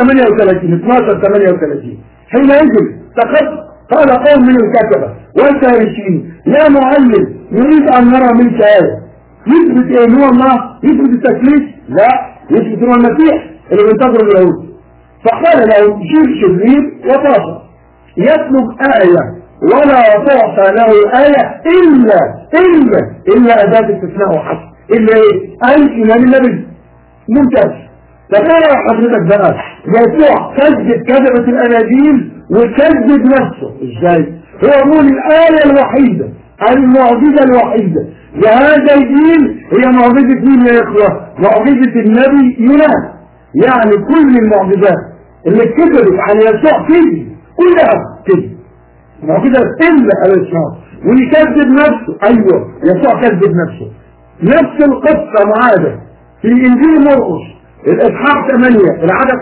38 حينئذ قال قوم من الكتبة والفارسيين يا معلم نريد ان نرى منك آية. يثبت ايه؟ هو الله؟ يثبت التكليف؟ لا، يثبت هو المسيح اللي بينتظر اليهود. فقال له جيل شرير وطاقة يطلب آية ولا تعطى له آية إلا أداة استثناء وحسب. إلا إيه؟ إيمان النبي. ممتاز. تخيل حضرتك بقى يسوع كذبت الأناجيل وكذب نفسه. إزاي؟ هو يقول الآية الوحيدة المعجزة الوحيدة لهذا الدين هي معجزة مين يا إخوة؟ معجزة النبي يونان. يعني كل المعجزات اللي كذبت عن يسوع كذب كلها كذب. معجزة إلا الإسلام ويكذب نفسه. أيوة يسوع كذب نفسه. نفس القصة معاده في إنجيل مرقس الإصحاح 8 العدد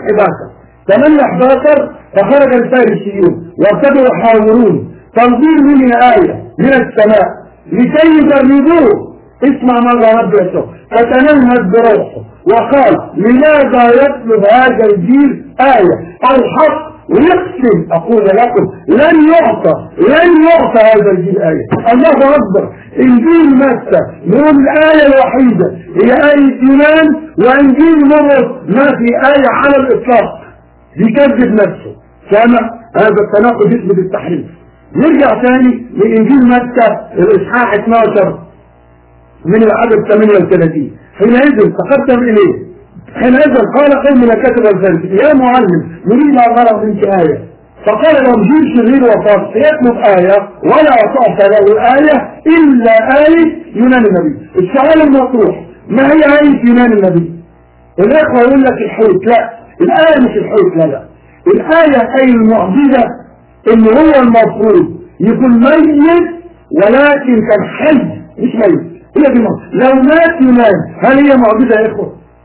11 فخرج الفارسيون وابتدوا يحاورون تنظير منه آية من السماء لكي يجربوه. اسمع ماذا رب يسوع فتنهد بروحه وقال لماذا يطلب هذا الجيل آية الحق ويقسم أقول لكم لن يعطى هذا الجيل آية. الله أكبر. إنجيل متى نقول الآية الوحيدة هي آية يونان وإنجيل مرقس ما في آية على الإطلاق. يكذب نفسه. سامع هذا التناقض يثبت التحريف. نرجع ثاني لإنجيل متى الإصحاح 12 من العدد 38 حينئذ تقدم إليه حينئذ قال قوم من كتب الفارسي يا معلم نريد أن نرى منك آية. فقال لهم جيل شرير وفارس يطلب آية ولا تعطى له آية إلا آية يونان النبي. السؤال المطروح ما هي آية يونان النبي؟ الإخوة يقول لك الحوت. لا، الآية مش الحوت. لا، الآية أي المعجزة إن هو المفروض يكون ميت ولكن كان حي مش ميت. هي دي معجزة. لو مات يونان هل هي معجزة يا إخوة؟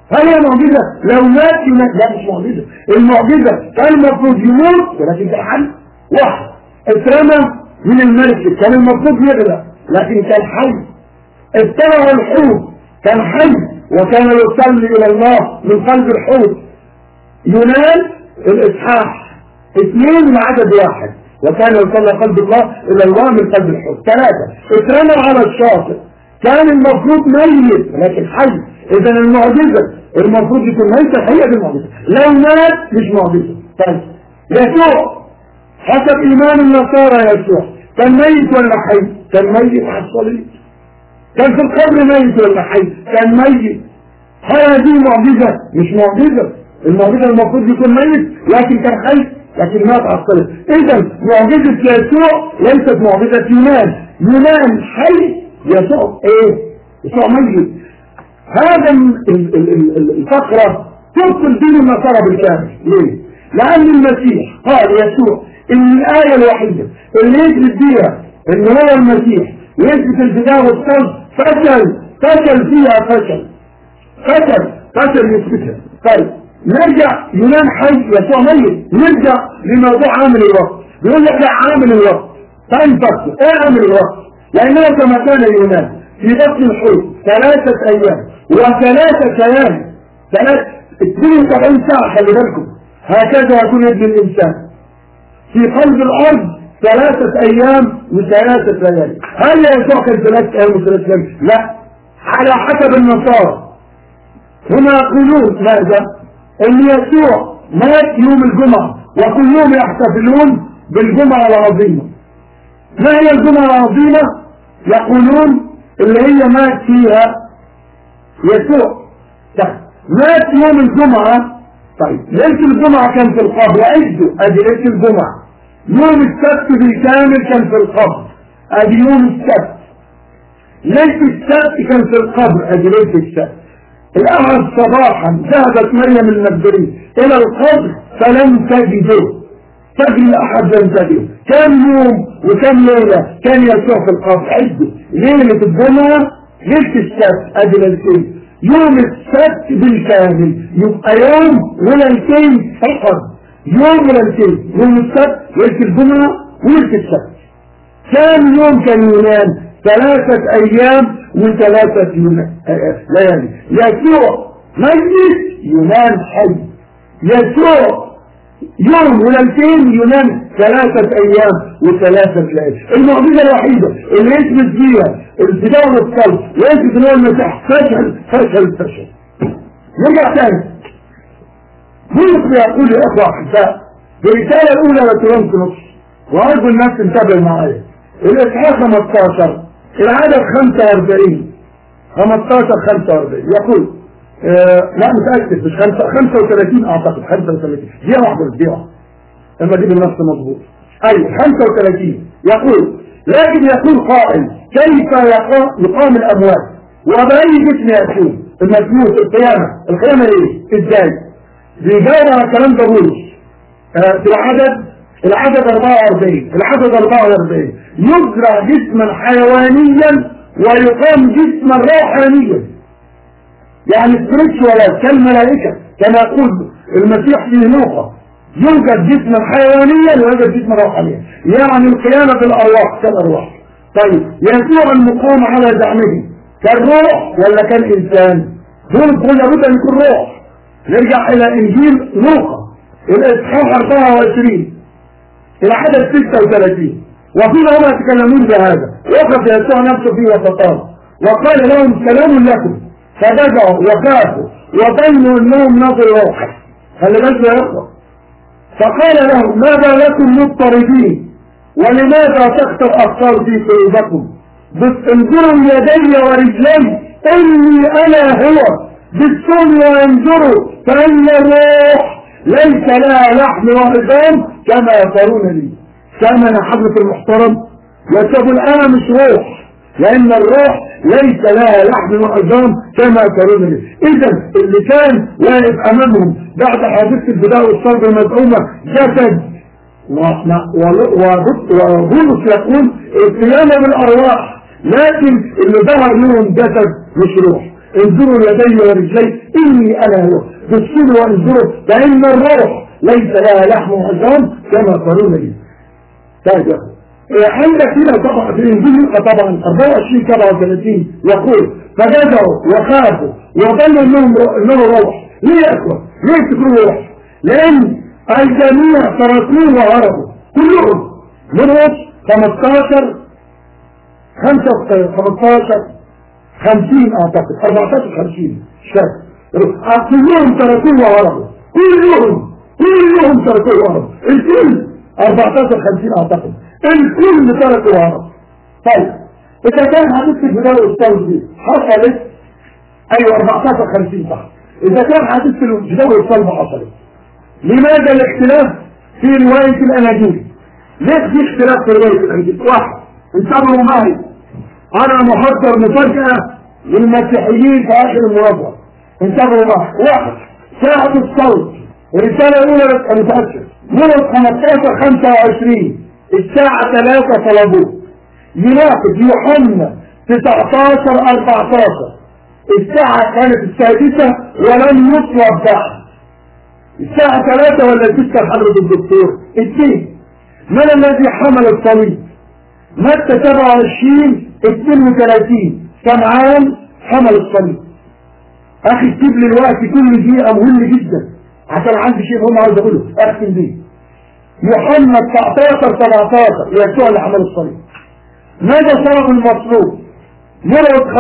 هل هي معجزة؟ لو مات يمات. لا مش معجزة. المعجزة كان المفروض يموت ولكن كان حي. واحد اترمى من المركب كان المفروض يغرق لكن كان حي. ابتلع الحوت كان حي وكان يصلي الى الله من قلب الحوت. يونان الاصحاح 2 من عدد 1 وكان يصلي قلب الله الى الله من قلب الحوت. 3 اترمى على الشاطئ كان المفروض ميت لكن حي. اذا المعجزة المفروض يكون ميت. هي دي المعجزة. لو مات مش معجزة. طيب يسوع حسب ايمان النصارى يسوع كان ميت ولا حي؟ كان ميت على الصليب. كان في القبر ميت ولا حي؟ كان ميت. هل هذه معجزة؟ مش معجزة. المعجزة المفروض يكون ميت لكن كان حي لكن مات على الصليب. اذا معجزة يسوع ليست معجزة يونان. يونان حي، يسوع ايه؟ يسوع ميت. هذا الفقرة تبطل دين النصارى بالكامل. ليه؟ لأن المسيح قال يسوع ان الآية الوحيدة اللي يثبت بيها ان هو المسيح ويثبت الفداء والصلب فشل فيها فشل يثبتها. طيب نرجع يونان حي يسوع ميت. نرجع لموضوع عامل الوقت. يقول لك لا عامل الوقت. طيب فكر ايه عامل الوقت؟ لأنه كما كان يونان في بطن الحوت 3 أيام و3 ليالي 72 ساعة. خلي بالكم هكذا يكون ابن الإنسان في قلب الأرض 3 أيام و3 ليالي. هل يسوع كان 3 أيام و3 ليالي؟ لا، على حسب النصارى هنا يقولون ماذا؟ ان يسوع مات يوم الجمعة وكل يوم يحتفلون بالجمعة العظيمة. ما هي الجمعة العظيمة؟ يقولون اللي هي مات فيها يسوع. طيب مات يوم الجمعة. طيب ليلة الجمعة كان في القبر. عدوا ادي ليلة الجمعة. يوم السبت بالكامل كان في القبر. ادي يوم السبت. ليلة السبت كان في القبر. ادي ليلة السبت. الأحد صباحا ذهبت مريم المجدلية إلى القبر فلم تجده. فجر الأحد لم تجده. كم يوم وكم ليلة كان يسوع في القبر؟ عدوا. ليلة الجمعة ليلة السبت ادي ليلتين. يوم السبت بالكامل يبقى يوم وليلتين فقط. يوم وليلتين. يوم السبت ليلة الجمعة وليلة السبت. كم يوم كان يونان؟ 3 أيام و3 ليالي. يسوع ميت يونان حي. يسوع يوم وليلتين يونان 3 أيام و3 ليالي. المعجزة الوحيدة اللي يثبت فيها الفداء والصلب ويثبت ان هو المسيح فشل. نرجع تاني. بولس يقول يا اخوة احباء في الرسالة الاولى لكورنثوس وارجو الناس تنتبه معايا الاصحاح 15 العدد 45 يقول لا متأكد مش 35 اعتقد 35 دي واحدة اما دي بالنص مضبوط. ايوه 35 يقول لكن يقول قائل كيف يقام الاموات وبأي جسم يكون المجنون القيامة ايه؟ ازاي؟ بيجاوب على الكلام ده بولس في العدد 44 يزرع جسما حيوانيا ويقام جسما روحانيا. يعني سبريتشوال كالملائكة كما يقول المسيح في لوقا يوجد جسما حيوانيا ويوجد جسما روحانيا. يعني القيامة بالأرواح كالأرواح. طيب يسوع المقام على زعمه كان روح ولا كان إنسان؟ دول لابد أن يكون روح. نرجع إلى إنجيل لوقا الإصحاح 24 إلى عدد 36 وفيما هم يتكلمون بهذا وقف يسوع نفسه فيه وسطهم وقال لهم سلام لكم فبدأوا وخافوا وظنوا أنهم نظروا روحا. خلي بالكم يا أخوة. فقال لهم ماذا لكم مضطربين ولماذا تخطر أفكار في قلوبكم؟ بس انظروا يدي ورجلي إني أنا هو بالسن وانظروا فإن الروح ليس لها لحم وعظام كما ترون لي. سامنا حضرة المحترم يقول أنا مش روح لأن الروح ليس لها لحم وعظام كما ترون لي. إذا اللي كان واقف أمامهم بعد حادثة الفداء والصلب المزعومة جسد وبولس يقول القيامة بالأرواح لكن اللي ظهر لهم جسد مش روح. انظروا يدي ورجلي إني أنا هو، بصوا وانظروا فإن الروح ليس لها لحم وعظام كما قالوا لي. طيب يا أخي عندك هنا طبعا في الإنجيل طبعا 24-37 يقول فجزعوا وخافوا وظنوا إنه روح. ليه يا أخوة؟ ليه تكون روح؟ لأن الجميع تركوه وهربوا كلهم من وقت 15 50 أعتقد 14-50 شهر كلهم تركوه وهربوا كلهم تركوه وهربوا الكل 14-50 أعتقد الكل تركوا وهربوا. طيب إذا كان حديث في بداية الصلب دي حصلت أيوة 14-50 صح. إذا كان حديث في بداية الصلب حصلت لماذا الاختلاف في رواية الأناجيل؟ ليش في اختلاف في رواية الأناجيل؟ واحد انتبهوا معي أنا محضر مفاجأة للمسيحيين في آخر المناظرة. انتبهوا معي. واحد ساعة الصوت الرسالة الأولى أنا متأكد مرة 15-25 الساعة 3 طلبوه. يناقض يوحنا 19-14 الساعة كانت السادسة ولم يطلب بعد. الساعة 3 ولا 6 حضرة الدكتور؟ 2. من الذي حمل الصليب؟ متى 27-32 سمعان حمل الصليب. أخي اكتب لي الوقت كل دقيقة مهم جدا عشان عندي شيء مهم عاوز أقوله أختم بيه. يوحنا 19-17 يسوع اللي حمل الصليب. ماذا صار المطلوب؟ مرة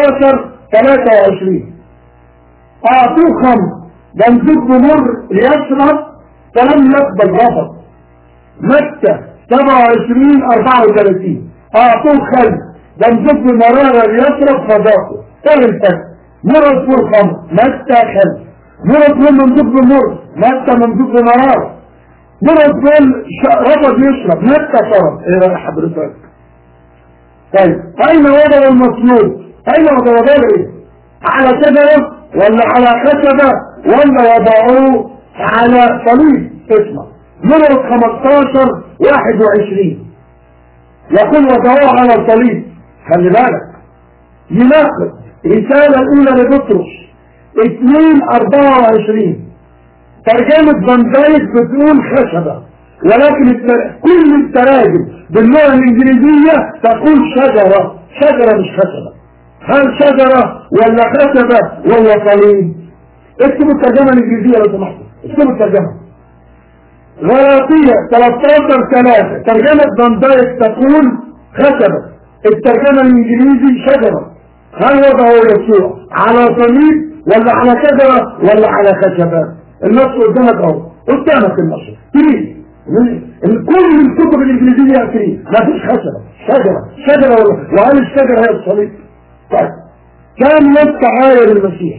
15-23 أعطوه خمر بنزوج بمر ليشرب فلم يقبل رفض. متى 27-34 أعطوه خل بنزوج بمرارة ليشرب فذاقه. ايه الفرق؟ مرة تقول خمر متى خل، مرة تقول منزوج بمر متى منزوج بمرارة، مرة تقول رفض يشرب متى شرب. ايه رأي حضرتك؟ طيب أين وضع المطلوب؟ أين وضع ايه؟ على شجرة ولا على خشبة ولا وضعوه على صليب؟ اسمع مرة 15-21 يقول وضعوه على صليب. خلي بالك يناقض رسالة الأولى لبطرس 2-24 ترجمة فان دايك بتقول خشبة ولكن كل التراجم باللغة الإنجليزية تقول شجرة. شجرة مش خشبة. هل شجرة ولا خشبة ولا صليب؟ اكتبوا الترجمة الإنجليزية لو سمحتوا اكتبوا الترجمة. غلاطية 13-3 ترجمة فان دايك تقول خشبة، الترجمة الإنجليزي شجرة. هل وضعه يسوع على صليب ولا على شجرة ولا على خشبة؟ النص قدامك اهو قدامك النص كريم. كل الكتب الإنجليزية كريم ما فيش خشبة. شجرة وهل الشجرة هي الصليب؟ طيب كم نص عاير المسيح؟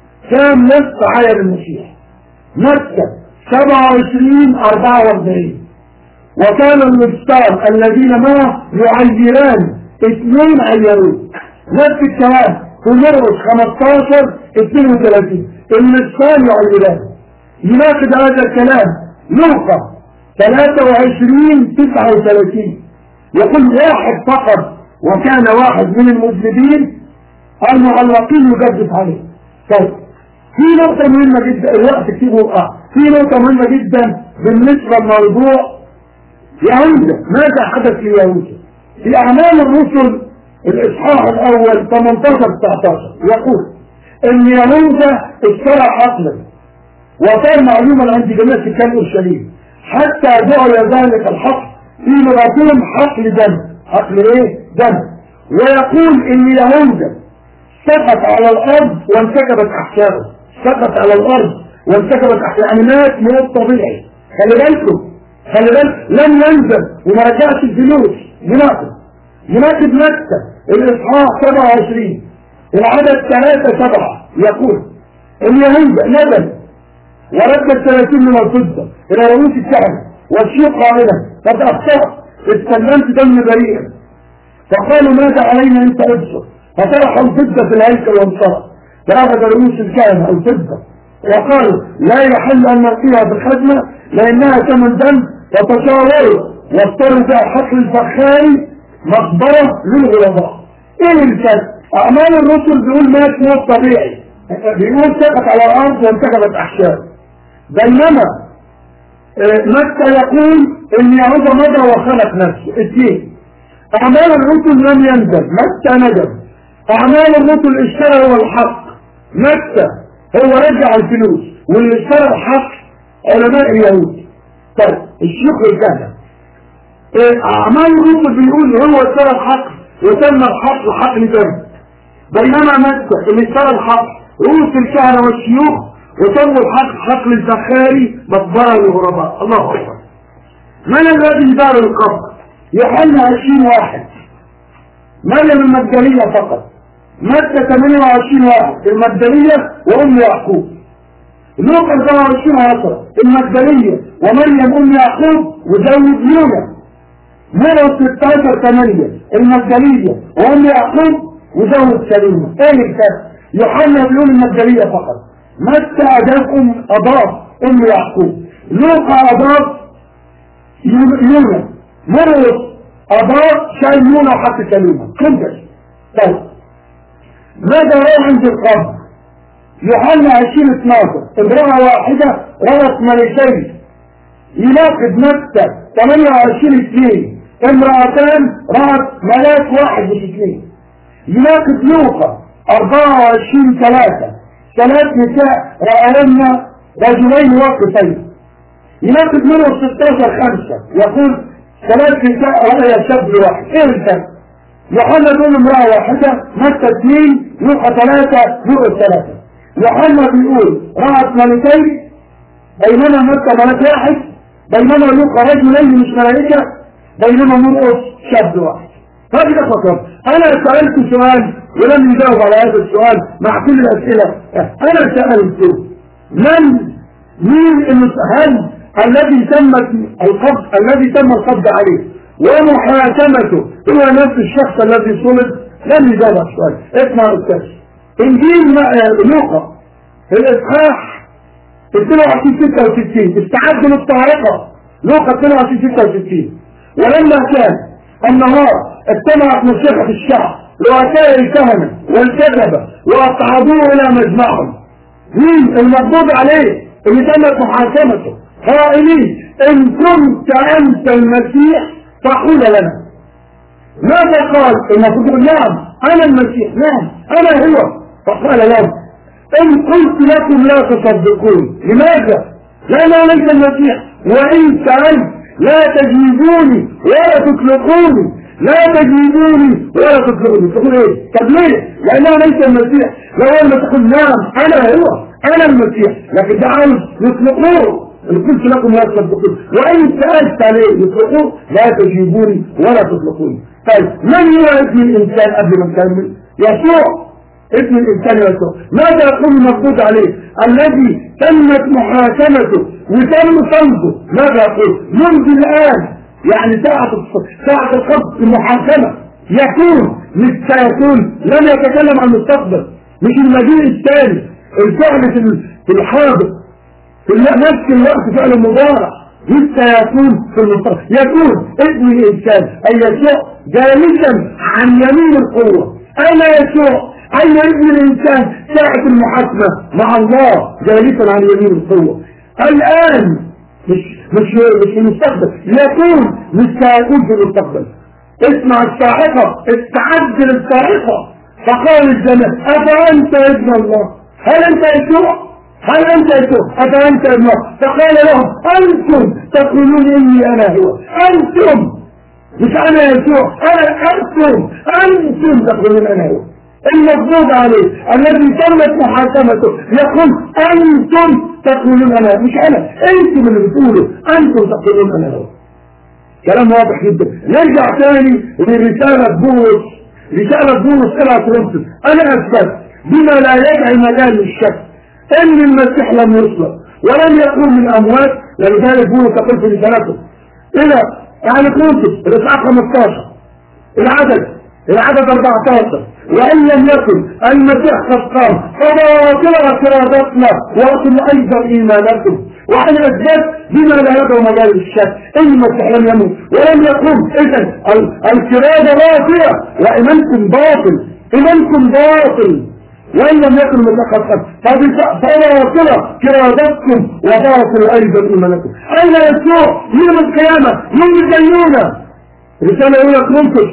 متى 27-44 وكان المبصار الذين معه يعيران 2 عيروه. نفس الكلام في مرقس 15-32 المبصار يعيران. يناقض هذا الكلام لوقا 23-39 يقول واحد فقط وكان واحد من المذنبين المعلقين يجدد عليه. طيب في نقطة مهمة جدا الوقت كتير في نقطة مهمة جدا بالنسبة للموضوع يهوذا. ماذا حدث ليهوذا؟ في أعمال الرسل الإصحاح الأول 18-19 يقول إن يهوذا اشترى عقلا وصار معلوما عند جميع سكان أورشليم حتى جعل ذلك الحقل في لغتهم حقل دم. حقل ايه؟ دم. ويقول إن يهوذا سقط على الأرض وانسكبت أحشائه. سقط على الأرض وانسكبت أحشائه يعني مات موت طبيعي. خلي بالك لم ينزل وما رجعش الفلوس. يناقض متى الإصحاح 27 العدد 3-7 يقول إن يهوذا نزل ورد 30 من الفضة إلى رؤوس الكهنة والشيخ قائلا قد أخطأت استلمت دم بريئا. فقالوا ماذا علينا أنت أبصر؟ فطرحوا الفضة في الهيكل وانصرف فأخذ رؤوس الكهنة الفضة وقالوا لا يحل أن نعطيها بالخدمة لأنها ثمن دم. فتشاوروا واضطروا بها حقل الفخاري مقبرة للغرباء. ايه الفرق؟ أعمال الرسل بيقول مات موت طبيعي، بيقول سقط على الأرض وانتخبت أحشاء. بينما متى يقول إن يهوذا مضى وخلق نفسه. اثنين، أعمال الرسل لم يندم، متى ندم. أعمال الرسل اشترى هو الحق، متى هو رجع الفلوس، واللي اشترى الحق علماء اليهود. طيب الشيوخ الكهنة. أعمال الرسل بيقول هو اشترى الحق وتم الحق لحق تم، بينما متى اللي اشترى الحق رؤوس الكهنة والشيوخ وتم الحق حقل الزخاري مقبرة للغرباء. الله أكبر. من الذي دار القبر؟ يوحنا 20 واحد، مريم المجدلية فقط. متى 28 واحد المجدلية وأم يعقوب. لوقا 27 10 المجدلية ومريم أم يعقوب وزوج يونا. مرقس 16 8 المجدلية وأم يعقوب وزوج سليمة. ايه الكلام؟ يوحنا بيقول المجدلية فقط. متى أضاف أم يعقوب. لوقا أضاف يونا. مرقس أضاف شايل يونا وحط سليمة. كنتش. طيب ماذا هو عند القبر؟ يوحنا 20 12 امرأة واحدة رأت ملكين. يناقض متى 28 2 امرأتان رأت ملاك واحد مش اثنين. يناقض لوقا 24 3 ثلاث نساء رأينا رجلين واقفين. يناقض مرقس 16 5 يقول ثلاث نساء رأي شاب واحد. ايه الفرق؟ يوحنا بيقول امرأة واحدة، متى 2 لوقا 3 مرقس 3. يوحنا بيقول رأت ملكين بينما متى ملك واحد، بينما لوقا رجلين مش ملائكة، بينما مرقس شاب واحد. هذه فقط. انا سألت سؤال ولم يجاوب على هذا السؤال مع كل الأسئلة. انا سألت مين هل الذي تم القبض عليه ومحاكمته هو نفس الشخص الذي صلب؟ لم يجاوب على السؤال. اسمع الكتاب انجيل لوقا الاصحاح 22 66 استعد للطارقة. لوقا 22 66 ولما كان النهار اجتمعت مشيخة الشعب رؤساء الكهنة والكذبة واصعدوه الى مجمعهم. مين المقبوض عليه اللي تمت محاكمته؟ قائلين ان كنت انت المسيح فقول لنا. ماذا قال؟ المفروض نعم انا المسيح، نعم انا هو. فقال لهم ان قلت لكم لا تصدقون. لماذا؟ لأنه ليس المسيح. وان سألت لا تجيبوني ولا تطلقوني، لا تجيبوني ولا تطلقوني. تقول ايه؟ طب ليه؟ لأنه ليس المسيح. لو لما تقول نعم انا هو انا المسيح، لكن ده عاوز يطلقوه. إن قلت لكم لا تصدقون وإن سألت عليه يطلقوه لا تجيبوني ولا تطلقوني. طيب من هو ابن الإنسان قبل ما نكمل؟ يسوع ابن الإنسان يسوع. ماذا يقول المقبوض عليه الذي تمت محاكمته وتم صلبه؟ ماذا يقول؟ منذ الآن يعني ساعة القبض المحاكمة يكون مش سيكون. لم يتكلم عن المستقبل، مش المجيء الثاني. الفعل في الحاضر في نفس الوقت فعل مضارع لسه يكون في المستقبل. يكون ابن الإنسان أي يسوع جالسا عن يمين القوة. أنا يسوع أي ابن الإنسان ساعة المحاكمة مع الله جالسا عن يمين القوة. الآن مش في المستقبل، يكون مش سيكون في المستقبل. اسمع الصاعقة، استعد للصاعقة. فقال الجمال أفأنت ابن الله؟ هل أنت يسوع؟ هل أنت يسوع؟ أفأنت ابن الله؟ فقال لهم أنتم تقولون إني أنا هو. أنتم مش أنا يسوع، أنتم تقولون أنا هو. المفروض عليه الذي تمت محاكمته يقول أنتم تقولون أنا، مش أنا، أنتم اللي بتقولوا أنتم تقولون أنا هو. كلام واضح جدا. نرجع ثاني لرسالة بولس إلى كورنثوس. أنا أثبت بما لا يدعي مجال للشك ان المسيح لم يصلب ولم يقوم من الاموات. لذلك بولس يقول في رسالته الى يعني كورنثوس الاصحاح 15 العدد 14 وان لم يكن المسيح قد قام فباطلة اعتراضاتنا وباطل ايضا ايمانكم. وعن اثبات بما لا يدعو مجال للشك ان المسيح لم يموت ولم يقوم. اذا الكرادة باطلة وايمانكم باطل. إيمانكم باطل وإن لم يكن متحقق فباطلة كرادتكم وباطل أيضا إيمانكم. أين يسوع يوم القيامة يوم الدينونة؟ رسالة أولى كورنثوس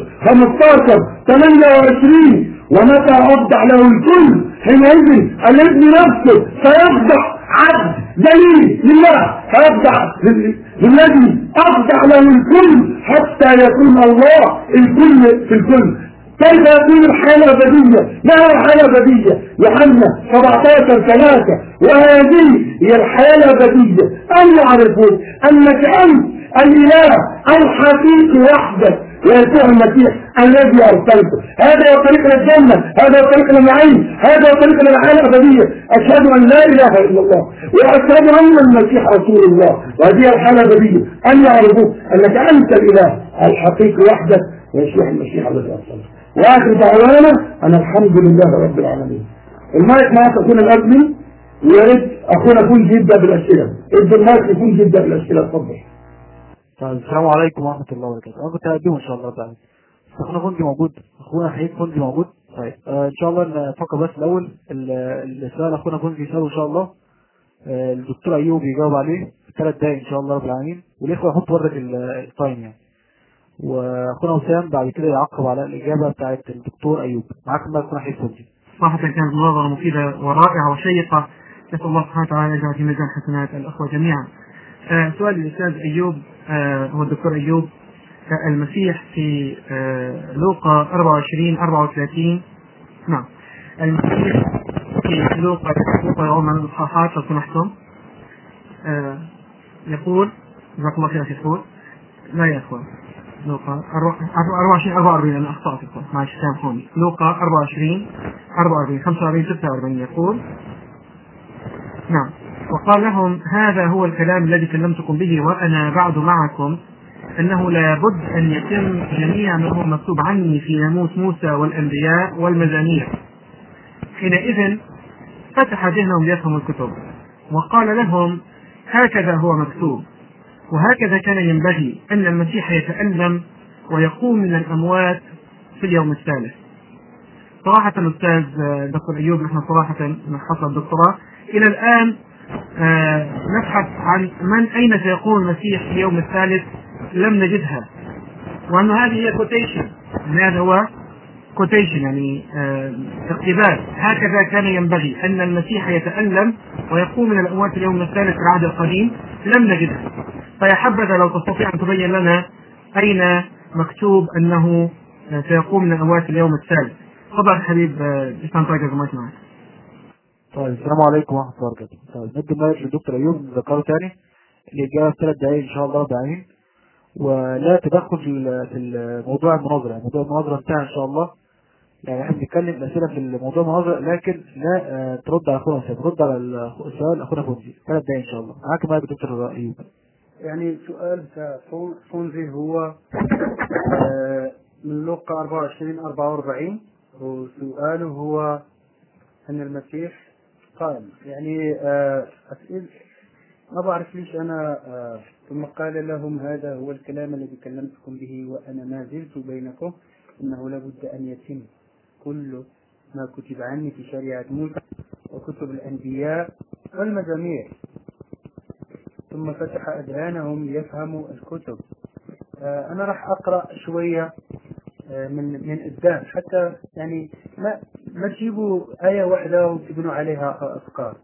15:28 ومتى أفضح له الكل حينئذ الابن نفسه سيفضح عبد دليل لله، فيفضح للذي أفضح له الكل حتى يكون الله الكل في الكل. كيف يكون الحياة الأبدية؟ ما هي الحياة الأبدية؟ يوحنا 17:3 وهذه هي الحياة الأبدية أن يعرفوا أنك أنت الإله الحقيقي وحدك ويسوع المسيح الذي أرسلته. هذا هو طريق الجنة، هذا هو طريق النعيم، هذا هو طريق الحياة الأبدية. أشهد أن لا إله إلا الله وأشهد أن المسيح رسول الله، وهذه الحياة الأبدية أن يعرفوا أنك أنت الإله الحقيقي وحدك ويسوع المسيح الذي أرسلته. وآخر دعوانا أن الحمد لله رب العالمين. المايك معك أخونا الأدمن، ويا ريت أخونا يكون جدا بالأسئلة. ادي المايك يكون جدا بالأسئلة، اتفضل. طيب السلام عليكم ورحمة الله وبركاته. أنا كنت هقدمه إن شاء الله تعالى. أخونا فندي موجود، أخونا حقيقي فندي موجود. طيب إن شاء الله نفكر بس الأول السؤال أخونا فندي يسأله إن شاء الله. الدكتور أيوب يجاوب عليه في 3 دقايق إن شاء الله رب العالمين، والإخوة يحطوا ورقة التايم يعني. واخونا وسام بعد كده يعقب على الاجابه بتاعت الدكتور ايوب. معاكم بقى اخونا حسين فوزي. صراحه كانت مناظره مفيده ورائعه وشيقه، نسال الله سبحانه وتعالى يجعل في ميزان حسنات الاخوه جميعا. سؤال الاستاذ ايوب، هو الدكتور ايوب، المسيح في لوقا 24-34. نعم، المسيح في لوقا يوم من الاصحاحات لو سمحتم يقول، جزاك الله خير يقول، لا يا اخوان، لوقا 24-44 أنا أخطأت معلش سامحوني. لوقا 24-45-46 يقول: نعم، وقال لهم: هذا هو الكلام الذي كلمتكم به وأنا بعد معكم، أنه لا بد أن يتم جميع ما هو مكتوب عني في ناموس موسى والأنبياء والمزامير. حينئذ فتح ذهنهم ليفهموا الكتب، وقال لهم: هكذا هو مكتوب، وهكذا كان ينبغي أن المسيح يتألم ويقوم من الأموات في اليوم الثالث. صراحة الأستاذ دكتور أيوب، نحن صراحة من حصل الدكتوراه إلى الآن نبحث عن أين سيقوم المسيح في اليوم الثالث، لم نجدها، وأن هذه هي كوتيشن، هذا هو كوتيشن يعني اقتباس. هكذا كان ينبغي أن المسيح يتألم ويقوم من الأموات في اليوم الثالث في العهد القديم، لم نجدها. فيا حبذا لو تستطيع أن تبين لنا أين مكتوب أنه سيقوم من الأموات في اليوم الثالث. تفضل حبيب إسلام تايجر معك. طيب السلام عليكم ورحمة الله وبركاته. طيب ندي المايك للدكتور أيوب ذكره تاني الإجابة في 3 دقايق إن شاء الله بعدين، ولا تدخل في الموضوع المناظرة. يعني موضوع المناظرة انتهى إن شاء الله، يعني احنا بنتكلم الأسئلة في الموضوع المناظرة، لكن لا ترد على أخونا سيد، ترد على السؤال أخونا فونزي. 3 دقايق إن شاء الله. معاك المايك دكتور أيوب. يعني سؤال فونزي هو من لوقا 24-44، وسؤاله هو أن المسيح قال، يعني أسئل ما بعرف ليش أنا ثم قال لهم: هذا هو الكلام الذي كلمتكم به وأنا ما زلت بينكم، إنه لابد أن يتم كل ما كتب عني في شريعة موسى وكتب الأنبياء والمزامير. ثم فتح أذهانهم ليفهموا الكتب. أنا راح أقرأ شوية من قدام، حتى يعني ما تجيبوا آية واحدة وتبنوا عليها أفكار.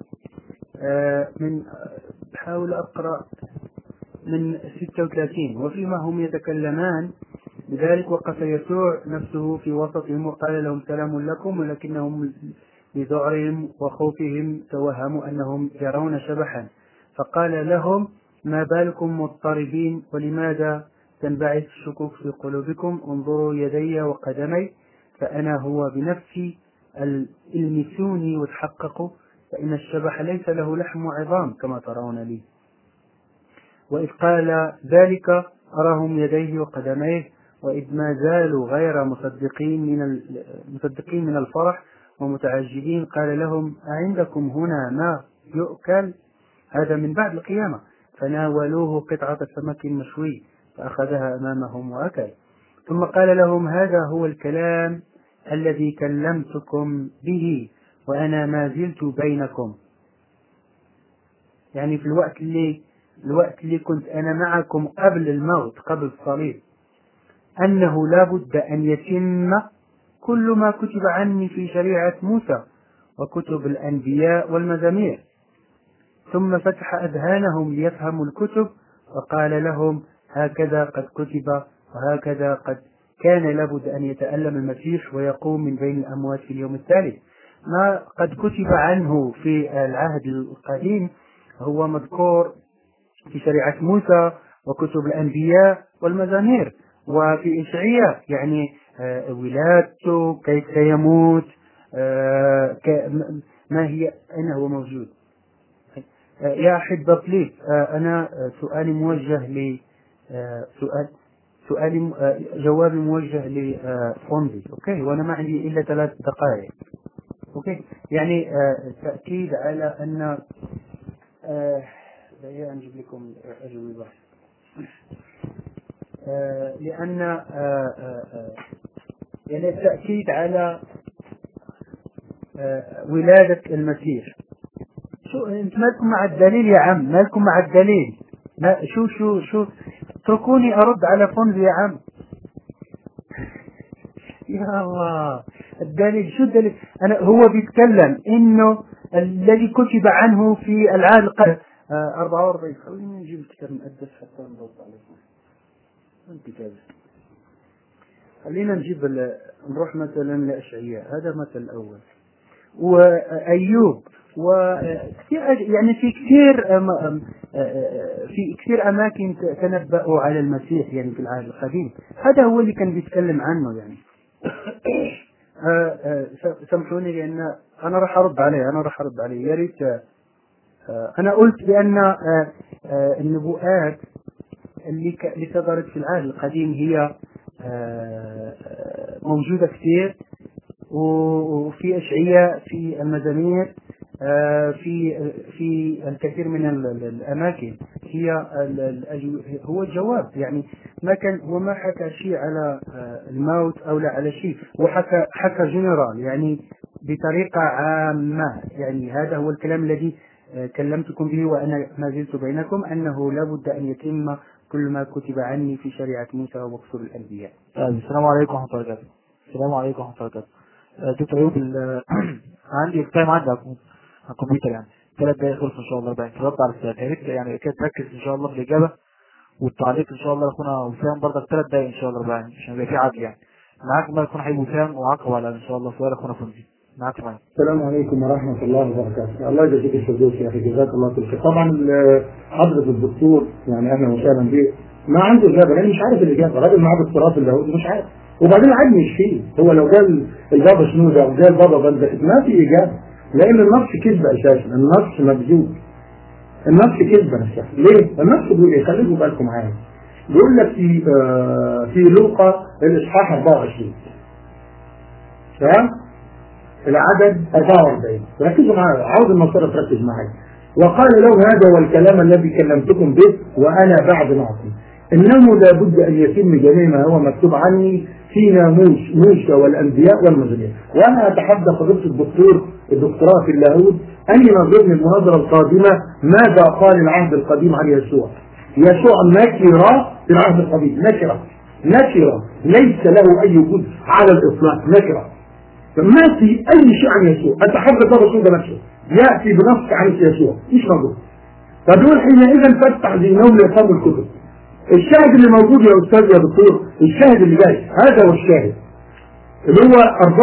بحاول أقرأ من 36: وفيما هم يتكلمان لذلك وقف يسوع نفسه في وسطهم وقال لهم: سلام لكم، ولكنهم بذعرهم وخوفهم توهموا أنهم يرون شبحا، فقال لهم: ما بالكم مضطربين، ولماذا تنبعث الشكوك في قلوبكم؟ انظروا يدي وقدمي، فأنا هو بنفسي، المسوني وتحققوا، فإن الشبح ليس له لحم وعظام كما ترون لي. وإذ قال ذلك أراهم يديه وقدميه، وإذ ما زالوا غير مصدقين من الفرح ومتعجبين، قال لهم: أعندكم هنا ما يؤكل؟ هذا من بعد القيامة. فناولوه قطعة سمك مشوي فأخذها أمامهم وأكل. ثم قال لهم: هذا هو الكلام الذي كلمتكم به وأنا ما زلت بينكم. يعني في الوقت اللي كنت أنا معكم قبل الموت، قبل الصليب، أنه لا بد أن يتم كل ما كتب عني في شريعة موسى وكتب الأنبياء والمزامير. ثم فتح أذهانهم ليفهموا الكتب وقال لهم هكذا قد كتب وهكذا قد كان لابد أن يتألم المسيح ويقوم من بين الأموات في اليوم الثالث. ما قد كتب عنه في العهد القديم هو مذكور في شريعة موسى وكتب الأنبياء والمزامير وفي إشعياء، يعني ولادته، كيف سيموت، ما هي، أين هو موجود. يا أحبة بليز، أنا سؤالي موجه ل جوابي موجه لفوندي، أوكي، وأنا ما عندي إلا 3 دقائق، أوكي. يعني تأكيد على أن أجيب لكم أجوبة، لأن يعني التأكيد على ولادة المسيح. شو انت مالكم مع الدليل يا عم؟ مالكم مع الدليل؟ ما شو اتركوني ارد على فونزي يا عم. يا الله، الدليل، شو الدليل؟ هو بيتكلم انه الذي كتب عنه في العهد القديم 44. خلينا نجيب الكتاب المقدس حتى نرد عليكم. الكتاب، خلينا نروح مثلا لأشعياء، هذا مثل الأول، وأيوب، وكثير، يعني في كثير أماكن تنبأوا على المسيح يعني في العهد القديم. هذا هو اللي كان بيتكلم عنه يعني. سامحوني لأن أنا راح أرد عليه، يا ريت. أنا قلت بأن النبوءات اللي صدرت في العهد القديم هي موجودة كثير، وفي أشعياء، في المزامير، في الكثير من الأماكن هو الجواب. يعني هو ما حكى شيء على الموت أو لا على شيء، وحكى جنرال، يعني بطريقة عامة. يعني هذا هو الكلام الذي كلمتكم به وأنا ما زلت بينكم، أنه لا بد أن يتم كل ما كتب عني في شريعة موسى وكتب الأنبياء. السلام عليكم ورحمة الله وبركاته. السلام عليكم ورحمة الله وبركاته. دكتور أيوب، عندي التايم عندي على الكمبيوتر، يعني 3 دقايق خلص إن شاء الله. بقى رد على السؤال، يا ريت يعني كده تركز إن شاء الله في الإجابة والتعليق إن شاء الله. أخونا وسام برضك 3 دقايق إن شاء الله بقى، عشان يبقى في عدل يعني. معاك ما يكون حبيب وسام، وعقب على إن شاء الله سؤال أخونا فنزي. معاك معاك. السلام عليكم ورحمة الله وبركاته. الله يجزيك الفردوس يا أخي، جزاك الله كل خير. طبعا حضرة الدكتور يعني أهلا وسهلا بيه، ما عنده إجابة، أنا مش عارف الإجابة. راجل معاه دكتوراه في اللاهوت مش عارف، وبعدين العلم مش فيه. هو لو قال البابا شنودة أو قال بابا بندق ما في إجابة، لأن النص كذب أساسا، النص مكذوب، النص كذب أساسا. ليه؟ النص بيقول إيه؟ خليكم بالكم معايا. بيقول لك في لوقا الإصحاح 24 تمام؟ العدد 44. ركزوا معايا، عاوز النصارى تركز معايا. وقال له هذا هو الكلام الذي كلمتكم به وأنا بعد معكم، إنه لا بد أن يتم جميع ما هو مكتوب عني في ناموس موسى والأنبياء والمزامير. وأنا أتحدى فضيلة الدكتوراه في اللاهوت أن ينظرني المناظرة القادمة ماذا قال العهد القديم عن يسوع. يسوع نكرة في العهد القديم، نكرة ليس له أي وجود على الإطلاق، نكرة، ما في أي شيء عن يسوع. أتحدى الرسول ده نفسه يأتي بنص عن يسوع مش موجود. فدول حينئذ فتح ذهنهم ليفهموا الكتب. الشاهد اللي موجود يا أستاذ يا دكتور، الشاهد اللي جاي هذا هو الشاهد اللي هو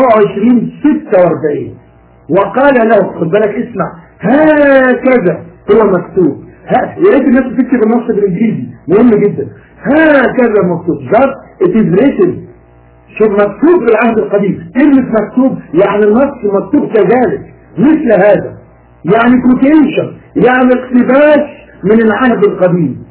24:46. وقال له، خد بالك اسمع، هكذا هو مكتوب. يا ريت الناس تكتب النص بالانجليزي، مهم جدا. هكذا مكتوب، just it is written. شوف، مكتوب في العهد القديم، كلمة مكتوب يعني النص مكتوب كذلك مثل هذا، يعني كوتيشن، يعني اقتباس من العهد القديم.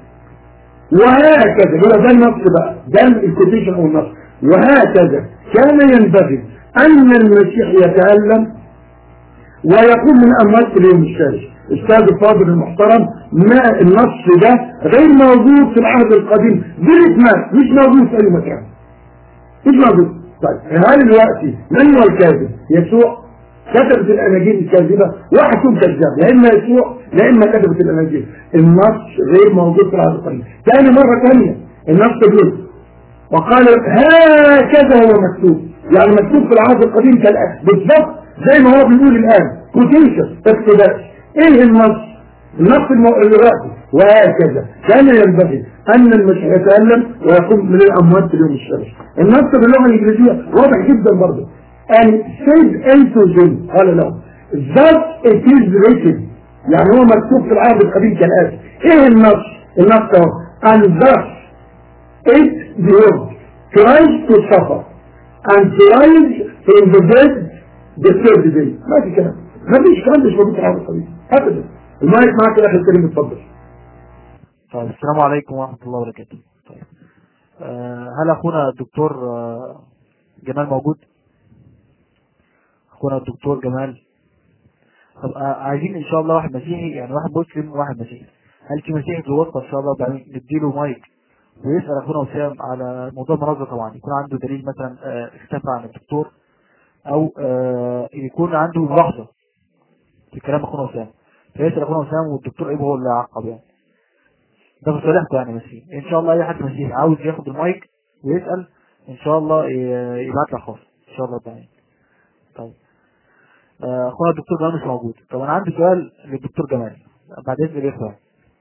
وهكذا ده النص بقى، ده الكوتيشن او النص. وهكذا كان ينبغي ان المسيح يتألم ويقوم من اموات في اليوم الثالث. استاذ الفاضل المحترم، ما النص ده غير موجود في العهد القديم بالاتمام، مش موجود في اي مكان، مش موجود. طيب هل دلوقتي من هو الكاذب؟ يسوع كتبت الاناجيل الكاذبه، واحد يكون كذاب، لا اما يسوع لا اما كتبت الاناجيل. النص غير موجود في العهد القديم. ثاني مره ثانيه النص بيقول وقال هكذا هو مكتوب، يعني مكتوب في العهد القديم كالآن بالضبط زي ما هو بيقول الان كوتيشن اقتباس. ايه النص؟ النص الوقتي وهكذا كان ينبغي ان المسيح يتألم ويقوم من الاموات في اليوم الشرعي. النص باللغه الانجليزيه واضح جدا برضه. and said unto them قال له that it is written، يعني هو مكتوب في العهد القديم كالآتي. ايه النص؟ النص اهو and thus it behold Christ to suffer and to rise from the dead the third day. ما في كلام، ما فيش كلام مش موجود في العهد القديم ابدا. المايك معك يا اخي الكريم، اتفضل. طيب السلام عليكم ورحمة الله وبركاته. طيب هل اخونا الدكتور جمال موجود؟ اخونا الدكتور جمال. طب عايزين ان شاء الله واحد مسيحي، يعني واحد مسلم وواحد مسيحي. هل في مسيحي في الوسط ان شاء الله بعدين نديله مايك ويسأل اخونا وسام على موضوع المناظرة؟ طبعا يكون عنده دليل مثلا اختفى عن الدكتور، او يكون عنده ملاحظة في كلام اخونا وسام، فيسأل اخونا وسام والدكتور ايه هو اللي عقب. يعني ده بصالحكم يعني مسيحي. ان شاء الله اي حد مسيحي عاوز ياخد المايك ويسأل ان شاء الله يبعت لك خاص ان شاء الله تعالى. طيب اخونا الدكتور جمال مش موجود. طب انا عندي سؤال للدكتور جمال بعد اذن الاخوه.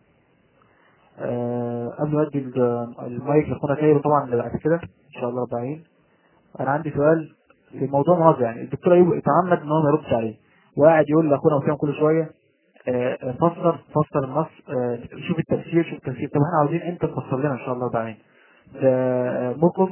قبل ما ادي المايك لاخونا خير طبعا اللي بعد كده ان شاء الله 40. انا عندي سؤال في موضوع مناظر. يعني الدكتور ايوب اتعمد ان هو ما يردش عليه وقاعد يقول لاخونا وسام كل شويه فسر النص، شوف التفسير شوف التفسير. طب احنا عاوزين انت تفسر لنا ان شاء الله بعدين. ده مرقس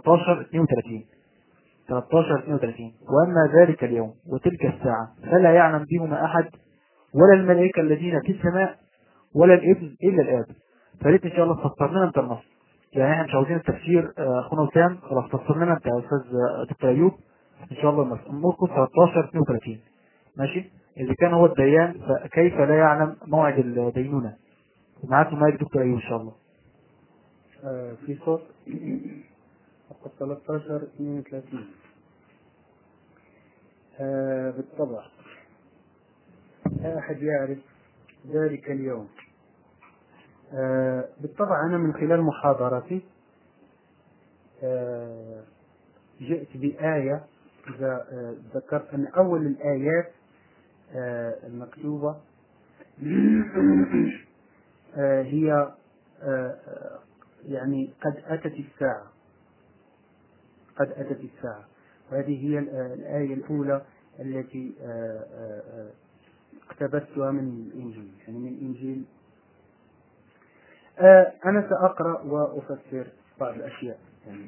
13:32 واما ذلك اليوم وتلك الساعه فلا يعلم بهما احد ولا الملائكه الذين في السماء ولا الابن الا الاب. فريت ان شاء الله تفسر لنا انت النص. يعني احنا مش عاوزين التفسير اخونا وسام، خلاص فسر لنا انت يا استاذ دكتور ايوب ان شاء الله النص. مرقس 13:32 ماشي. إذا كان هو الديان فكيف لا يعلم موعد الدينونة؟ معاكم مايك دكتور أيوب إن شاء الله. في صوت 13:32. بالطبع لا أحد يعرف ذلك اليوم. بالطبع أنا من خلال محاضرتي جئت بآية، إذا ذكرت أن أول الآيات المكتوبة هي يعني قد أتت الساعة، قد أتت الساعة. وهذه هي الآية الأولى التي اقتبستها من الإنجيل، يعني من الإنجيل. أنا سأقرأ وأفسر بعض الأشياء. يعني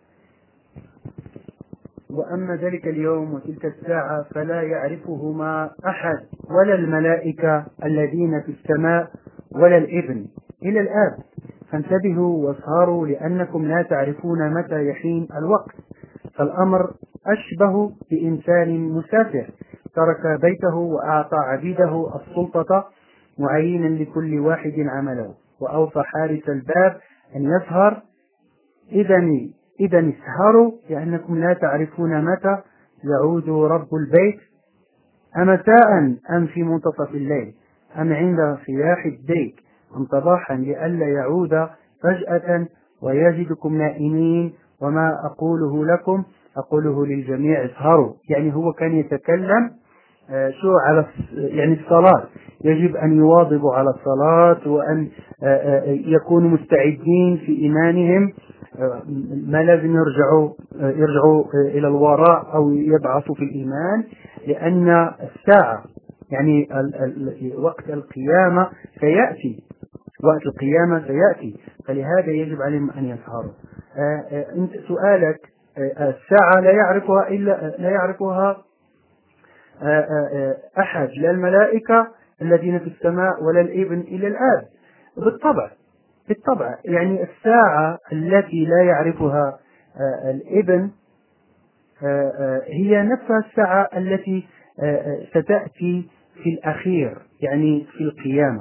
وأما ذلك اليوم وتلك الساعة فلا يعرفهما أحد ولا الملائكة الذين في السماء ولا الابن إلى الآب. فانتبهوا واسهروا لأنكم لا تعرفون متى يحين الوقت. فالأمر أشبه بإنسان مسافر ترك بيته وأعطى عبيده السلطة معينا لكل واحد عمله، وأوصى حارس الباب أن يسهر. إذا اسهروا لأنكم لا تعرفون متى يعود رب البيت، أمساء أم في منتصف الليل أم عند صياح الديك أم صباحا لئلا يعود فجأة ويجدكم نائمين. وما أقوله لكم أقوله للجميع اسهروا. يعني هو كان يتكلم شو على يعني الصلاة، يجب أن يواظبوا على الصلاة وأن يكونوا مستعدين في إيمانهم، ما لازم يرجعوا إلى الوراء أو يبعثوا في الإيمان، لأن الساعة يعني وقت القيامة سيأتي، وقت القيامة سيأتي، فلهذا يجب عليهم أن يسهروا. أنت سؤالك الساعة لا يعرفها أحد، لا الملائكة الذين في السماء ولا الابن إلى الآب. بالطبع يعني الساعة التي لا يعرفها الابن هي نفس الساعة التي ستأتي في الأخير، يعني في القيامة.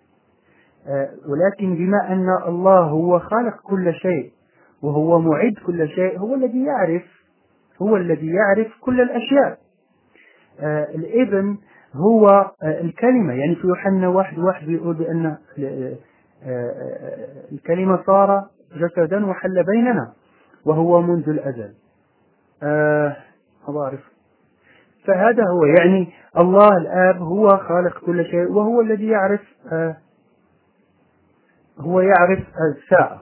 ولكن بما أن الله هو خالق كل شيء وهو معد كل شيء، هو الذي يعرف هو الذي يعرف كل الأشياء. الابن هو الكلمة، يعني في يوحنا 1:1 بيقول بأن الكلمة صار جسدا وحل بيننا وهو منذ الأزل. أعرف. فهذا هو، يعني الله الآب هو خالق كل شيء، وهو الذي يعرف هو يعرف الساعة.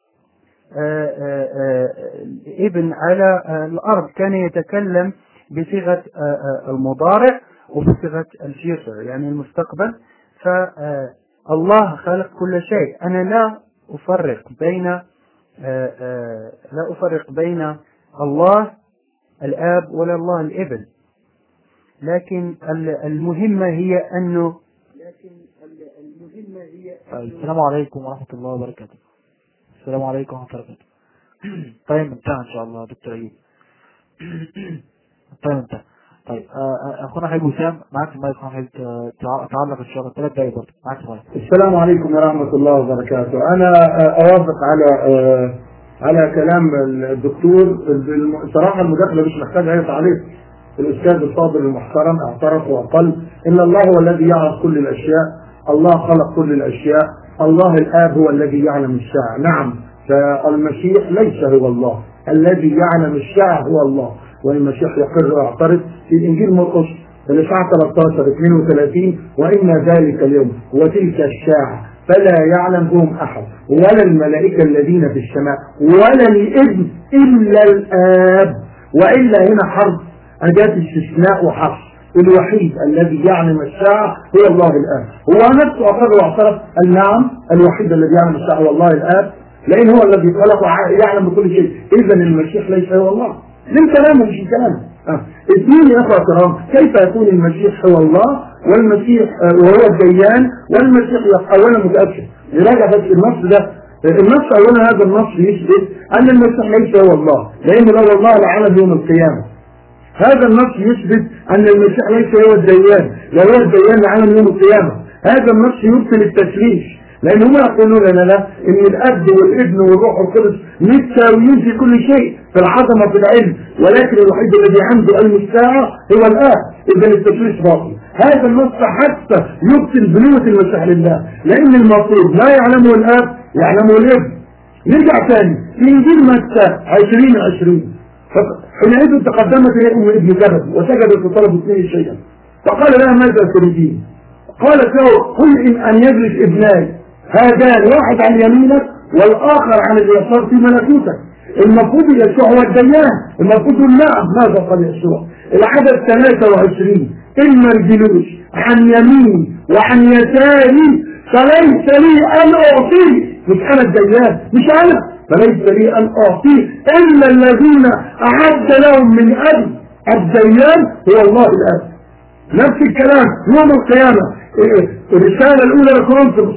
ابن على الأرض كان يتكلم بصيغة المضارع وبصيغة الفيوتشر يعني المستقبل. فالله خالق كل شيء. أنا لا أفرق بين الله الآب ولا الله الابن، لكن المهمة هي أنه السلام عليكم ورحمة الله وبركاته. السلام عليكم ورحمة الله وبركاته. طيب انتهى إن شاء الله دكتور أيوب. طيب انتهى. طيب أخونا حبيب وسام معك المايك. أخونا حبيب تعلق إن شاء الله 3 دقايق برضه معك المايك. السلام عليكم ورحمة الله وبركاته. أنا أوافق على كلام الدكتور. صراحة المداخلة مش محتاجة أي تعليق. الأستاذ الفاضل المحترم اعترف وقال إن الله هو الذي يعرف كل الأشياء، الله خلق كل الأشياء، الله الآب هو الذي يعلم الساعة. نعم، فالمسيح ليس هو الله، الذي يعلم الساعة هو الله. والمسيح يقر ويعترف في إنجيل مرقس الإصحاح 13:32 وإن ذلك اليوم وتلك الساعة فلا يعلمهم أحد ولا الملائكة الذين في السماء ولا الابن إلا الآب. وإلا هنا حرف أداة استثناء وحصر. الوحيد الذي يعلم الساعة هو الله الآب. هو نفسه أقر واعترف النعم الوحيد الذي يعلم الساعة هو الله الآب، لأن هو الذي خلق ويعلم بكل شيء. إذا المسيح ليس هو الله. من كلامه مش من كلامه. اثنين يا أخوة الكرام، كيف يكون المسيح هو الله والمسيح وهو الديان والمسيح أولا متأكد؟ نراجع بس النص ده. النص أولا هذا النص يثبت أن المسيح ليس هو الله، لأنه لو الله لعلم يوم القيامة. هذا النص يثبت أن المسيح ليس هو الديان، لو هو الديان لعلم يوم القيامة. هذا النص يبطل التشريش، لأن هم يقولون لنا إن الأب والابن والروح القدس متساويين في كل شيء، في العظمة في العلم، ولكن الوحيد الذي عنده علم الساعة هو الآب. إذا التشريش باطل. هذا النص حتى يبطل بنوة المسيح لله، لأن المفروض لا يعلمه الآب يعلمه الابن. نرجع ثاني في إنجيل متى 20:20 حينئذ تقدمت إلى أم ابن كبد وسجدت وطلبت منه شيئا فقال لها ماذا تريدين؟ قالت له قل إن يجلس ابناي هذان واحد عن يمينك والآخر عن اليسار في ملكوتك. المفروض يسوع هو الديان، المفروض نعم. ماذا قال يسوع؟ العدد 23 إما الجلوس عن يمين وعن يساري فليس لي أن أعطيه. مش أنا الديان، مش أنا، فليس لي أن أعطيه إلا الذين أعد لهم من أجل. الديان هو الله الآب. نفس الكلام يوم القيامة. الرسالة الأولى لكورنثوس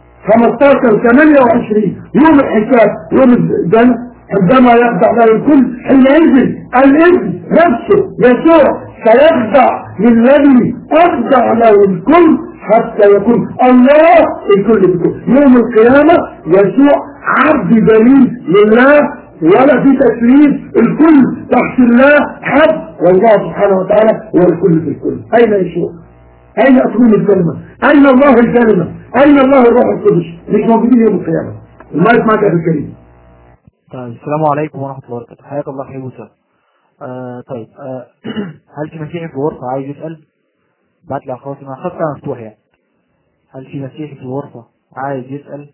15:28 يوم الحساب، يوم الجنة عندما يخضع له الكل حينئذ الابن نفسه يسوع سيخضع للذي أخضع له الكل حتى يكون الله الكل بكل. يوم القيامة يسوع عبد دليل لله ولا في تسليم، الكل تحت الله عبد، والله سبحانه وتعالى هو الكل في الكل. أين يسوع؟ أين أكون الكلمة؟ أين الله الكلمة؟ أين الله الروح القدس؟ مش موجودين يوم القيامة. المايك معك يا أبو الكريم. طيب السلام عليكم ورحمة الله وبركاته. حياك الله حبيبي وسام. طيب هل في مسيحي في الغرفة عايز يسأل؟ بعت لي أخواتي ما خطة مفتوح يعني. هل في مسيحي في الغرفة عايز يسأل؟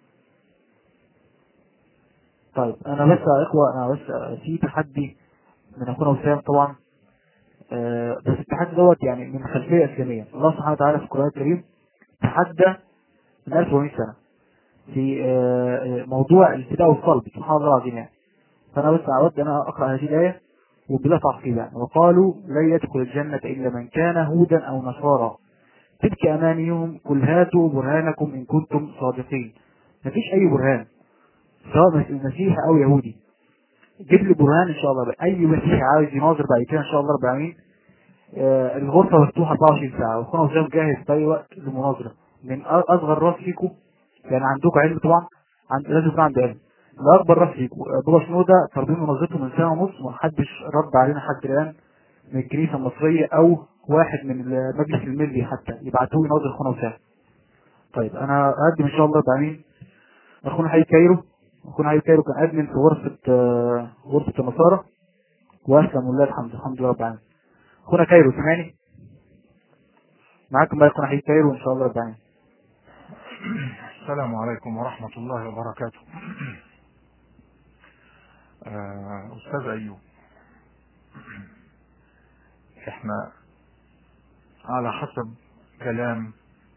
طيب أنا بس يا إخوة، أنا بس في تحدي من أخونا وسام طبعا، بس التحدي دوت يعني من خلفية إسلامية. الله سبحانه وتعالى في القرآن الكريم تحدى من 1400 سنة في موضوع الفداء والصلب، سبحان الله العظيم يعني. فأنا بس أود أن أقرأ هذه الآية وبلا تعقيب يعني. وقالوا لن يدخل الجنة إلا من كان هودا أو نصارى تلك أمانيهم قل هاتوا برهانكم إن كنتم صادقين. مفيش أي برهان سواء مسيحي أو يهودي. جيب لي برهان إن شاء الله. أي مسيحي عاوز يناظر بعد كده إن شاء الله رب العالمين الغرفة مفتوحة 24 ساعة، وأخونا وسام جاهز في أي وقت للمناظرة من أصغر راس فيكم. يعني عندكم علم طبعا، لازم يكون عنده علم لأكبر رفض بابا شنودة طالبين مناظرته من سنة ونص ومحدش رد علينا حتى الآن من الكنيسة المصرية أو واحد من المجلس الملي حتى يبعتوه يناظر أخونا وسام. طيب أنا أقدم إن شاء الله بعدين أخونا حي كايرو. أخونا حي كايرو كان أدمن في غرفة النصارى وأسلم ولله الحمد لله رب العالمين. أخونا كايرو سمعني؟ معاكم بقى أخونا حي كايرو إن شاء الله رب العالمين. السلام عليكم ورحمة الله وبركاته. أستاذ أيوب، احنا على حسب كلام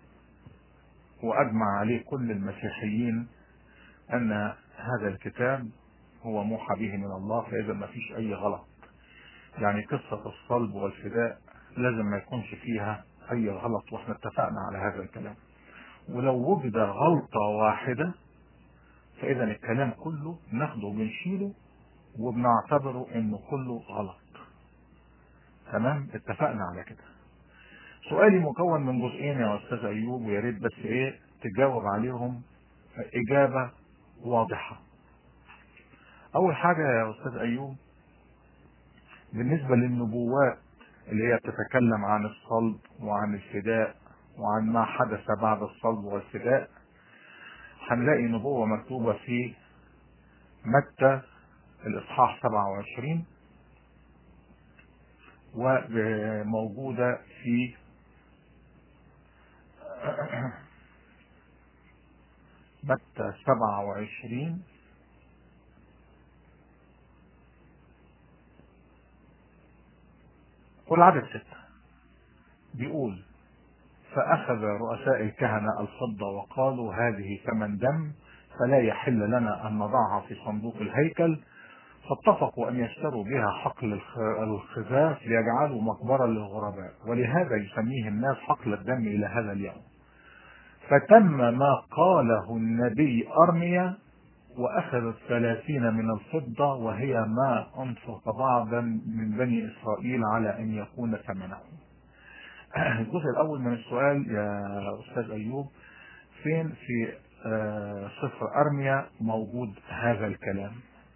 وأجمع عليه كل المسيحيين أن هذا الكتاب هو موحى به من الله، فإذا ما فيش أي غلط. يعني قصة الصلب والفداء لازم ما يكونش فيها أي غلط، وإحنا اتفقنا على هذا الكلام. ولو وجد غلطة واحدة فإذا الكلام كله ناخده وبنشيله وبنعتبره إنه كله غلط. تمام، اتفقنا على كده. سؤالي مكون من جزئين يا أستاذ أيوب، ويا ريت بس تجاوب عليهم إجابة واضحة. أول حاجة يا أستاذ أيوب، بالنسبة للنبوات اللي هي بتتكلم عن الصلب وعن الفداء وعن ما حدث بعد الصلب والفداء، هنلاقي نبوة مكتوبة في متى الإصحاح 27 وموجودة في متى 27 والعدد 6 بيقول: فأخذ رؤساء الكهنة الفضة وقالوا هذه ثمن دم، فلا يحل لنا أن نضعها في صندوق الهيكل، فاتفقوا أن يشتروا بها حقل الخزاف ليجعلوا مقبرة للغرباء، ولهذا يسميه الناس حقل الدم إلى هذا اليوم. فتم ما قاله النبي أرميا، وأخذت 30 من الفضة وهي ما أنفق بعضا من بني إسرائيل على أن يكون ثمنه. الجزء الأول من السؤال يا أستاذ أيوب، فين في سفر أرميا موجود هذا الكلام؟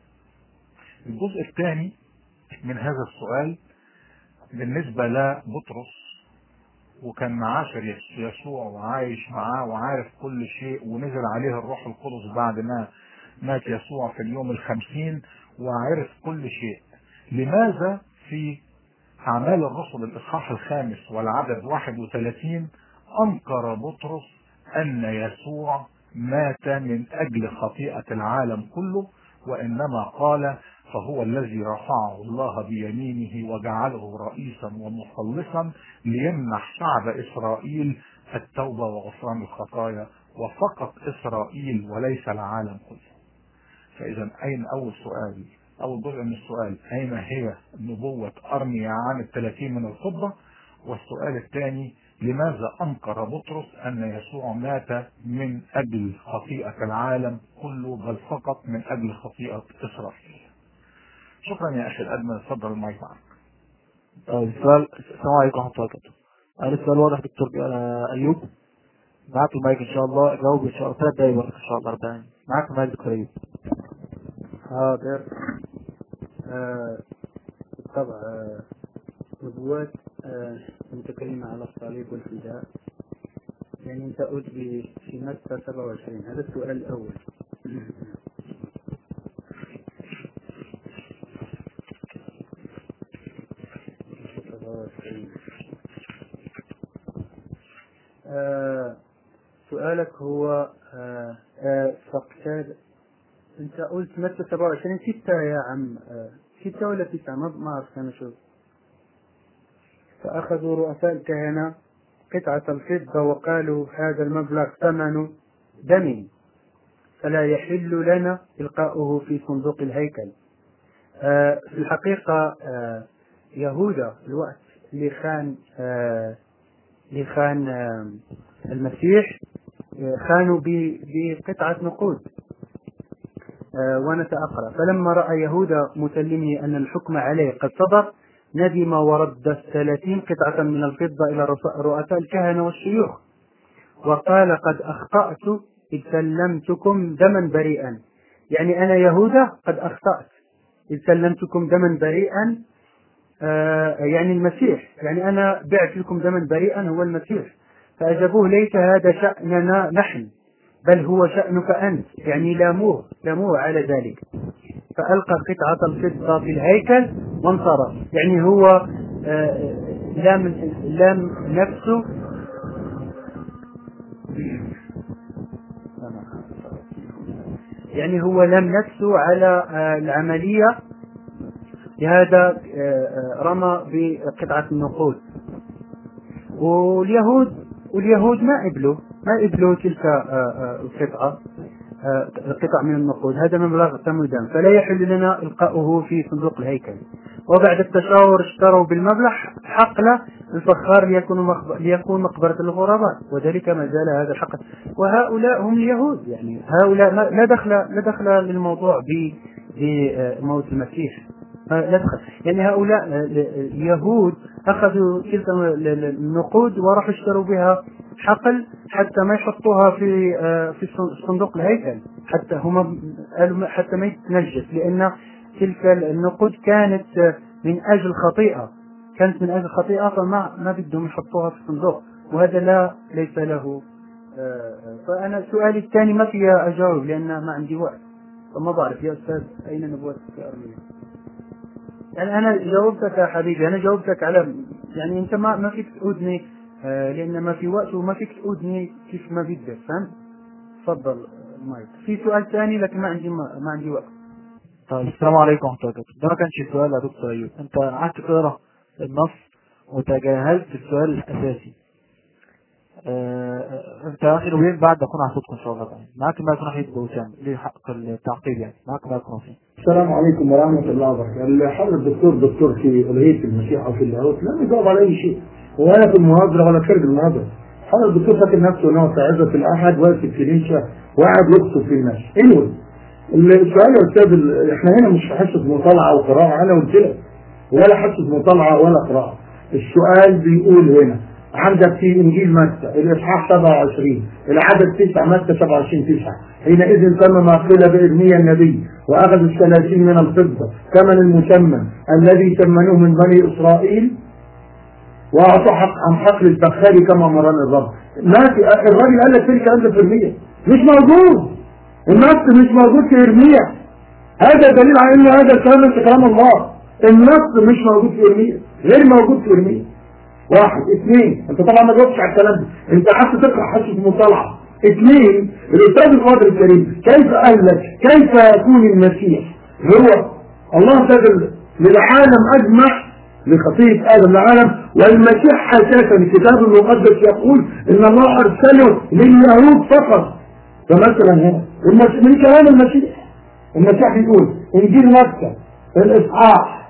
الجزء الثاني من هذا السؤال بالنسبة لبطرس، وكان معاشر يسوع وعايش معاه وعارف كل شيء، ونزل عليه الروح القدس بعد ما مات يسوع في اليوم 50 وعرف كل شيء. لماذا في أعمال الرسل الإصحاح 5 والعدد 31 أنكر بطرس أن يسوع مات من أجل خطيئة العالم كله، وإنما قال فهو الذي رفعه الله بيمينه وجعله رئيسا ومخلصا ليمنح شعب إسرائيل التوبة وغفران الخطايا، وفقط إسرائيل وليس العالم كله. فإذا أين أول سؤال، أول جزء من السؤال، أين هي نبوة أرميا عن 30 من الفضة؟ والسؤال الثاني، لماذا أنكر بطرس أن يسوع مات من أجل خطيئة العالم كله بل فقط من أجل خطيئة إسرائيل؟ شكرا يا أخي الأدمن، اتفضل المايك معك. السؤال، السلام عليكم ورحمة الله وبركاته. السؤال واضح دكتور أيوب، معاك المايك إن شاء الله، جاوب إن شاء الله 3 دقايق وقت إن شاء الله 40. معاك المايك دكتور أيوب. حاضر. بالطبع نبوات متكلمة على الصليب والفداء، يعني أنت قلت في متى 27. هذا السؤال الأول. سؤالك هو فقتاد، انت قلت متى 27 6 يا عم، 6 ولا 9؟ ما اعرف انا شو. فاخذوا رؤساء الكهنة قطعة الفضة وقالوا هذا المبلغ ثمن دم، فلا يحل لنا إلقاؤه في صندوق الهيكل. في الحقيقة يهوذا الوقت اللي خان المسيح خانوا بقطعة نقود. وانا سأقرأ: فلما رأى يهوذا مسلمه أن الحكم عليه قد صدر ندم ورد 30 قطعة من الفضة إلى رؤساء الكهنة والشيوخ وقال قد أخطأت إذ سلمتكم دما بريئا، يعني أنا يهوذا قد أخطأت إذ سلمتكم دما بريئا، يعني المسيح، يعني أنا بعت لكم دما بريئا هو المسيح. فأجابوه ليس هذا شأننا نحن بل هو شأنك أنت، يعني لاموه على ذلك. فألقى قطعة الفضة في الهيكل وانصرف. يعني هو لام نفسه يعني هو لم نفسه على العملية، لهذا رمى بقطعة النقود. واليهود ما قبلوا تلك القطعة، قطع من النقود. هذا مبلغ تمدان، فلا يحل لنا إلقاؤه في صندوق الهيكل. وبعد التشاور اشتروا بالمبلغ حقل الفخار ليكون مقبرة الغرباء، وذلك ما زال هذا الحق. وهؤلاء هم اليهود، يعني هؤلاء لا دخل للموضوع بموت المسيح، لا دخل. يعني هؤلاء اليهود أخذوا تلك النقود وراحوا اشتروا بها حقل حتى ما يحطوها في صندوق الهيكل، حتى هم قالوا حتى ما يتنجس، لأن تلك النقود كانت من أجل خطيئة، فما بدهم يحطوها في الصندوق، وهذا ليس له. فأنا سؤالي الثاني ما فيها أجاوب لأن ما عندي وقت، فما بعرف يا أستاذ أين نبوة أرميا. يعني أنا جاوبتك يا حبيبي، أنا جاوبتك على، يعني أنت ما فيك تقودني لأن ما في وقت، وما فيك تقودني كيف ما بدك، فهمت؟ تفضل المايك. في سؤال ثاني لكن ما عندي وقت. طيب السلام عليكم ورحمة الله وبركاته. ده ما كانش سؤال يا دكتور أيوب، أنت قعدت تقرا النص وتجاهلت السؤال الأساسي. أنت آخر وين بعد أكون على صوتكم إن شاء الله تعالى. معاك المايك ناحية وسام ليه حق التعقيب، يعني معاك المايك ناصر. السلام عليكم ورحمة الله وبركاته. حضر الدكتور في ألغية المسيح أو في اللاهوت لم يجاوب على أي شيء، ولا في المحاضرة ولا خارج المحاضرة. حضر الدكتور فاكر نفسه إن هو في عزة الأحد واقف في الكنيسة وقاعد يخطب في الناس. السؤال يا أستاذ، إحنا هنا مش في حصة مطالعة وقراءة، أنا قلت لك، ولا حصة مطالعة ولا قراءة. السؤال بيقول هنا عندك في إنجيل متى الإصحاح 27 العدد 9، متى 27:9، حينئذ تم ما قيل بإرميا النبي وأخذ 30 من الفضة ثمن المثمن الذي ثمنوه من بني إسرائيل وأعطوا عن حقل الفخار كما أمرنا الرب. الراجل قال لك تلك أنت في إرميا، مش موجود، النص مش موجود في إرميا. هذا دليل على إن هذا كلام الله. النص مش موجود في إرميا، غير موجود في إرميا. 1 2 انت طبعا ما جاوبتش على الكلام ده، انت قعدت تقرا حصه مطالعه. 2 الاستاذ الفاضل الكريم كيف قال لك كيف يكون المسيح هو الله سجل للعالم اجمع لخطيئه ادم العالم، والمسيح اساسا الكتاب المقدس يقول ان الله ارسله لليهود فقط. فمثلا هنا من كلام المسيح بيقول انجيل متى الاصحاح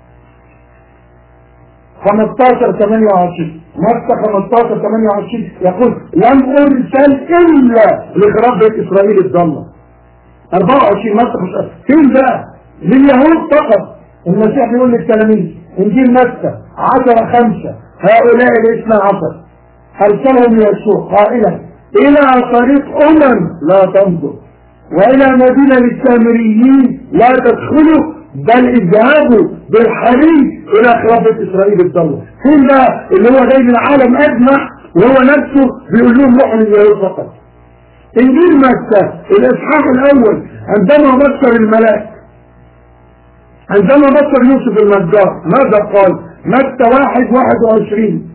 15:28 متى 15:28 يقول لم أرسل إلا لخراب بيت إسرائيل الضالة. 24 متى فين بقى؟ لليهود فقط. المسيح بيقول للتلاميذ إنجيل متى 10:5 هؤلاء الاثنى عشر أرسلهم يسوع قائلا إلى طريق لا تنظر وإلى مدينة للسامريين لا تدخلوا بل اذهبوا بالحري الى خرافة اسرائيل الضالة. فين بقى اللي هو جاي من العالم اجمع وهو نفسه بيقول لهم روحوا لليهود فقط. انجيل متى الاصحاح الاول عندما بشر الملاك، عندما بشر يوسف النجار ماذا قال؟ متى 1:21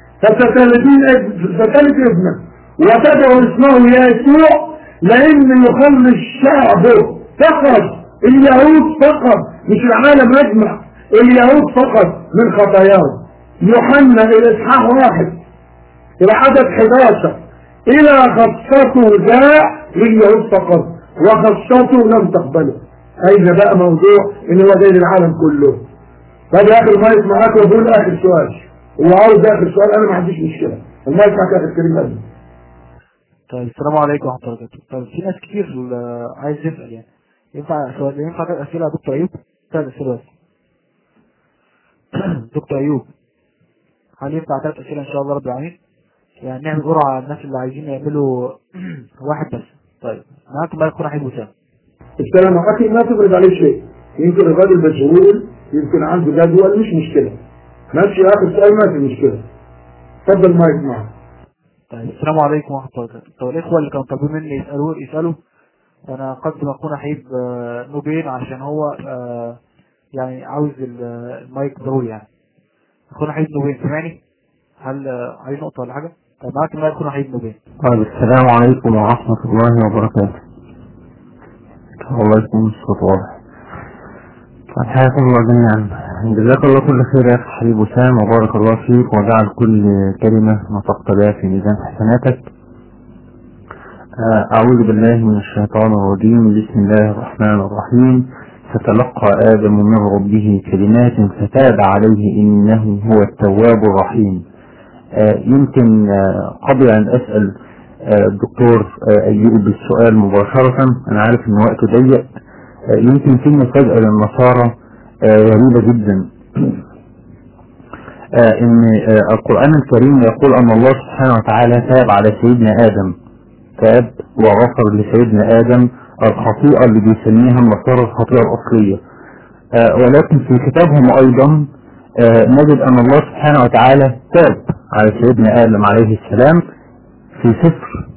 فتلد ابنك وتدعو اسمه يسوع لان يخلص شعبه فقط، اليهود فقط مش العالم اجمع، اليهود فقط من خطاياهم. يوحنا الاصحاح 1 العدد 11 الى خاصته جاء لليهود فقط وخاصته لم تقبله. اين بقى موضوع ان هو جاي للعالم كله. طب يا اخي المايك معاك وبقول اخر سؤال، هو عاوز اخر سؤال، انا ما عنديش مشكله، المايك معاك يا اخي الكريم قال. طيب السلام عليكم ورحمة الله وبركاته. طيب في ناس كتير عايز يسأل، يعني ينفع سؤال، ينفع أسئلة يا دكتور أيوب؟ 3 أسئلة بس. دكتور أيوب هل ينفع 3 أسئلة إن شاء الله رب العالمين؟ يعني نعمل قرعة على الناس اللي عايزين يعملوا واحد بس. طيب معاكم بقى يكون حبيب وسام. السلام يا أخي ما تفرض عليه شيء. يمكن الراجل مشغول، يمكن عنده جدول، مش مشكلة. ماشي آخر سؤال ما في مشكلة. اتفضل ما يسمع. طيب السلام عليكم ورحمة الله وبركاته. طب الإخوة اللي كانوا طالبين مني يسألوا أنا قد ما أكون أحيب نوبين عشان هو يعني عاوز المايك ضروري يعني. أكون أحيب نوبين سمعني؟ هل عايز نقطة ولا حاجة؟ طب معاك المايك أكون أحيب نوبين. طيب السلام عليكم ورحمة الله وبركاته. الله يكون الصوت واضح. حياكم الله جميعا. جزاك الله كل خير يا أخي حبيب وسام، وبارك الله فيك وجعل كل كلمة نطقت بها في ميزان حسناتك. أعوذ بالله من الشيطان الرجيم. بسم الله الرحمن الرحيم. فتلقى آدم من ربه كلمات فتاب عليه إنه هو التواب الرحيم. يمكن قبل أن أسأل الدكتور أيوب السؤال مباشرة، أنا عارف إن وقته ضيق، يمكن في مفاجأة للنصارى غريبة جدا. إن القرآن الكريم يقول أن الله سبحانه وتعالى تاب على سيدنا آدم، تاب وغفر لسيدنا آدم الخطيئة اللي بيسميها النصارى الخطيئة الأصلية. ولكن في كتابهم أيضا نجد أن الله سبحانه وتعالى تاب على سيدنا آدم عليه السلام في سفر،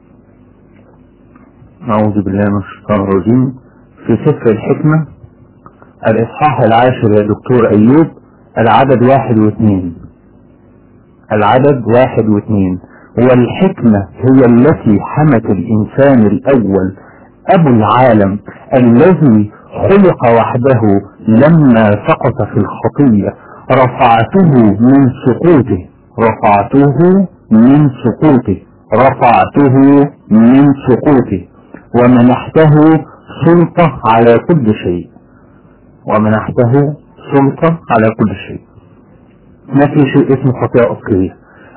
أعوذ بالله من الشيطان الرجيم، في سفر الحكمة الإصحاح 10 يا دكتور أيوب، العدد 1 و2. العدد 1 و2. والحكمة هي التي حمت الإنسان الأول أبو العالم الذي خلق وحده لما سقط في الخطية، رفعته من سقوطه، رفعته من سقوطه، رفعته من سقوطه، ومنحته سلطة على كل شيء، ومنحته سلطة على كل شيء. ما في شيء اسمه خطيئة أصلية.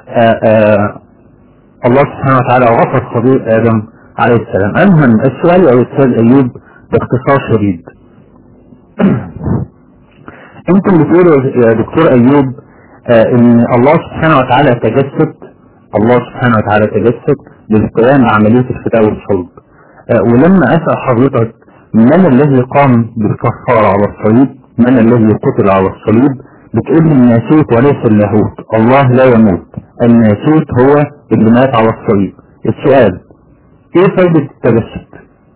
الله سبحانه وتعالى غفر خطيئة آدم عليه السلام. المهم السؤال يا أستاذ أيوب باختصار شديد. انتم بتقولوا يا دكتور أيوب ان الله سبحانه وتعالى تجسد، الله سبحانه وتعالى تجسد للقيام بعملية الفداء والصلب. ولما أسأل حضرتك من الذي قام بالكفارة على الصليب، من الذي قتل على الصليب، بتقول الناسوت وليس اللاهوت. الله لا يموت، الناسوت هو اللي مات على الصليب. السؤال ايه فائدة التجسد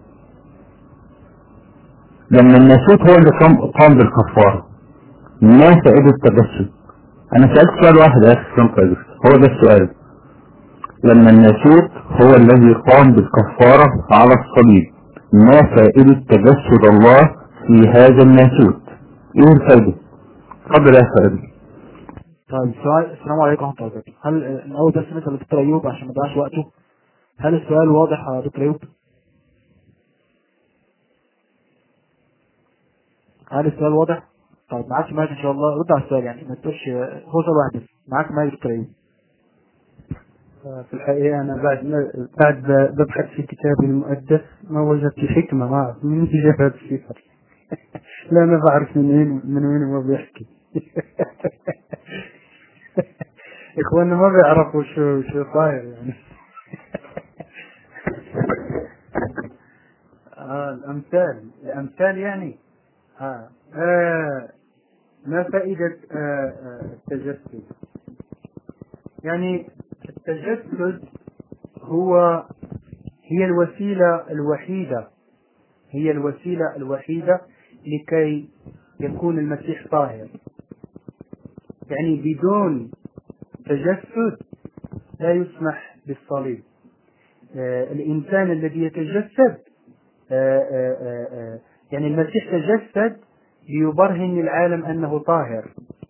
لما الناسوت هو اللي قام بالكفارة؟ ما فائدة التجسد؟ انا سألت سؤال واحد يا اخي، هو ده السؤال. لما الناسوت هو الذي قام بالكفارة على الصليب، ما فائدة تجسد الله في هذا الناسوت؟ ايه الفائدة؟ اتفضل يا سيدي. طيب السلام عليكم ورحمة الله وبركاته. هل الأول بس نسأل الدكتور أيوب عشان ما نضيعش وقته، هل السؤال واضح يا دكتور أيوب؟ هل السؤال واضح؟ طيب معاك مايك إن شاء الله، رد على السؤال يعني ما تقولش هو سؤال واحد بس. معاك مايك دكتور أيوب. في الحقيقة أنا بعد ببحث في كتابي المقدس ما وجدت حكمة، ما أعرف من جاب هذا الصفر. لا أنا بعرف من وين ما بيحكي. إخواننا ما بيعرفوا شو صاير يعني. الأمثال يعني ما فائدة التجسد؟ يعني التجسد هي الوسيلة الوحيدة لكي يكون المسيح طاهر. يعني بدون تجسد لا يسمح بالصليب. الإنسان الذي يتجسد يعني المسيح تجسد ليبرهن للعالم أنه طاهر.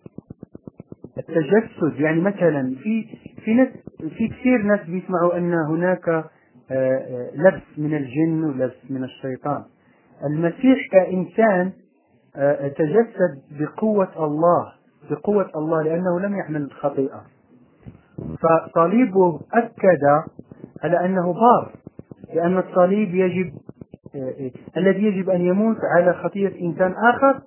التجسد يعني مثلا في كثير ناس بيسمعوا أن هناك لبس من الجن ولبس من الشيطان. المسيح كإنسان تجسد بقوة الله لأنه لم يحمل الخطيئة، فصليبه أكد على أنه بار، لأن الصليب الذي يجب أن يموت على خطيئة إنسان آخر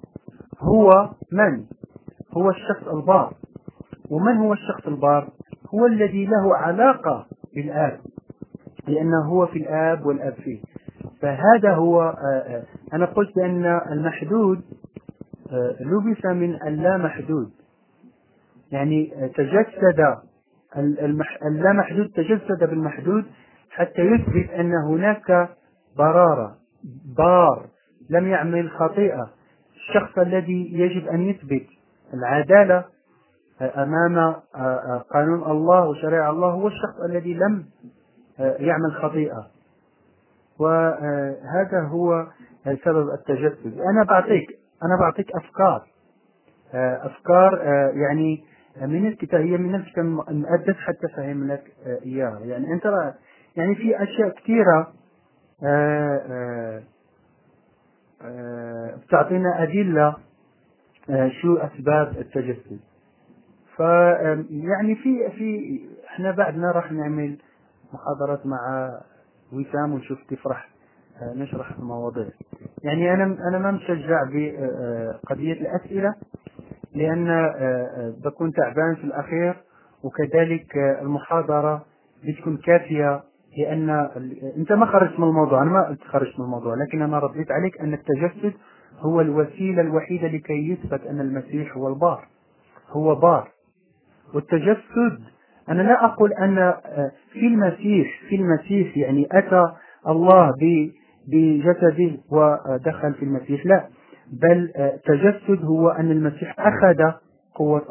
هو الشخص البار. ومن هو الشخص البار؟ هو الذي له علاقة بالآب، لأنه هو في الآب والآب فيه. فهذا هو أنا قلت أن المحدود لبس من اللا محدود، يعني تجسد اللا محدود تجسد بالمحدود حتى يثبت أن هناك برارة، بار لم يعمل خطيئة. الشخص الذي يجب أن يثبت العدالة أمام قانون الله وشريعة الله هو الشخص الذي لم يعمل خطيئة، وهذا هو سبب التجسد. أنا بعطيك أفكار يعني من الكتاب، هي من الكتاب المقدس حتى فهم لك إياها. يعني أنت يعني في أشياء كثيرة بتعطينا أدلة شو أسباب التجسد. يعني في احنا بعدنا راح نعمل محاضرات مع وسام ونشوف كيف راح نشرح المواضيع. يعني أنا ما مشجع بقضية الأسئلة لأن بكون تعبان في الأخير، وكذلك المحاضرة بتكون كافية لأن أنت ما خرجت من الموضوع، أنا ما خرجت من الموضوع، لكن أنا رديت عليك أن التجسد هو الوسيلة الوحيدة لكي يثبت أن المسيح هو البار، هو بار. والتجسد أنا لا أقول أن في المسيح يعني أتى الله بجسده ودخل في المسيح، لا، بل تجسد هو أن المسيح أخذ قوة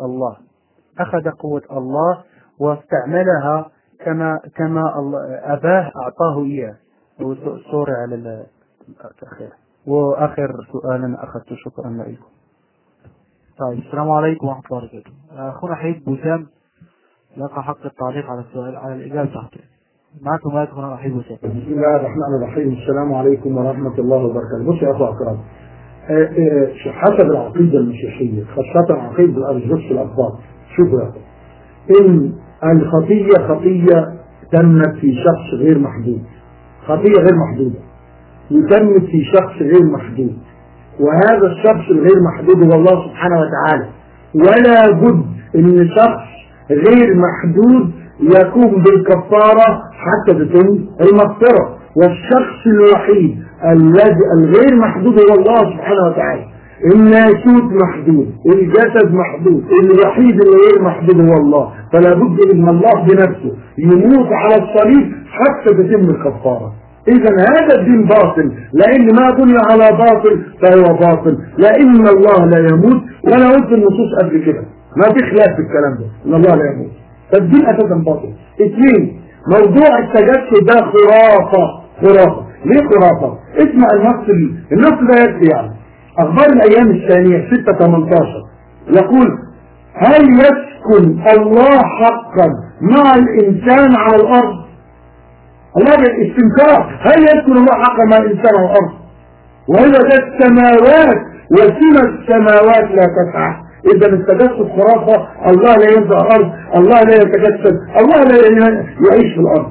الله واستعملها كما أباه أعطاه إياه. سوري على التأخير. وآخر سؤال أنا أخذته، شكرا لكم. طيب، السلام عليكم ورحمة الله وبركاته. أخونا حبيب وسام لقى حق التعليق على السؤال، على الإجابة بتاعته. معكم يا أخونا حبيب وسام. بسم الله الرحمن الرحيم. السلام عليكم ورحمة الله وبركاته. بص يا أخو أكرم، حسب العقيدة المسيحية خاصة عقيدة الأرثوذكس الأقباط، شوفوا يا أخو، إن الخطية خطية تمت في شخص غير محدود، خطية غير محدودة وتمت في شخص غير محدود، وهذا الشخص الغير محدود هو الله سبحانه وتعالى، ولا بد ان شخص غير محدود يقوم بالكفارة حتى تتم المغفرة. والشخص الوحيد الذي الغير محدود هو الله سبحانه وتعالى. الناسوت محدود، الجسد محدود، الوحيد الغير محدود هو الله، فلا بد ان الله بنفسه يموت على الصليب حتى تتم الكفارة. إذا هذا الدين باطل، لأن ما بني على باطل فهو باطل، لأن الله لا يموت، وأنا قلت النصوص قبل كده ما في خلاف في الكلام ده، إن الله لا يموت، فالدين أساسا باطل. اثنين، موضوع التجسد ده خرافة. ليه خرافة؟ اسمع النص ده يكفي. يعني أخبار الأيام الثانية 6:18 يقول: هل يسكن الله حقا مع الإنسان على الأرض؟ الله بالاستنكار، هل يسكن الله حقا مع الإنسان على الأرض؟ وهو ذا السماوات وسمى السماوات لا تسعى. إذا التجسد خرافة، الله لا ينزع الأرض، الله لا يتجسد، الله لا يعيش في الأرض.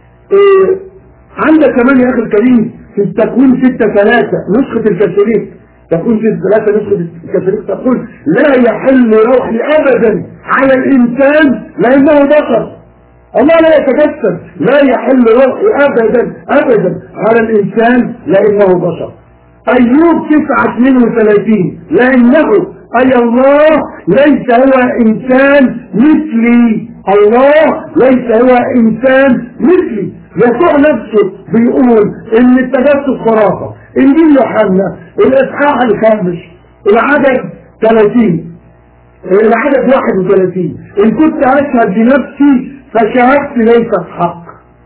عندك كمان يا أخي الكريم في التكوين 6:3 نسخة الكاثوليك، تكون 6:3 نسخة الكاثوليك تقول: لا يحل روحي أبدا على الإنسان لأنه بشر. الله لا يتجسد، لا يحل روحي أبدا على الإنسان لأنه بشر. أيوب 9:32 لأنه أي الله ليس هو إنسان مثلي، الله ليس هو إنسان مثلي. يسوع نفسه بيقول إن التجسد خرافة. إنجيل يوحنا الإصحاح 5 العدد 30 العدد 31: إن كنت أشهد بنفسي فشهدت ليست حق.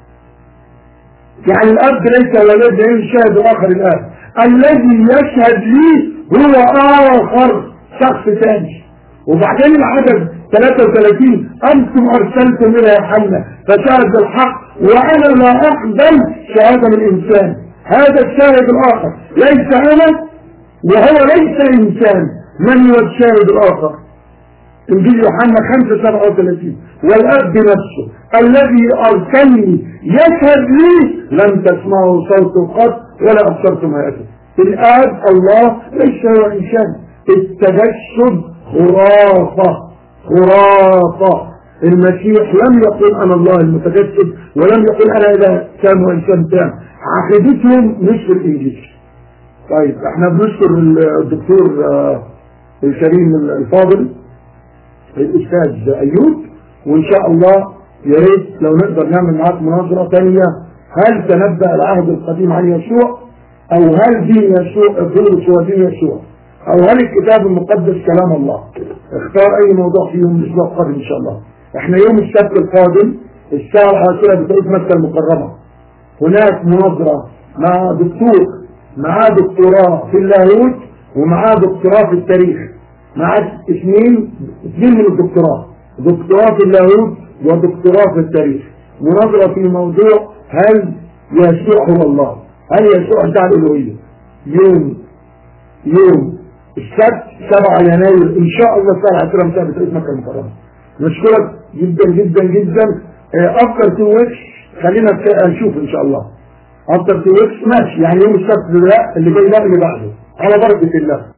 يعني الأب ليس ولد يشهد آخر الآب، الذي يشهد لي هو آخر شخص ثاني. وبعدين العدد 33: أنتم أرسلتم إلى يوحنا فشهد بالحق وأنا لا أقبل شهادة من الإنسان، هذا الشاهد الآخر ليس أنا وهو ليس إنسان، من هو الشاهد الآخر؟ إنجيل يوحنا 5:37: والأب نفسه الذي أرسلني يشهد لي لم تسمعوا صوته قط ولا أبصرتم هيئته. الآب الله ليس هو إنسان. التجسد خرافة. المسيح لم يقل أنا الله المتجسد، ولم يقل أنا إله تام وإنسان تام. عقيدتهم مش في الانجيل. طيب احنا بنشكر الدكتور الكريم الفاضل الاستاذ ايوب، وان شاء الله يا ريت لو نقدر نعمل معاك مناظره ثانيه، هل تنبأ العهد القديم عن يسوع؟ او هل دين يسوع بولس هو دين يسوع؟ او هل الكتاب المقدس كلام الله؟ اختار اي موضوع فيهم الاسبوع القادم ان شاء الله. احنا يوم السبت القادم الساعه 10 بتوقيت مكه المكرمه هناك مناظره مع دكتور معاه دكتوراه في اللاهوت ومعاه دكتوراه في التاريخ، معاه اثنين من الدكتوراه، دكتوراه في اللاهوت ودكتوراه في التاريخ. مناظره في موضوع هل يسوع هو الله؟ هل يسوع بتاع الالوهيه؟ يوم السبت 7 يناير ان شاء الله الساعه 10 مساء بتوقيت مكه المكرمه. نشكرك جدا جدا جدا. افتر 2 ويكس خلينا نشوف ان شاء الله. افتر 2 ويكس ماشي، يعني يوم السبت ده اللي جاي ده اللي بعده على بركه الله.